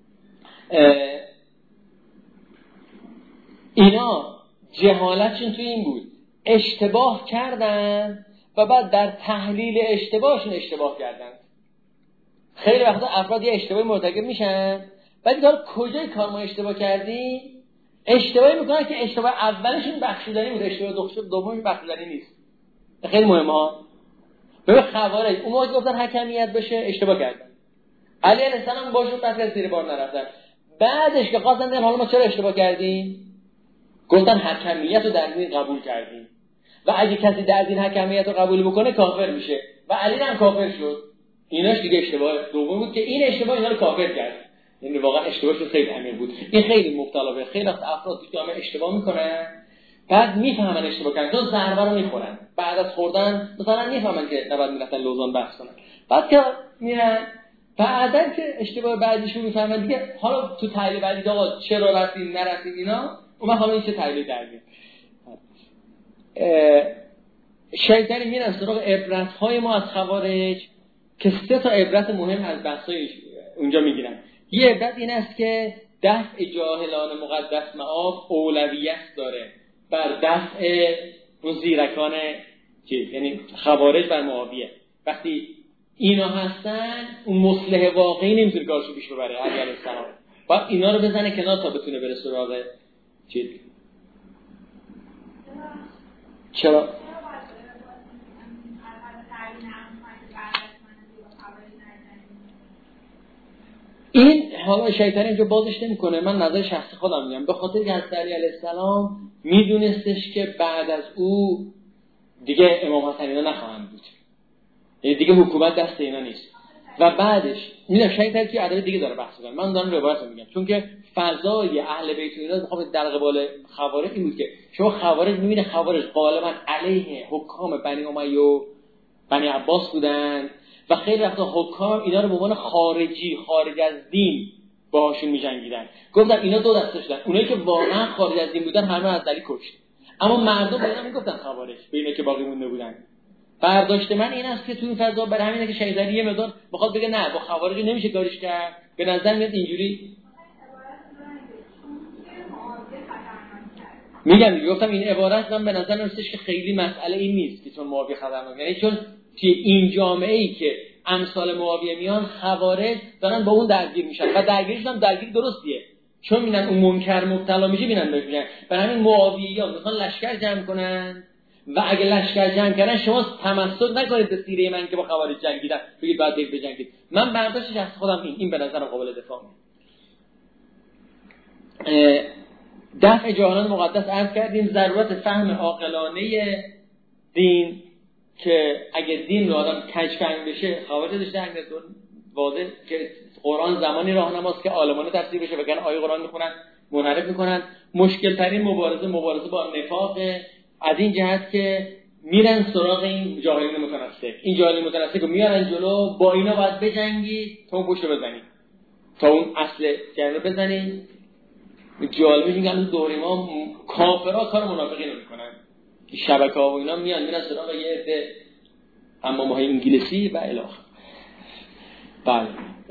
A: اینا جهالتشون تو این بود اشتباه کردن و بعد در تحلیل اشتباهشون اشتباه کردن. خیلی وقتا افراد یه اشتباهی مرتکب میشن بعد دیگه کجای کار ما اشتباه کردیم اشتباهی میکنن که اشتباه اولشون بخشودنی بود اشتباه دومش بخشودنی نیست. خیلی مهمه ها. ببین خوارج اون موقع گفتن حکمیت بشه اشتباه کردن. علی علیه السلام باشون پس از زیر بار نرفتن. بعدش که خواستن بگن حالا ما چرا اشتباه کردیم گفتن حکمیت رو در دین قبول کردیم و اگه کسی در دین حکمیت رو قبول بکنه کافر میشه و علی هم کافر شد. ایناش دیگه اشتباه دوم بود که این اشتباه اینا رو کافر کرد. یعنی واقعا اشتباهش خیلی عمیق بود. این خیلی مبتلا به خیلی از افراد تو جامعه اشتباه میکنن بعد میفهمن اشتباه کردن تو ضربه رو میخورن بعد از خوردن مثلا میفهمن که نباید میرفتن لوزان بحث کنن بعد که میرن بعدن که اشتباه بعدیشو میفهمن دیگه حالا تو تحلیل بعدی آقا چرا رفتیم نرفتیم اینا اون حالا این چه تحلیل دردیم شیطانی میرن سراغ عبرت‌های ما از خوارج که 3 تا عبرت مهم از بحث‌های اونجا میگیرن. یه عبرت این است که دفع جاهلان مقدس معاف اولویت داره بر دفع اون زیرکان چیز یعنی خوارج بر معاویه. وقتی اینا هستن اون مصلح واقعی نمیتونه کارشو پیش ببره علی علیه السلام باید اینا رو بزنه کنار تا بتونه بره سراغ چیز. چرا؟ این حالا شیطان اینجا بازش نمیکنه. من نظر شخصی خودم میگم به خاطر که حضرت علی علیه السلام میدونستش که بعد از او دیگه امام حسن اینا نخواهند بود یعنی دیگه حکومت دست اینا نیست و بعدش میدونم شیطان که ادب دیگه داره بحث میکنه. من دارم روایت میگم چون که فضای اهل بیت اینا میخواد در قبال خوارج این بود که شما خوارج میبینه خوارج غالبا علیه حکام بنی امیه و بنی عباس بودن و خیلی وقتا حکام اینا رو به عنوان خارجی خارج از دین باهاشون می‌جنگیدن. گفتم اینا دو دسته شدن، اونایی که واقعا خارج از دین بودن همه از علی کشت، اما مردم به اینا میگفتن خوارج، به اینا که باقی مونده بودن. برداشت من این است که تو این فضا برای همینه که شهید علی یه مقدار بخواد بگه نه با خوارج نمیشه کارش کرد، به نظر میاد اینجوری میگم. گفتم این عبارت من به نظر میاد که خیلی مسئله این نیست که چون معاویه خطرناک، یعنی چون توی این جامعه‌ای که امثال معاویه میان خوارج دارن با اون درگیر میشن و درگیرشون هم درگیر درستیه، چون میبینن اون منکر مبتلا میشه میبینن میشن. برای همین معاویه‌ها میخوان لشکر جمع کنن و اگه لشکر جمع کردن شما تمسک نکنید به سیره من که با خوارج جنگیدم بگید بعد برید بجنگید. من برداشتش از خودم این به نظرم قابل دفاع میاد. دفع جهان مقدس عرض کردیم، ضرورت فهم عاقلانه دین که اگه دین رو آدم کج‌فهم بشه خوارج داشته همینطور واضح که قرآن زمانی راهنماست که عالمانه تفسیر بشه، وگرنه آیه قرآن میخونن منحرف میکنن. مشکل ترین مبارزه با نفاق، از این جهت که میرن سراغ این جاهلین متناسک. این جاهلین متناسک رو میارن جلو، با اینا باید بجنگی تا اون پشت بزنی، تا اون اصل جنگ بزنی. جالبه میگن اون دوره ما کافرها کار منافقین رو میکنن، شبکه‌ها و اینا میرن سراغ یه عده امام‌های انگلیسی و الی آخر. بله.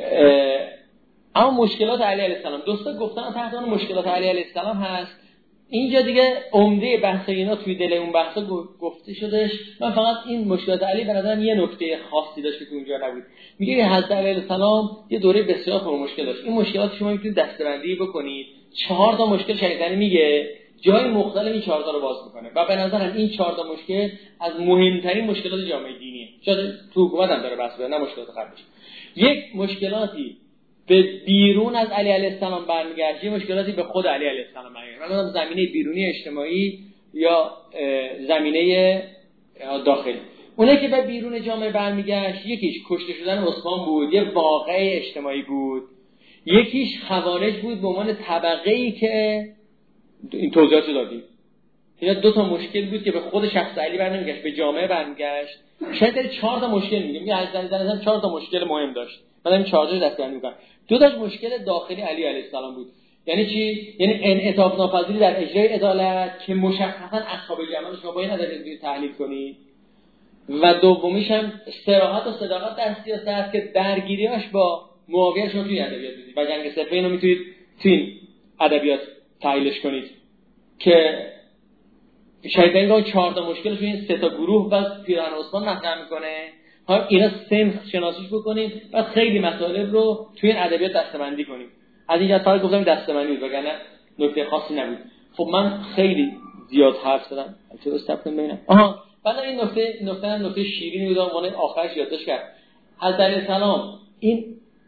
A: اما مشکلات علی علیه السلام، دوستا گفتن تحت عنوان مشکلات علی علیه السلام هست. اینجا دیگه عمده بحث اینا توی دل اون بحثا گفته شدش. من فقط این مشکلات علی به نظرم یه نکته خاصی داشت که اونجا نبود. میگه حضرت علی علیه السلام یه دوره بسیار پر مشکل داشت. این مشکلات شما میتونید دسته‌بندی بکنید. 4 تا مشکل شریعت میگه، جای مختلف این 4 تا رو باز میکنه و به نظرم این 4 تا مشکل از مهمترین مشکلات جامعه دینیه. شاید تو حکومت هم داره بحث نه مشکلات قبلش. یک مشکلاتی به بیرون از علی علیه السلام برمیگرده، مشکلاتی به خود علی علیه السلام برمیگرده. مثلا زمینه بیرونی اجتماعی یا زمینه داخلی. اونایی که به بیرون جامعه برمیگشت، یکیش کشته شدن عثمان بود، یه واقعه اجتماعی بود. یکیش خوارج بود به عنوان طبقه‌ای که این توضیحاتو دادیم. اینا 2 تا مشکل بود که به خود شخص علی برنمیگشت، به جامعه برمیگشت. شاید 4 تا مشکل میگه از نظر 4 تا مشکل مهم داشت. من این 4 تا دستبندی می‌کنم. 2 تاش مشکل داخلی علی علیه السلام بود. یعنی چی؟ یعنی انعطاف ناپذیری در اجرای عدالت که مشخصا اصحاب جمال شما باید ندارید تحلیل کنید. و دومیش هم صراحت و صداقت در سیاست که درگیریاش با معاویه شما توی ادبیات می‌دید و جنگ صفین رو میتونید توی ادبیات تحلیلش کنید که شاید اینجا 4 تا مشکلش این 3 تا گروه و پیران عثمان مطرح میکنه. ها اینا سنخ شناسیش بکنیم و خیلی مطالب رو توی این ادبیات دسته‌بندی کنیم. از اینجا تا گفتم دسته‌بندی بود وگرنه نکته خاصی نبود. خب من خیلی زیاد حرف زدم. چرا استفاده ببینم. بعد این نکته شیرینی بود اون آخرش یادداشت کرد. حضرت سلام این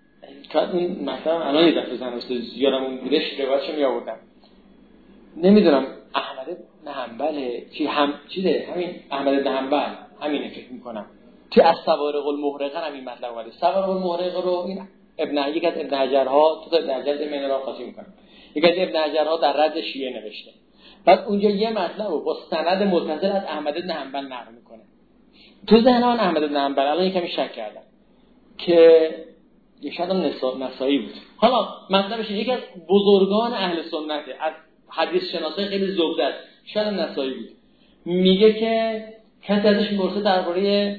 A: مثلا الان یه دفعه زنوسته زیادمون بودش روایتشو می آوردم. نمیدونم احمد بن حنبل چیزه همین احمد بن حنبل همینه فکر میکنم. تو از سوارق المحرقه همین مطلب اومده. سوارق المحرقه رو این یکی از ابن حجرها تو ابن حجر من را خاطی میکنم. یکی از ابن حجرها در رد شیعه نوشته. بعد اونجا یه مطلب رو با سند متصل از احمد بن حنبل نقل میکنه. تو ذهنم احمد بن حنبل الان کمی شک کردم که شاید هم نسائی بود. حالا مطلبش یکی از بزرگان اهل سنته، از حدیث شناسای خیلی زبده است، شاید هم نسائی بود. میگه که کسی ازش میپرسه درباره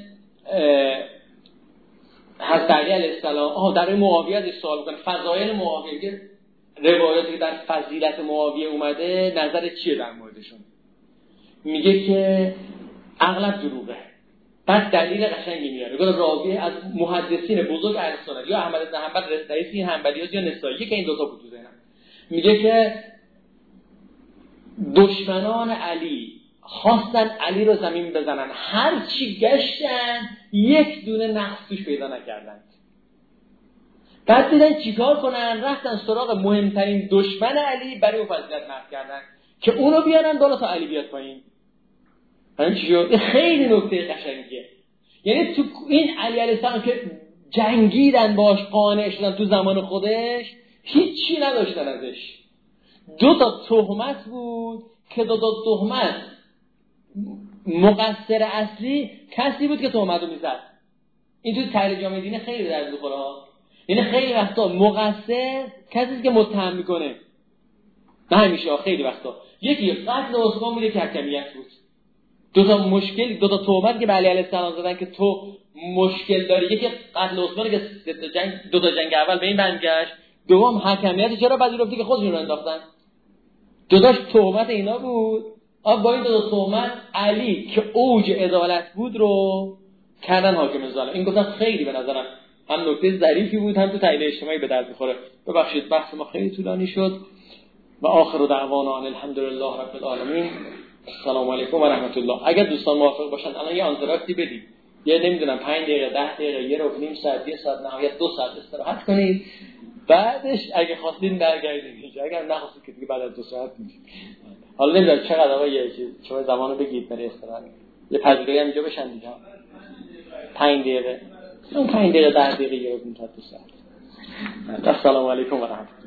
A: حضرت علی علیه السلام، در معاویه ازش سوال میکنه، فضایل معاویه، که روایاتی که در فضیلت معاویه اومده نظر چیه در موردشون؟ میگه که اغلب دروغه. بعد دلیل قشنگی میاره. میگه راوی از محدثین بزرگ اهل سنت یا احمد بن حنبل رئیس این حنبلی‌ها یا نسائی که این دو تا بود تو ذهنم. میگه که دشمنان علی خواستن علی رو زمین بزنن، هر چی گشتن یک دونه نقص توش پیدا نکردن. بعد دیدن چیکار کنن؟ رفتن سراغ مهمترین دشمن علی برای اون فضیلت نقل کردن که اونو بیارن بالا تا علی بیاد پایین. همین چیزو خیلی نکته قشنگیه. یعنی تو این علی علیه السلام که جنگیدن باش، قانع شدن تو زمان خودش، هیچی نداشتن ازش. 2 تا تهمت بود که 2 تا تهمت مقصر اصلی کسی بود که تهمت رو میزد. این توی تحلیل جامعه دینی خیلی درد بخوره ها. یعنی خیلی وقتا مقصر کسی است که متهم میکنه، نه همیشه، خیلی وقتا. یکی قتل عثمان بوده که حکمیت بود. دو تا تهمت که به علی علیه السلام زدن که تو مشکل داری. یکی قتل عثمان که دو تا جنگ اول به این برگشت، دوم حکمیت چرا پذیرفتی که خودشون رو انداختن. دوتاش تهمت اینا بود. با این دو تا تهمت علی که اوج عدالت بود رو کردن حاکم ظالم. این گفتم خیلی به نظرم هم نکته ظریفی بود، هم تو تعیین اجتماعی به درد می‌خوره. ببخشید بحث ما خیلی طولانی شد. و آخر دعوانا الحمدلله رب العالمین. السلام علیکم و رحمت الله. اگر دوستان موافق باشن الان یه آنتراکتی بدید، یه نمیدونم 5 دقیقه 10 دقیقه یه رو نیم ساعت، یه ساعت، نهایت 2 ساعت استراحت کنید، بعدش اگه خواستین برگردید اینجا، اگر نخواستید که دیگه بعد از 2 ساعت میشید. حالا نمیدونم چقدر آقا یه چیز شما زمانو بگید برای استراحت. یه پذیرایی هم اینجا بشن دیگه. 5 دقیقه 5 دقیقه 10 دقیقه یه رو نیم تا 2 ساعت. السلام علیکم و رحمت الله.